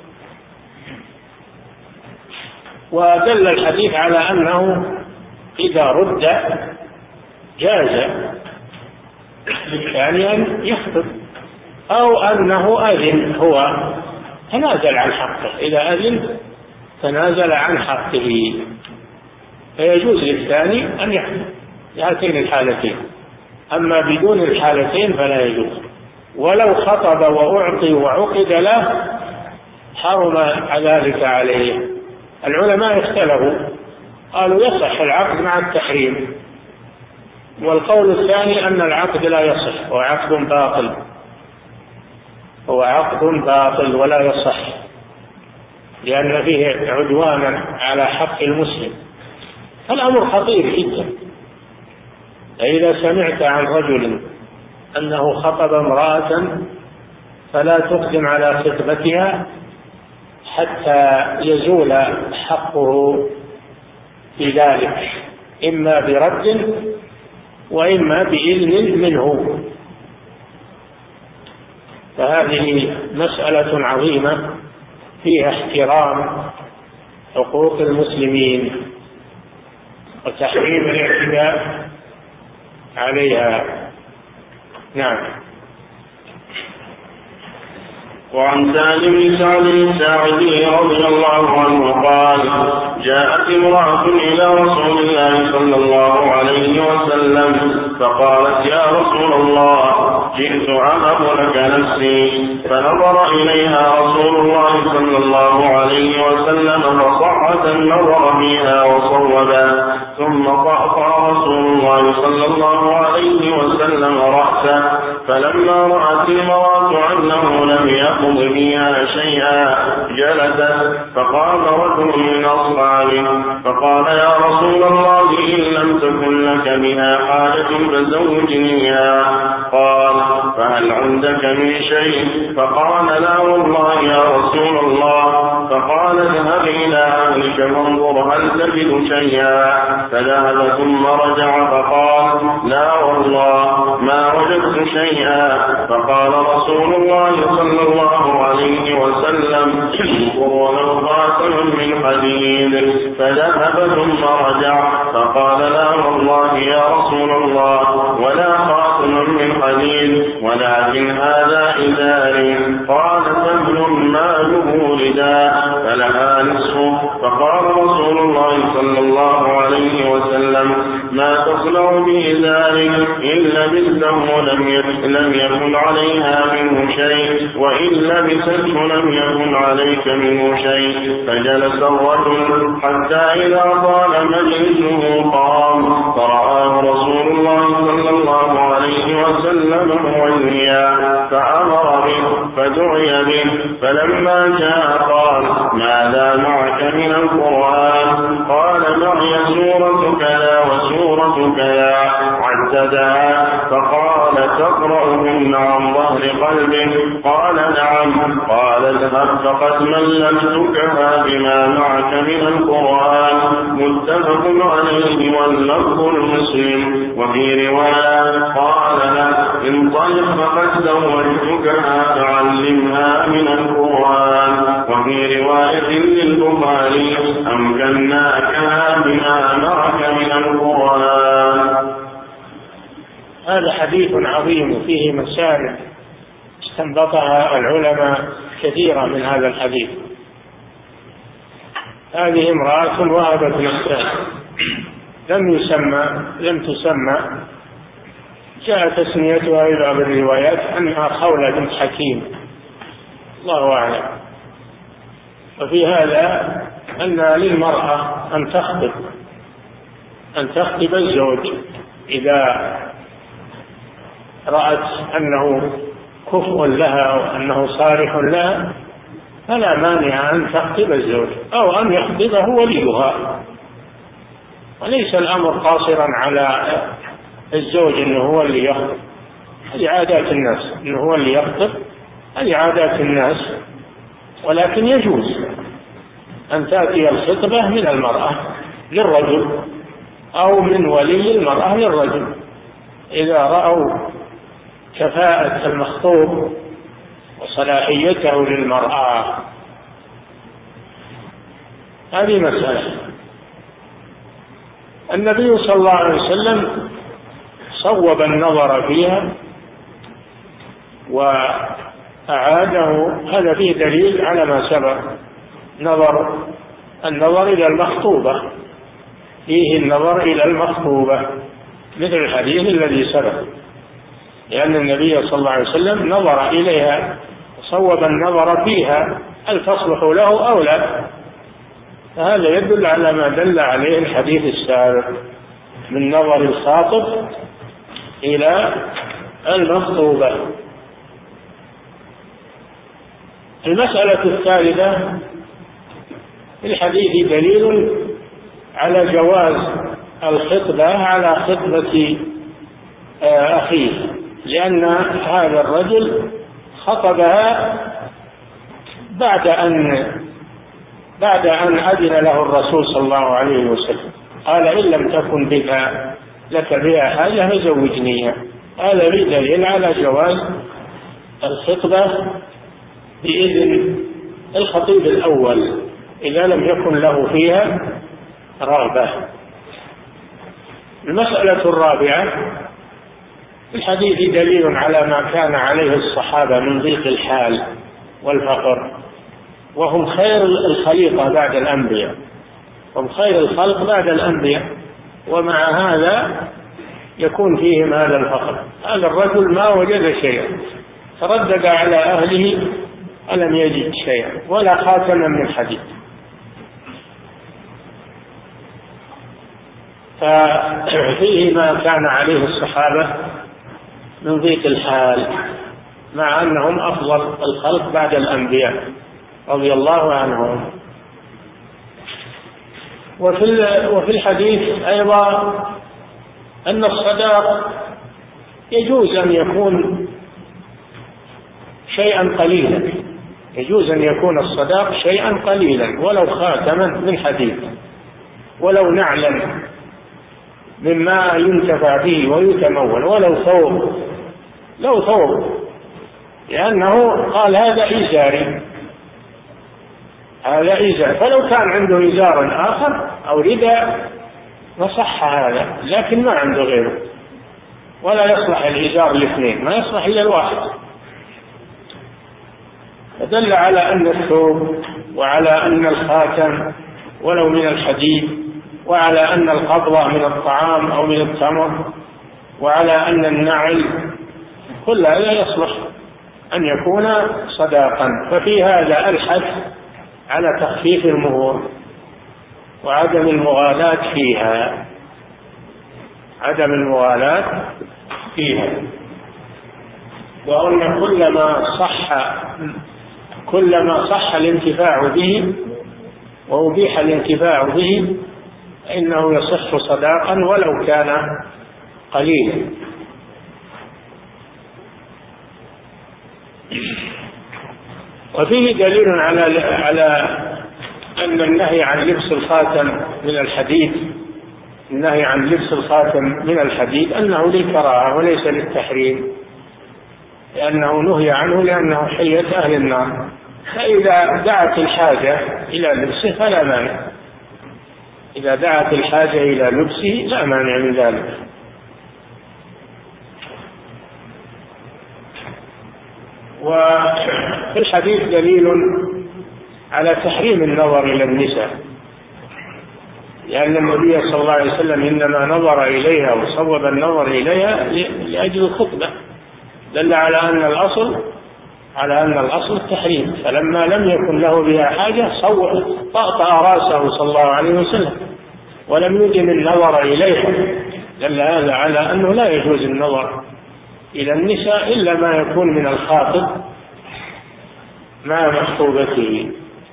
ودل الحديث على أنه إذا رد جاز للثاني أن يخطب، أو أنه أذن هو تنازل عن حقه، إذا أذن تنازل عن حقه فيجوز للثاني أن يخطب في هاتين الحالتين. أما بدون الحالتين فلا يجوز. ولو خطب وأعطي وعقد له حرم ذلك عليه. العلماء اختلفوا، قالوا يصح العقد مع التحريم، والقول الثاني أن العقد لا يصح، هو عقد باطل، هو عقد باطل ولا يصح، لأن فيه عدوانا على حق المسلم. الأمر خطير جدا. إذا سمعت عن رجل أنه خطب امرأة فلا تقدم على خطبتها حتى يزول حقه في ذلك، إما برد وإما بإذن منه. فهذه مسألة عظيمة فيها احترام حقوق المسلمين وتحريم الاعتداء عليها. نعم. وعن سالم بن سعد الساعدي رضي الله عنه قال: جاءت امرأة إلى رسول الله صلى الله عليه وسلم فقالت: يا رسول الله، جئت أهب لك نفسي. فنظر إليها رسول الله صلى الله عليه وسلم فصعد النظر فيها وصوبا، ثم طأطأ رسول الله صلى الله عليه وسلم رأسه، فلما رأت المرأة أنه لم يقض فيها شيئا جلست، فقام رجل من أصحابه فقال: يا رسول الله، إن لم تكن لك بها حاجة فزوجنيها. قال: فهل عندك من شيء؟ فقال: لا والله يا رسول الله. فقال: اذهب إلى أهلك فانظر هل تجد شيئا. فذهب ثم رجع فقال: لا والله ما وجدت شيئا. فقال رسول الله صلى الله عليه وسلم: انظروا له خاتما من حديد. فذهب ثم رجع فقال: لا والله يا رسول الله ولا خاتما من حديد، ولكن هذا إزاري. قال: تبل ماله رداء فلها نصفه. فقال رسول الله صلى الله عليه وسلم: ما تصنع بإزارك؟ إن لبسته لم يكن عليها منه شيء، وإن لبسته لم يكن عليك منه شيء. فجلس الرجل حتى إذا طال مجلسه قام، فرآه رسول الله صلى الله عليه وسلم مويا، فأمر به فدعي به. فلما جاء قال: ماذا معك من القرآن؟ قال: معي سورة كذا وسورة كذا. عددها. فقال: أتقرأهن عن ظهر قلب؟ قال نعم. قال اذهب فقد ملكتكها بما معك من القرآن. متفق عليه واللفظ المسلم. وفي رواية قال له انطلق فقد زوجتكها فعلمها من القرآن. وفي رواية للبخاري أمكناكها بما معك من القرآن. هذا حديث عظيم فيه مسائل استنبطها العلماء كثيرا من هذا الحديث. هذه امرأة وهبت نفسها، لم يسمى لم تسمى، جاء تسميتها إلى بعض الروايات أنها خولة بنت حكيم، الله أعلم. وفي هذا أن للمرأة أن تخطب أن تخطب الزوج إذا رأت أنه كفء لها أو أنه صالح لها، فلا مانع أن تخطب الزوج أو أن يخطبه وليها. وليس الأمر قاصرا على الزوج أنه هو اللي يخطب، هذه عادات الناس، أنه هو اللي يخطب، هذه عادات الناس. ولكن يجوز أن تأتي الخطبة من المرأة للرجل أو من ولي المرأة للرجل إذا رأوا كفاءة المخطوب وصلاحيته للمرأة. هذه مسألة. النبي صلى الله عليه وسلم صوب النظر فيها وأعاده، هذا فيه دليل على ما سبق. نظر النظر إلى المخطوبة، فيه النظر إلى المخطوبة مثل الحديث الذي سبق، لأن النبي صلى الله عليه وسلم نظر إليها وصوب النظر فيها هل تصلح له أو لا. فهذا يدل على ما دل عليه الحديث السابق من نظر الخاطب إلى المخطوبة. المسألة الثالثة في الحديث دليل على جواز الخطبة على خطبة أخيه، لأن هذا الرجل خطبها بعد أن بعد أن أذن له الرسول صلى الله عليه وسلم، قال إن لم تكن بها لك بها حاجة فزوجنيها. هذا دليل على جواز الخطبة بإذن الخطيب الأول إذا لم يكن له فيها رغبة. المسألة الرابعة في الحديث دليل على ما كان عليه الصحابة من ضيق الحال والفقر، وهم خير الخليقة بعد الأنبياء، هم خير الخلق بعد الأنبياء، ومع هذا يكون فيهم هذا الفقر. هذا الرجل ما وجد شيئا، تردد على أهله ألم يجد شيئا ولا خاتما من حديد. ففيه ما كان عليه الصحابة من ضيق الحال مع أنهم أفضل الخلق بعد الأنبياء رضي الله عنهم. وفي وفي الحديث أيضا أن الصداق يجوز أن يكون شيئا قليلا، يجوز أن يكون الصداق شيئا قليلا ولو خاتما من حديد، ولو نعلا مما ينتفع به ويتمول، ولو ثوب، لو ثوب، لأنه قال هذا إزاري، هذا إزار. فلو كان عنده إزار آخر أو رداء نصح هذا، لكن ما عنده غيره، ولا يصلح الإزار الاثنين، ما يصلح إلا الواحد. فدل على أن الثوب وعلى أن الخاتم ولو من الحديد، وعلى أن القبضة من الطعام أو من التمر، وعلى أن النعل، كل هذا يصلح أن يكون صداقا. ففي هذا الحث على تخفيف المهور وعدم المغالاة فيها، عدم المغالاة فيها. وأن كلما صح كلما صح الانتفاع به وأبيح الانتفاع به إنه يصح صداقا ولو كان قليلا. وفيه دليل على على أن النهي عن لبس الخاتم من الحديد النهي عن لبس الخاتم من الحديد أنه للكراهة وليس للتحريم، لأنه نهي عنه لأنه حية أهل النار، فإذا دعت الحاجة إلى لبسه فلا مانع، إذا دعت الحاجة إلى لبسه لا مانع من ذلك. وفي الحديث دليل على تحريم النظر إلى النساء، لأن النبي صلى الله عليه وسلم إنما نظر إليها وصوب النظر إليها لأجل الخطبة، دل على أن الأصل على أن الأصل التحريم، فلما لم يكن له بها حاجة طأطأ رأسه صلى الله عليه وسلم ولم يدم النظر إليها، دل هذا على أنه لا يجوز النظر إلى النساء إلا ما يكون من الخاطب مع مخطوبته.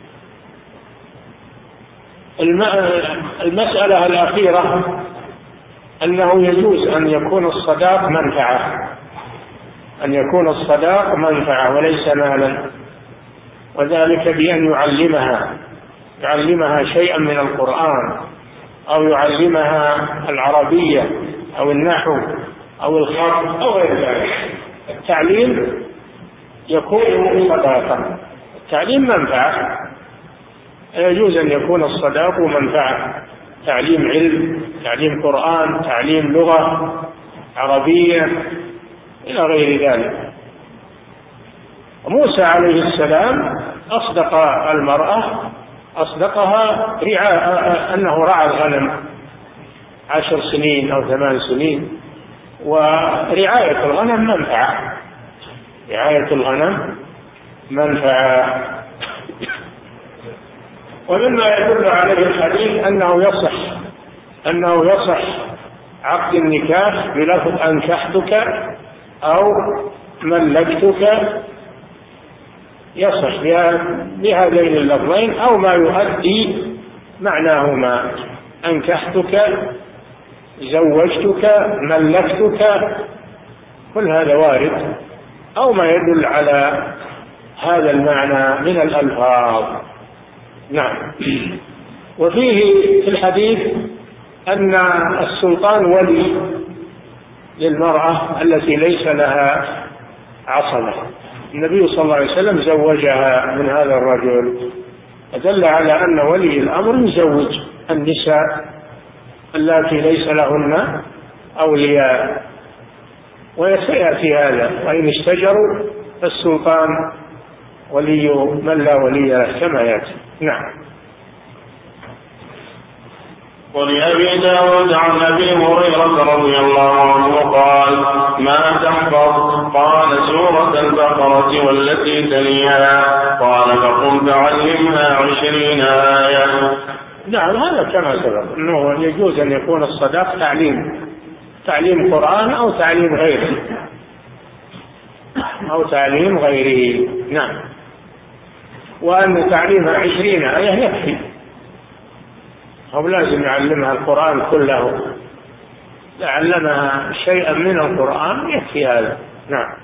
المسألة الأخيرة أنه يجوز أن يكون الصداق منفعة أن يكون الصداق منفعة وليس مالا، وذلك بأن يعلمها يعلمها شيئا من القرآن أو يعلمها العربية أو النحو أو الخط أو غير ذلك. التعليم يكون صداقا، التعليم منفعة، يجوز أن يكون الصداق منفعة، تعليم علم، تعليم قرآن، تعليم لغة عربية إلى غير ذلك. موسى عليه السلام أصدق المرأة أصدقها رعاء أنه رعى الغنم عشر سنين أو ثمان سنين، ورعاية الغنم منفعة رعاية الغنم منفعة. ومما يدل عليه الحديث أنه يصح أنه يصح عقد النكاح بلفظ أنكحتك أو ملكتك، يصح بهذين اللفظين أو ما يؤدي معناهما، أنكحتك، زوجتك، ملكتك، كل هذا وارد، أو ما يدل على هذا المعنى من الألفاظ. نعم. وفيه في الحديث أن السلطان ولي للمرأة التي ليس لها عصبة، النبي صلى الله عليه وسلم زوجها من هذا الرجل، دل على أن ولي الأمر يزوج النساء التي ليس لهن أولياء، وسيأتي هذا، وإن اشتجروا فالسلطان ولي من لا ولي له كما يأتي. نعم. ولأبي داود عن أبي هريرة رضي الله عنه قال: ما تحفظ؟ قال: سورة البقرة والتي تليها. قال: فقم فعلمها عشرين آية. نعم، هذا كما سبق أنه يجوز أن يكون الصداق تعليم تعليم قرآن أو تعليم غيره أو تعليم غيره. نعم. وأن تعليمها عشرين آية يكفي، أو لازم يعلمها القرآن كله، علمها شيئا من القرآن يكفي هذا. نعم.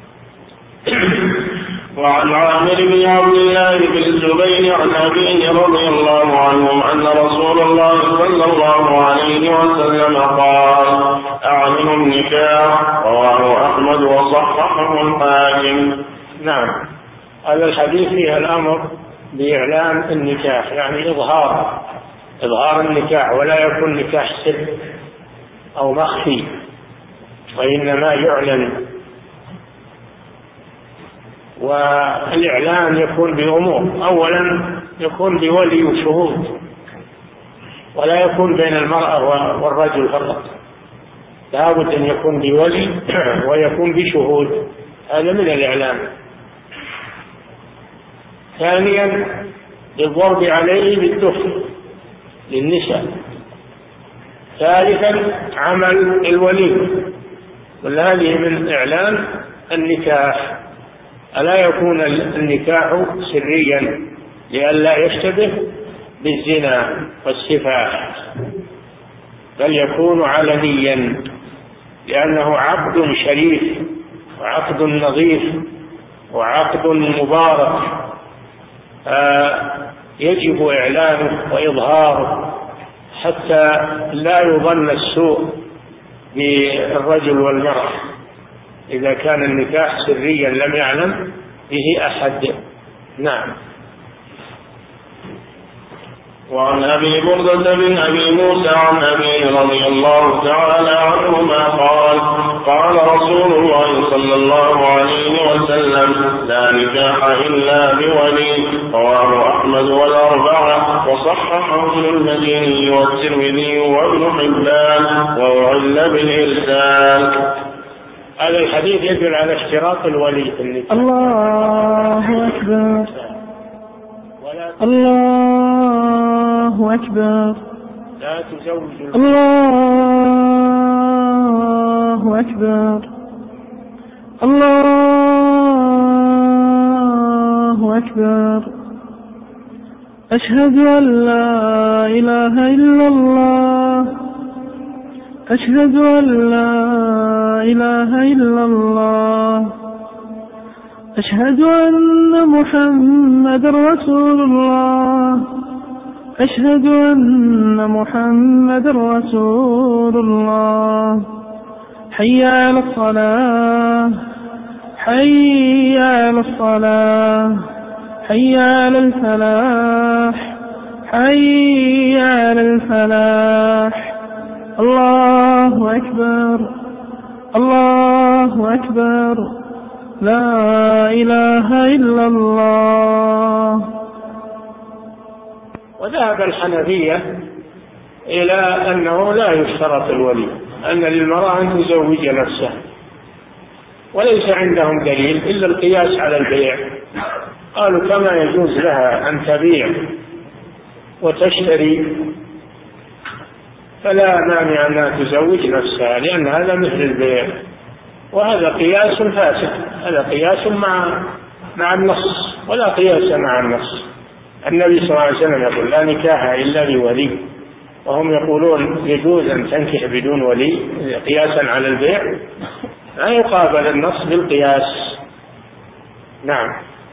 وعن عامر بن عبد الله بن الزبير عن أبيه رضي الله عنه أن رسول الله صلى الله عليه وسلم قال: أعلنوا النكاح. رواه أحمد وصححه الحاكم. نعم. هذا الحديث فيه الأمر بإعلان النكاح، يعني إظهار إظهار النكاح، ولا يكون نكاح سر أو مخفي، وإنما يعلن. والإعلان يكون بأمور، أولا يكون بولي وشهود، ولا يكون بين المرأة والرجل فقط، لابد أن يكون بولي ويكون بشهود، هذا من الإعلان. ثانيا الضرب عليه بالدف للنساء. ثالثا عمل الولي، وهذه من إعلان النكاح، ألا يكون النكاح سريا لئلا يشتبه بالزنا والسفاح، بل يكون علنيا، لأنه عقد شريف وعقد نظيف وعقد مبارك يجب إعلانه وإظهاره حتى لا يظن السوء بالرجل والمرأة إذا كان النكاح سريا لم يعلم به أحد. نعم. وعن أبي بردة بن أبي موسى عن أبي رضي الله تعالى عنهما قال قال رسول الله صلى الله عليه وسلم لا نكاح إلا بولي. رواه أحمد والأربعة وصححه ابن المديني والترمذي وابن حبان وعل بالإرسال. هذا الحديث يدل على اشتراط الولي في النكاح. الله أكبر الله أكبر. لا تزوج الله أكبر الله أكبر. أشهد أن لا إله إلا الله أشهد أن لا إله إلا الله أشهد أن محمد رسول الله أشهد أن محمد رسول الله. حي على الصلاة حي على الصلاة حي على الفلاح حي على الفلاح. الله أكبر الله أكبر. لا إله إلا الله. وذهب الحنفية إلى أنه لا يشترط الولي، أن للمرأة أن تزوج نفسها، وليس عندهم دليل إلا القياس على البيع. قالوا كما يجوز لها أن تبيع وتشتري فلا مانع أنها تزوج نفسها، لأن هذا مثل البيع، وهذا قياس فاسد، هذا قياس مع مع النص ولا قياس مع النص. النبي صلى الله عليه وسلم يقول لا نكاح إلا بولي، وهم يقولون يجوز أن تنكح بدون ولي قياسا على البيع. لا يقابل النص بالقياس. نعم.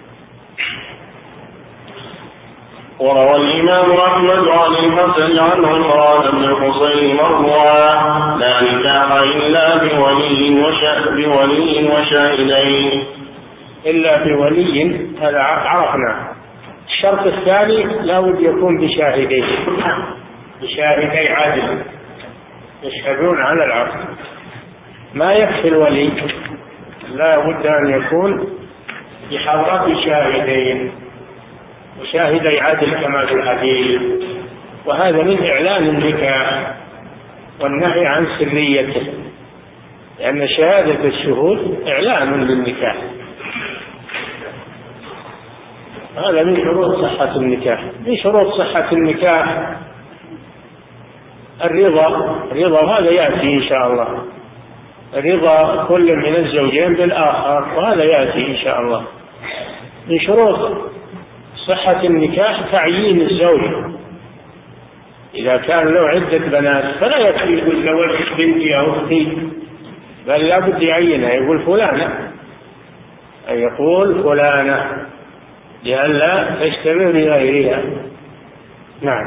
وروى الإمام أحمد عن الحسن عن عمران بن حصين مرفوعا لا نكاح إلا بولي بولي وشاهدين. إلا بولي هذا عرفنا. الشرط الثاني لا بد يكون بشاهدين بشاهدي عادل يشهدون على العقد. ما يكفي الولي، لا بد أن يكون بحضرة شاهدين وشاهدي عدل كما في الحديث. وهذا من إعلان النكاح والنهي عن سريته، لأن شهادة الشهود إعلان للنكاح. هذا من شروط صحة النكاح. من شروط صحة النكاح الرضا الرضا وهذا يأتي إن شاء الله. رضا كل من الزوجين بالآخر، وهذا يأتي إن شاء الله. من شروط صحة النكاح تعيين الزوج. إذا كان له عدة بنات فلا يكفي يقول زوجت بنتي أو أختي، بل لا بد يعينها، يقول فلانة، أي يقول فلانة لئلا تشتبه بغيرها. نعم.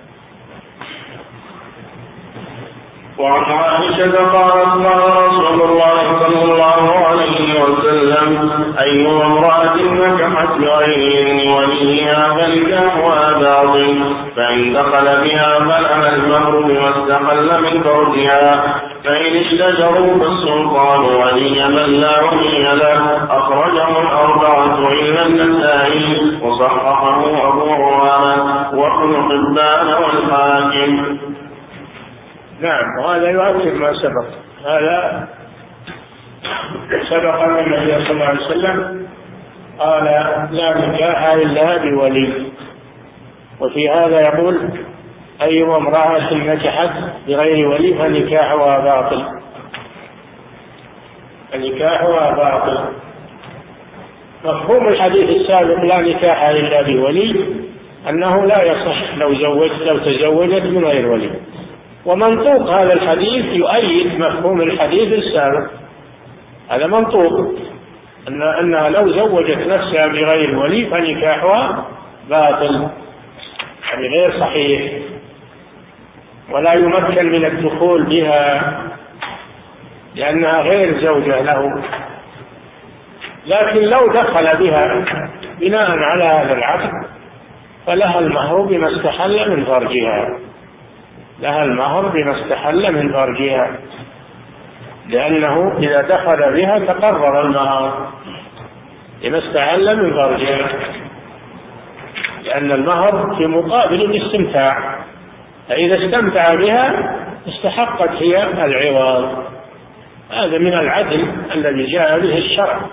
وعن عائشة قالت قال رسول الله صلى الله عليه وسلم أيما امرأة نكحت بغير وليها فنكاحها باطل، فإن دخل بها فلها المهر بما استحل من فرجها، فإن اشتجروا فالسلطان ولي من لا ولي له. أخرجه الأربعة إلا النسائي وصححه أبو عوانة وابن حبان والحاكم. نعم. وهذا يؤكد ما سبق. هذا سبق أن النبي صلى الله عليه وسلم قال لا نكاح إلا بولي. وفي هذا يقول أي امرأة نكحت بغير ولي فنكاحها باطل فنكاحها باطل. مفهوم الحديث السابق لا نكاح إلا بولي أنه لا يصح لو زوجت لو تزوجت من غير ولي. ومنطوق هذا الحديث يؤيد مفهوم الحديث السابق. هذا منطوق أن أنها لو زوجت نفسها بغير ولي فنكاحها باطل، يعني غير صحيح، ولا يمكن من الدخول بها لأنها غير زوجة له. لكن لو دخل بها بناء على هذا العقد فلها المهر بما استحل من فرجها، لها المهر بما استحل من فرجها، لأنه إذا دخل بها تقرر المهر بما استحل من فرجها، لأن المهر في مقابل الاستمتاع، فإذا استمتع بها استحقت هي العوض. هذا من العدل الذي جاء به الشرع.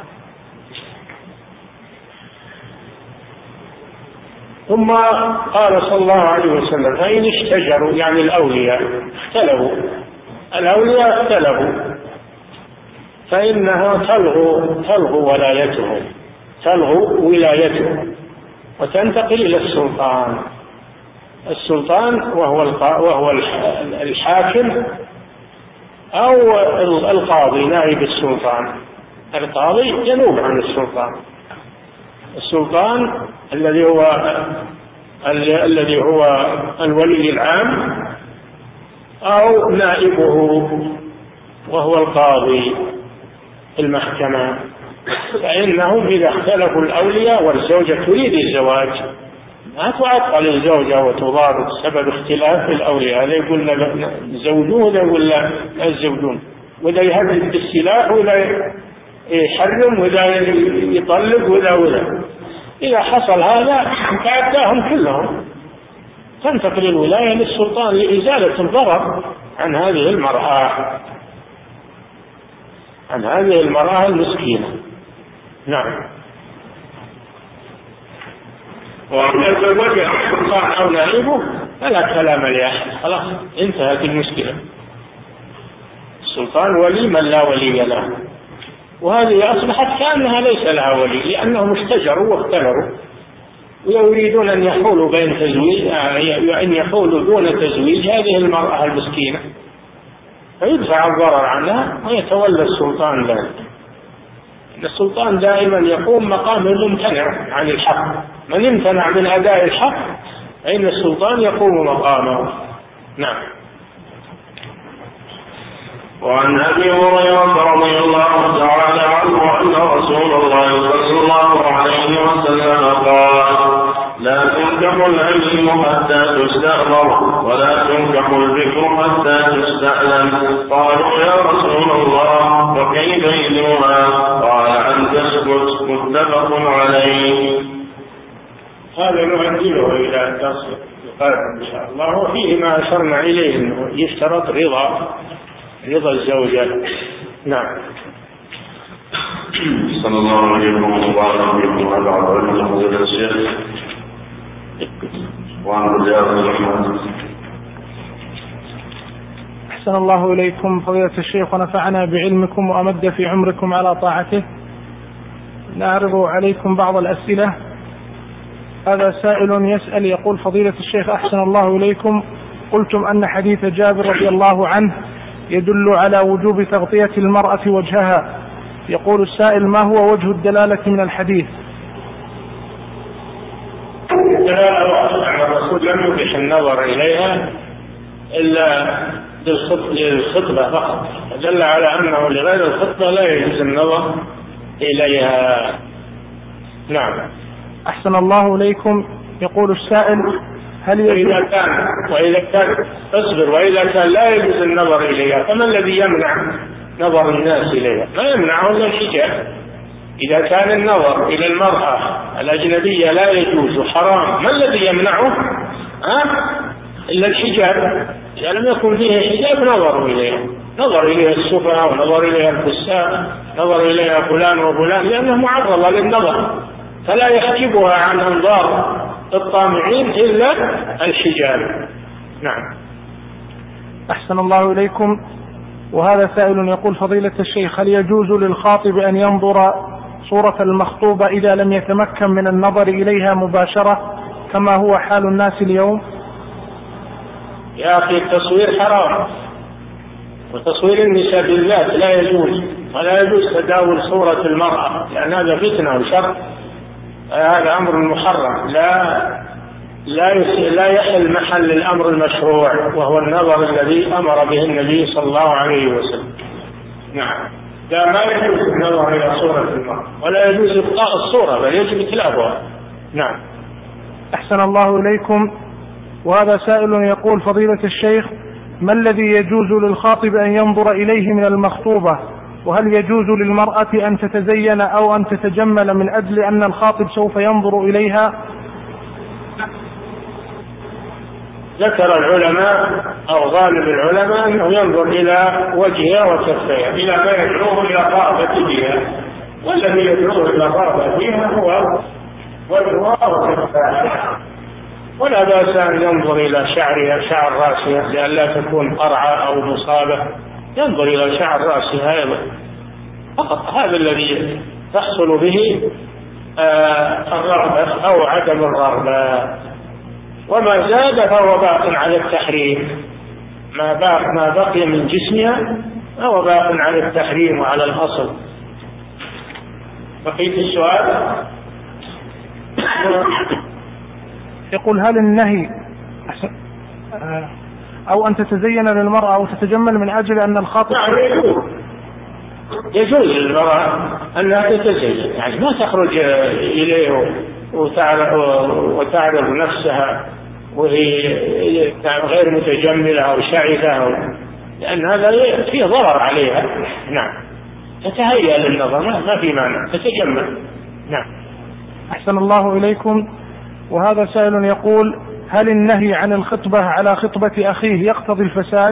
ثم قال صلى الله عليه وسلم: فإن اشتجروا، يعني الأولياء اختلفوا، الأولياء اختلفوا فإنها تلغو تلغو ولايتهم، تلغو ولايتهم وتنتقل إلى السلطان. السلطان وهو وهو الحاكم أو القاضي نائب السلطان. القاضي ينوب عن السلطان. السلطان الذي هو الذي هو الولي العام أو نائبه وهو القاضي في المحكمة. فإنهم إذا اختلفوا الأولياء والزوجة تريد الزواج ما تعطل الزوجة وتضار بسبب اختلاف الأولياء، هذا يقول لا زوجوه ولا يقول لا الزوجون، ولا يهدد بالسلاح ولا يحرم ولا يطلق ولا ولا. إذا حصل هذا تعداهم كلهم، تنتقل الولاية للسلطان لإزالة الضرر عن هذه المرأة، عن هذه المرأة المسكينة. نعم. وإذا تزوج السلطان أو نائبه فلا كلام لأحد، خلاص انتهت المشكلة. السلطان ولي من لا ولي له، وهذه أصبحت كأنها ليس لها ولي، لأنهم اشتجروا واختلفوا ويريدون أن يحولوا بين تزويج، أن يحولوا دون تزويج هذه المرأة المسكينة، فيدفع الضرر عنها ويتولى السلطان ذلك. السلطان دائما يقوم مقام الممتنع عن الحق، من امتنع من أداء الحق فإن السلطان يقوم مقامه. نعم. وعن أبي هريرة رضي الله تعالى عنه أن رسول الله صلى الله عليه وسلم قال: لا تنكح الأيم حتى تستأمر ولا تنكح البكر حتى تستأذن. قالوا: يا رسول الله وكيف إذنها؟ قال: أن تسكت. متفق عليه. هذا نعدله إلى درس القادم إن شاء الله، وفيه ما أشرنا إليه أنه يشترط رضا رضا الزوجة. نعم. صلى الله عليه وسلم. وعلى آله الشيخ وعن الرحمن. أحسن الله إليكم فضيلة الشيخ ونفعنا بعلمكم وأمد في عمركم على طاعته. نعرض عليكم بعض الأسئلة. هذا سائل يسأل يقول: فضيلة الشيخ أحسن الله إليكم، قلتم أن حديث جابر رضي الله عنه يدل على وجوب تغطية المرأة وجهها. يقول السائل: ما هو وجه الدلالة من الحديث؟ الرسول لم يبح النظر إليها إلا للخطبة فقط، دل على أنه لغير الخطبة لا يجوز النظر إليها. نعم. أحسن الله إليكم. يقول السائل: هل وإذا كان وإذا كان اصبر وإذا كان لا يجوز النظر إليها فما الذي يمنع نظر الناس إليها؟ ما يمنعه إلا الحجاب. إذا كان النظر إلى المرأة الأجنبية لا يجوز حرام، ما الذي يمنعه؟ أه؟ إلا الحجاب. إذا لم يكن فيه حجاب نظروا إليها، نظر إليها السفهاء ونظر إليها الفساق، نظر إليها فلان وفلان، لأنها معرضة للنظر، فلا يحجبها عن أنظار الطامعين إلا الحجاب. نعم. أحسن الله إليكم. وهذا سائل يقول: فضيلة الشيخ، هل يجوز للخاطب أن ينظر صورة المخطوبة إذا لم يتمكن من النظر إليها مباشرة كما هو حال الناس اليوم؟ يا أخي التصوير حرام، وتصوير النساء بالذات لا يجوز. ولا يجوز تداول صورة المرأة لأن هذا فتنة وشر، هذا أمر محرم لا لا لا يحل محل الأمر المشروع وهو النظر الذي أمر به النبي صلى الله عليه وسلم. نعم، لا ما يجوز النظر إلى صورة المرأة ولا يجوز إبقاء الصورة بل يجب إتلافها. نعم. أحسن الله إليكم. وهذا سائل يقول: فضيلة الشيخ، ما الذي يجوز للخاطب أن ينظر إليه من المخطوبة؟ وهل يجوز للمرأة أن تتزين أو أن تتجمل من أجل أن الخاطب سوف ينظر إليها؟ ذكر العلماء أو غالب العلماء أنه ينظر إلى وجهها وكفيها إلى ما يدعوه إلى الرغبة فيها، والذي يدعوه إلى الرغبة فيها هو وجهها وكفيها، ولا بأس أن ينظر إلى شعرها شعر رأسها لئلا تكون قرعة أو مصابة، ينظر إلى شعر رأسها أيضا فقط، هذا الذي تحصل به آه الرغبة أو عدم الرغبة، وما زاد فهو باق على التحريم، ما باق ما بقي من جسمها فهو باق على التحريم وعلى الأصل. بقيت السؤال. يقول: هل النهي أو أن تتزين للمرأة أو تتجمل من أجل أن الخاطب نعم يجوز يجوز للمرأة أنها تتزين، يعني ما تخرج إليه وتعرض نفسها وهي غير متجملة أو شعثة، لأن هذا فيه ضرر عليها. نعم، تتهيأ للنظر ما في مانع، تتجمل. نعم. أحسن الله إليكم. وهذا سائل يقول: هل النهي عن الخطبة على خطبة أخيه يقتضي الفساد؟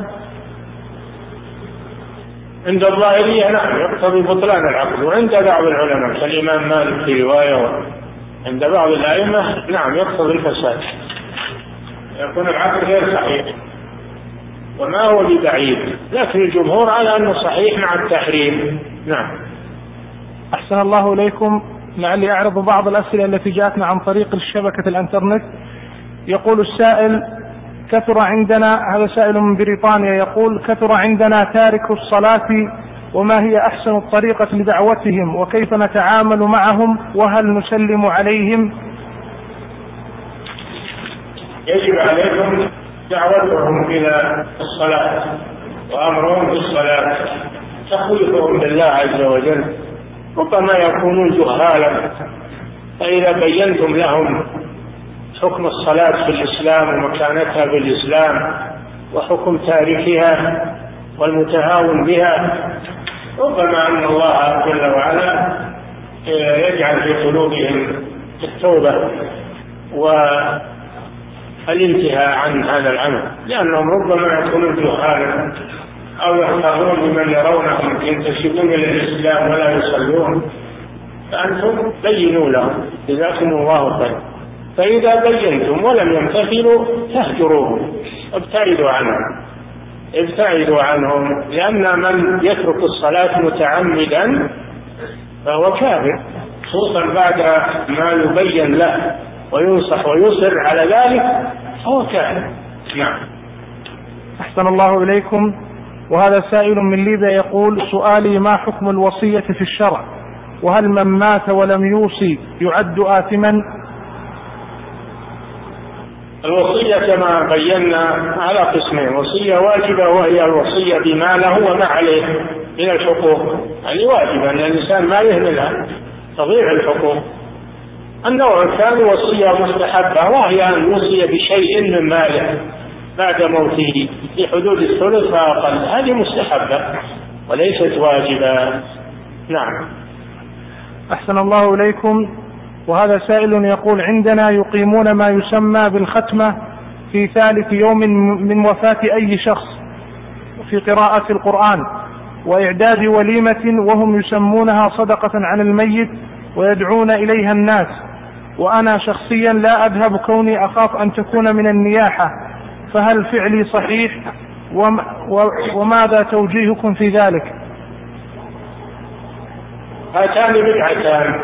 عند الظاهرية نعم يقتضي بطلان العقد، وعند بعض العلماء كالإمام مالك في رواية، عند بعض الأئمة نعم يقتضي الفساد، يكون العقد غير صحيح وما هو ببعيد، لكن الجمهور على أنه صحيح مع التحريم. نعم. أحسن الله إليكم. لعلي أعرض بعض الأسئلة التي جاءتنا عن طريق شبكة الإنترنت. يقول السائل: كثر عندنا، هذا سائل من بريطانيا، يقول: كثر عندنا تارك الصلاة، وما هي أحسن الطريقة لدعوتهم وكيف نتعامل معهم وهل نسلم عليهم؟ يجب عليكم دعوتهم إلى الصلاة وأمرهم بالصلاة، تخويفهم بالله عز وجل، ربما يكونون جهالا، فإذا بينتم لهم حكم الصلاة في الإسلام ومكانتها في الإسلام وحكم تاركها والمتهاون بها، ربما أن الله جل وعلا يجعل في قلوبهم التوبة والانتهاء عن هذا العمل، لأنهم ربما يكونون جهالا أو يختارون بمن يرونهم ينتسبون إلى الإسلام ولا يصلون، فأنتم بينوا لهم جزاكم الله خيرا. فإذا بينتم ولم يمتثلوا فاهجروهم، ابتعدوا عنهم ابتعدوا عنهم لأن من يترك الصلاة متعمدا فهو كافر، خصوصا بعد ما يبين له وينصح ويصر على ذلك فهو كافر. نعم. أحسن الله إليكم. وهذا سائل من ليبيا يقول: سؤالي: ما حكم الوصية في الشرع؟ وهل من مات ولم يوصي يعد آثما؟ الوصية كما بينا على قسمين: وصية واجبة وهي الوصية بما له وما عليه من الحقوق، يعني واجبة أن الإنسان ما يهملها تضيع الحقوق. النوع الثاني وصية مستحبة وهي أن يوصي بشيء من ماله بعد موته في حدود الثلث فأقل، هذه مستحبة وليست واجبة. نعم. أحسن الله إليكم. وهذا سائل يقول: عندنا يقيمون ما يسمى بالختمة في ثالث يوم من وفاة أي شخص في قراءة القرآن وإعداد وليمة، وهم يسمونها صدقة عن الميت ويدعون إليها الناس، وأنا شخصيا لا أذهب كوني أخاف أن تكون من النياحة، فهل فعلي صحيح وماذا توجيهكم في ذلك؟ هاتان بدعتان: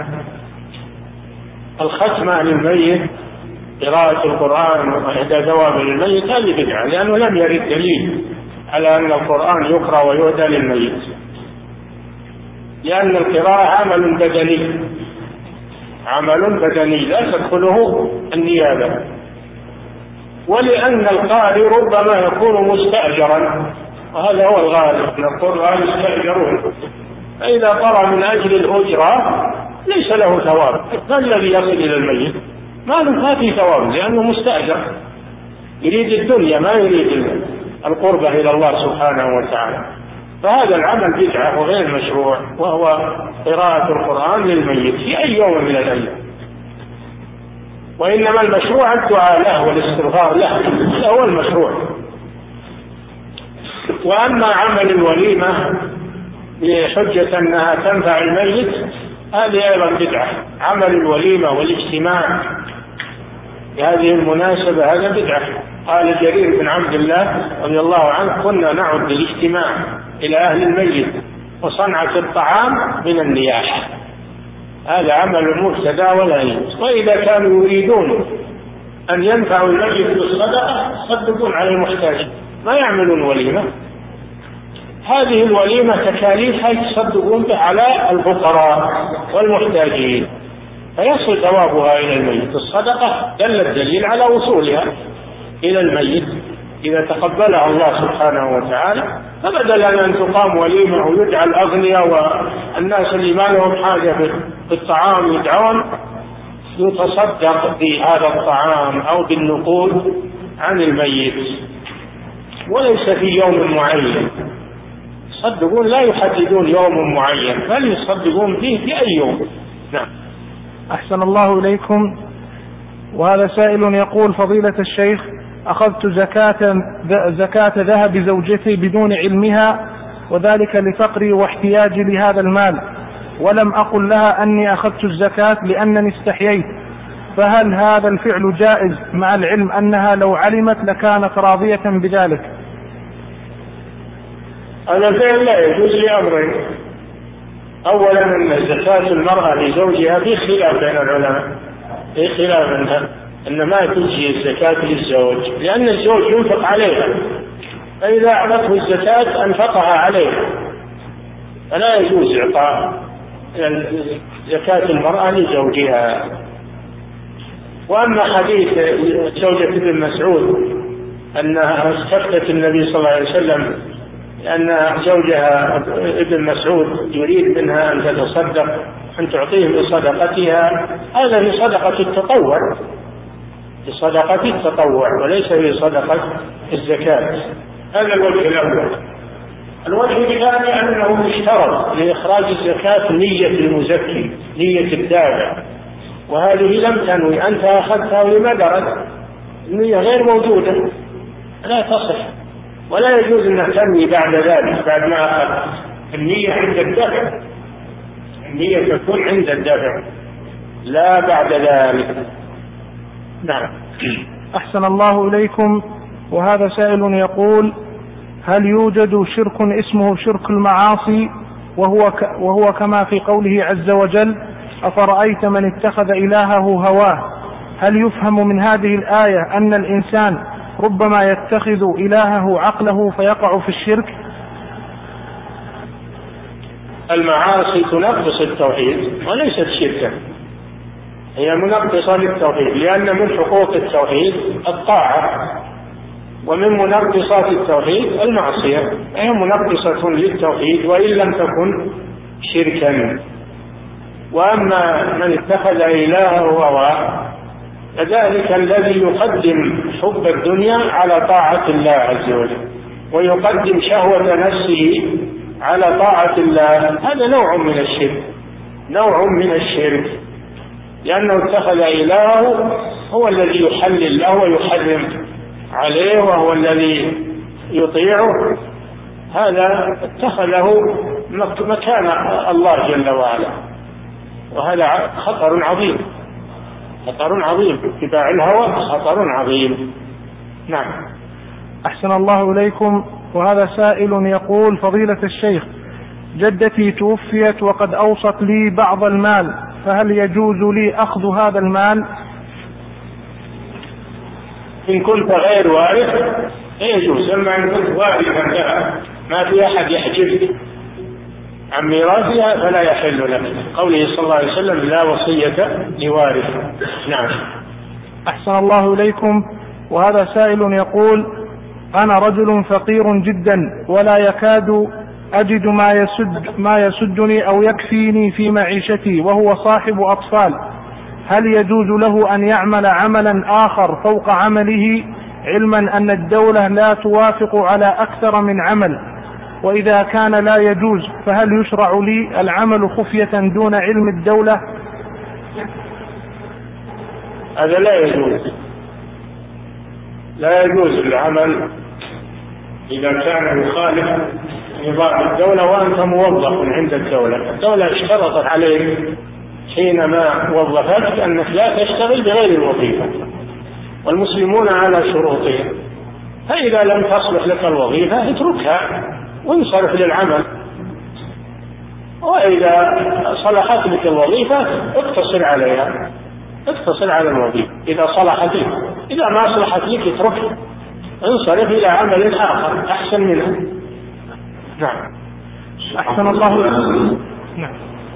الختمة للميت قراءة القرآن وإحدى ثواب للميت هذه بدعة، لأنه لم يرد دليل على أن القرآن يقرأ ويهدى للميت. لأن القراءة عمل بدني، عمل بدني لا تدخله النيابة. ولأن القارئ ربما يكون مستأجرا، وهذا هو الغالب، أن القراء يستأجرون، فإذا قرأ من أجل الأجرة ليس له ثواب. فالذي يصل إلى الميت ما له فيه ثواب، لأنه مستأجر يريد الدنيا ما يريد القربة إلى الله سبحانه وتعالى. فهذا العمل بدعة وغير مشروع، وهو قراءة القرآن للميت في أي يوم من الأيام. وإنما المشروع الدعاء له والاستغفار له، هذا هو المشروع. وأما عمل الوليمة لحجة أنها تنفع الميت هذه أيضا بدعة. عمل الوليمة والاجتماع بهذه المناسبة هذا بدعة. قال جرير بن عبد الله رضي الله عنه: كنا نعد الاجتماع إلى أهل الميت وصنعة الطعام من النياحة. هذا عمل المبتدع ولا يجوز. وإذا كانوا يريدون أن ينفعوا الميت بالصدقة يصدقون على المحتاج، ما يعملون وليمة. هذه الوليمة تكاليفها يتصدقون بها على الفقراء والمحتاجين، فيصل ثوابها إلى الميت. الصدقة دل الدليل على وصولها إلى الميت إذا تقبلها الله سبحانه وتعالى. فبدلا أن تقام وليمة ويدعى الأغنياء والناس اللي ما لهم حاجة بالطعام يدعون، يتصدق بهذا الطعام أو بالنقود عن الميت، وليس في يوم معين. يصدقون لا يحددون يوم معين، بل يصدقون فيه في أي يوم. نعم. أحسن الله إليكم. وهذا سائل يقول: فضيلة الشيخ، أخذت زكاة زكاة ذهب زوجتي بدون علمها، وذلك لفقري واحتياجي لهذا المال، ولم أقل لها أني أخذت الزكاة لأنني استحييت، فهل هذا الفعل جائز مع العلم أنها لو علمت لكانت راضية بذلك؟ هذا الفعل لا يجوز لأمرين: أولا أن زكاة المرأة لزوجها في خلاف بين العلماء، في خلاف أنها أن ما تجزي الزكاة للزوج، لأن الزوج ينفق عليها، فإذا أعطته الزكاة أنفقها عليها، فلا يجوز إعطاء زكاة المرأة لزوجها. وأما حديث زوجة ابن مسعود أنها استفتت النبي صلى الله عليه وسلم لأن زوجها ابن مسعود يريد منها أن تتصدق، أن تعطيه بصدقتها، هذا في صدقة التطوع، في صدقة التطوع وليس في صدقة الزكاة. هذا الوجه الأول. الوجه الثاني أنه يشترط لإخراج الزكاة نية المزكي، نية الدافع، وهذه لم تنوي، أنت أخذتها لما درت، النية غير موجودة لا تصح، ولا يجوز أن تنوي بعد ذلك بعد ما أخذ. النية عند الدفع، النية تكون عند الدفع لا بعد ذلك. نعم. أحسن الله إليكم. وهذا سائل يقول: هل يوجد شرك اسمه شرك المعاصي وهو, ك وهو كما في قوله عز وجل: أفرأيت من اتخذ إلهه هواه؟ هل يفهم من هذه الآية أن الإنسان ربما يتخذ إلهه عقله فيقع في الشرك؟ المعاصي تنقص التوحيد وليست شركا، هي منقصة للتوحيد، لأن من حقوق التوحيد الطاعة، ومن منقصات التوحيد المعصية، هي منقصة للتوحيد وإن لم تكن شركا. وأما من اتخذ إلهه هواه فذلك الذي يقدم حب الدنيا على طاعة الله عز وجل، ويقدم شهوة نفسه على طاعة الله، هذا نوع من الشرك، نوع من الشرك، لأنه اتخذ إلهه هو الذي يحلل له ويحرم عليه، وهو الذي يطيعه، هذا اتخذه مكان الله جل وعلا، وهذا خطر عظيم، خطر عظيم، اتباع الهوى خطر عظيم. نعم. أحسن الله إليكم. وهذا سائل يقول: فضيلة الشيخ، جدتي توفيت وقد أوصت لي بعض المال، فهل يجوز لي أخذ هذا المال؟ إن كنت غير وارث يجوز، أما إن كنت وارثا لها ما في أحد يحجبك، عن ميراثها فلا يحل له، قوله صلى الله عليه وسلم لا وصية لوارث. نعم. أحسن الله إليكم. وهذا سائل يقول: أنا رجل فقير جدا ولا يكاد أجد ما يسد ما يسدني أو يكفيني في معيشتي، وهو صاحب أطفال، هل يجوز له أن يعمل عملا آخر فوق عمله، علما أن الدولة لا توافق على أكثر من عمل؟ وإذا كان لا يجوز فهل يشرع لي العمل خفية دون علم الدولة؟ هذا لا يجوز، لا يجوز العمل إذا كان يخالف نظام الدولة وأنت موظف عند الدولة. الدولة اشترطت عليك حينما وظفتك أنك لا تشتغل بغير الوظيفة، والمسلمون على شروطهم، فإذا لم تصلح لك الوظيفة اتركها وانصرف للعمل، وإذا صلحت لك الوظيفة اقتصر عليها، اقتصر على الوظيفة إذا صلحت لك. إذا ما صلحت لك اتركها، انصرف إلى عمل آخر أحسن منه. نعم. أحسن الله. نعم.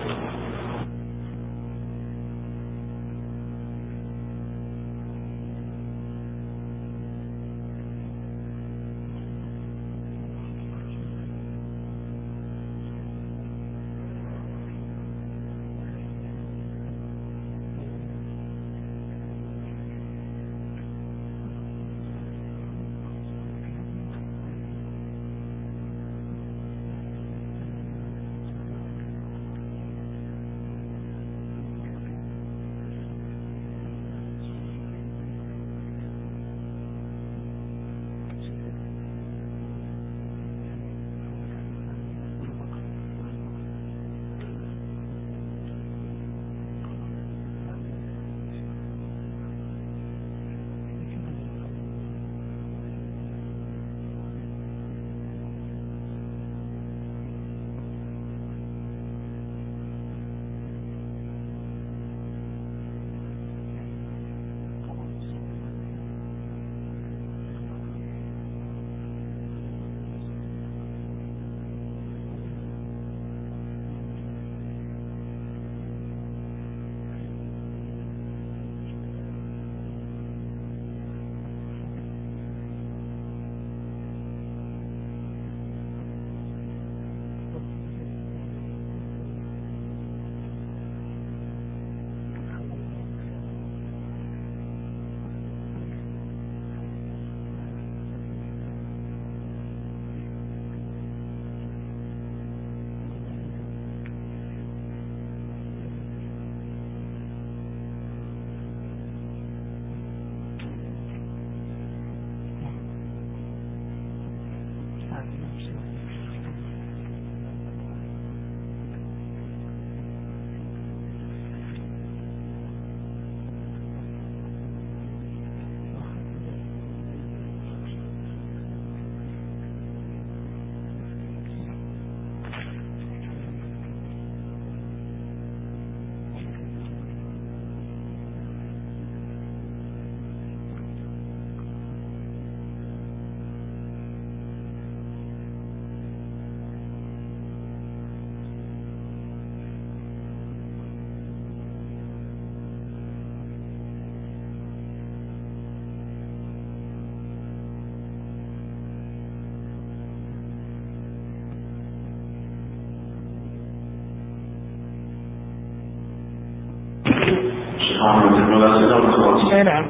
نعم.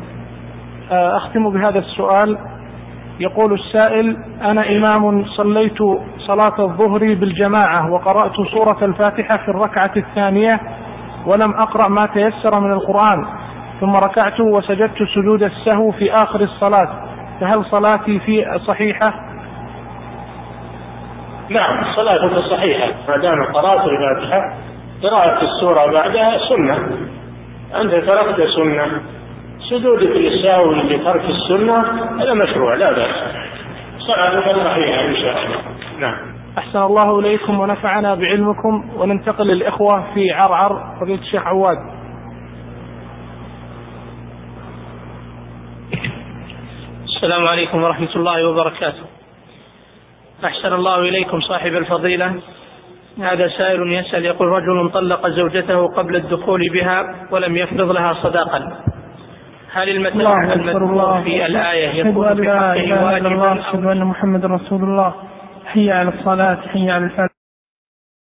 أختم بهذا السؤال. يقول السائل: أنا إمام صليت صلاة الظهر بالجماعة وقرأت سورة الفاتحة في الركعة الثانية ولم أقرأ ما تيسر من القرآن، ثم ركعت وسجدت سجود السهو في آخر الصلاة، فهل صلاتي في صحيحة؟ نعم، صلاتك صحيحة ما دام قرأت الفاتحة. قراءة السورة بعدها سنة، أنت تركت سنة، سجودك للسهو لترك السنة هذا مشروع لا بأس، صلاتك صحيحة إن شاء الله. نعم. أحسن الله إليكم ونفعنا بعلمكم. وننتقل للإخوة في عرعر، فضيلة الشيخ عواد. السلام عليكم ورحمة الله وبركاته. أحسن الله إليكم صاحب الفضيلة. هذا سائل يسأل يقول رجل طلق زوجته قبل الدخول بها ولم يفرض لها صداقا، هل المتاع المذكور في الآية يكون في حقه واجبا؟ أشهد أن محمد رسول الله، حي على الصلاة، حي على الفلاح.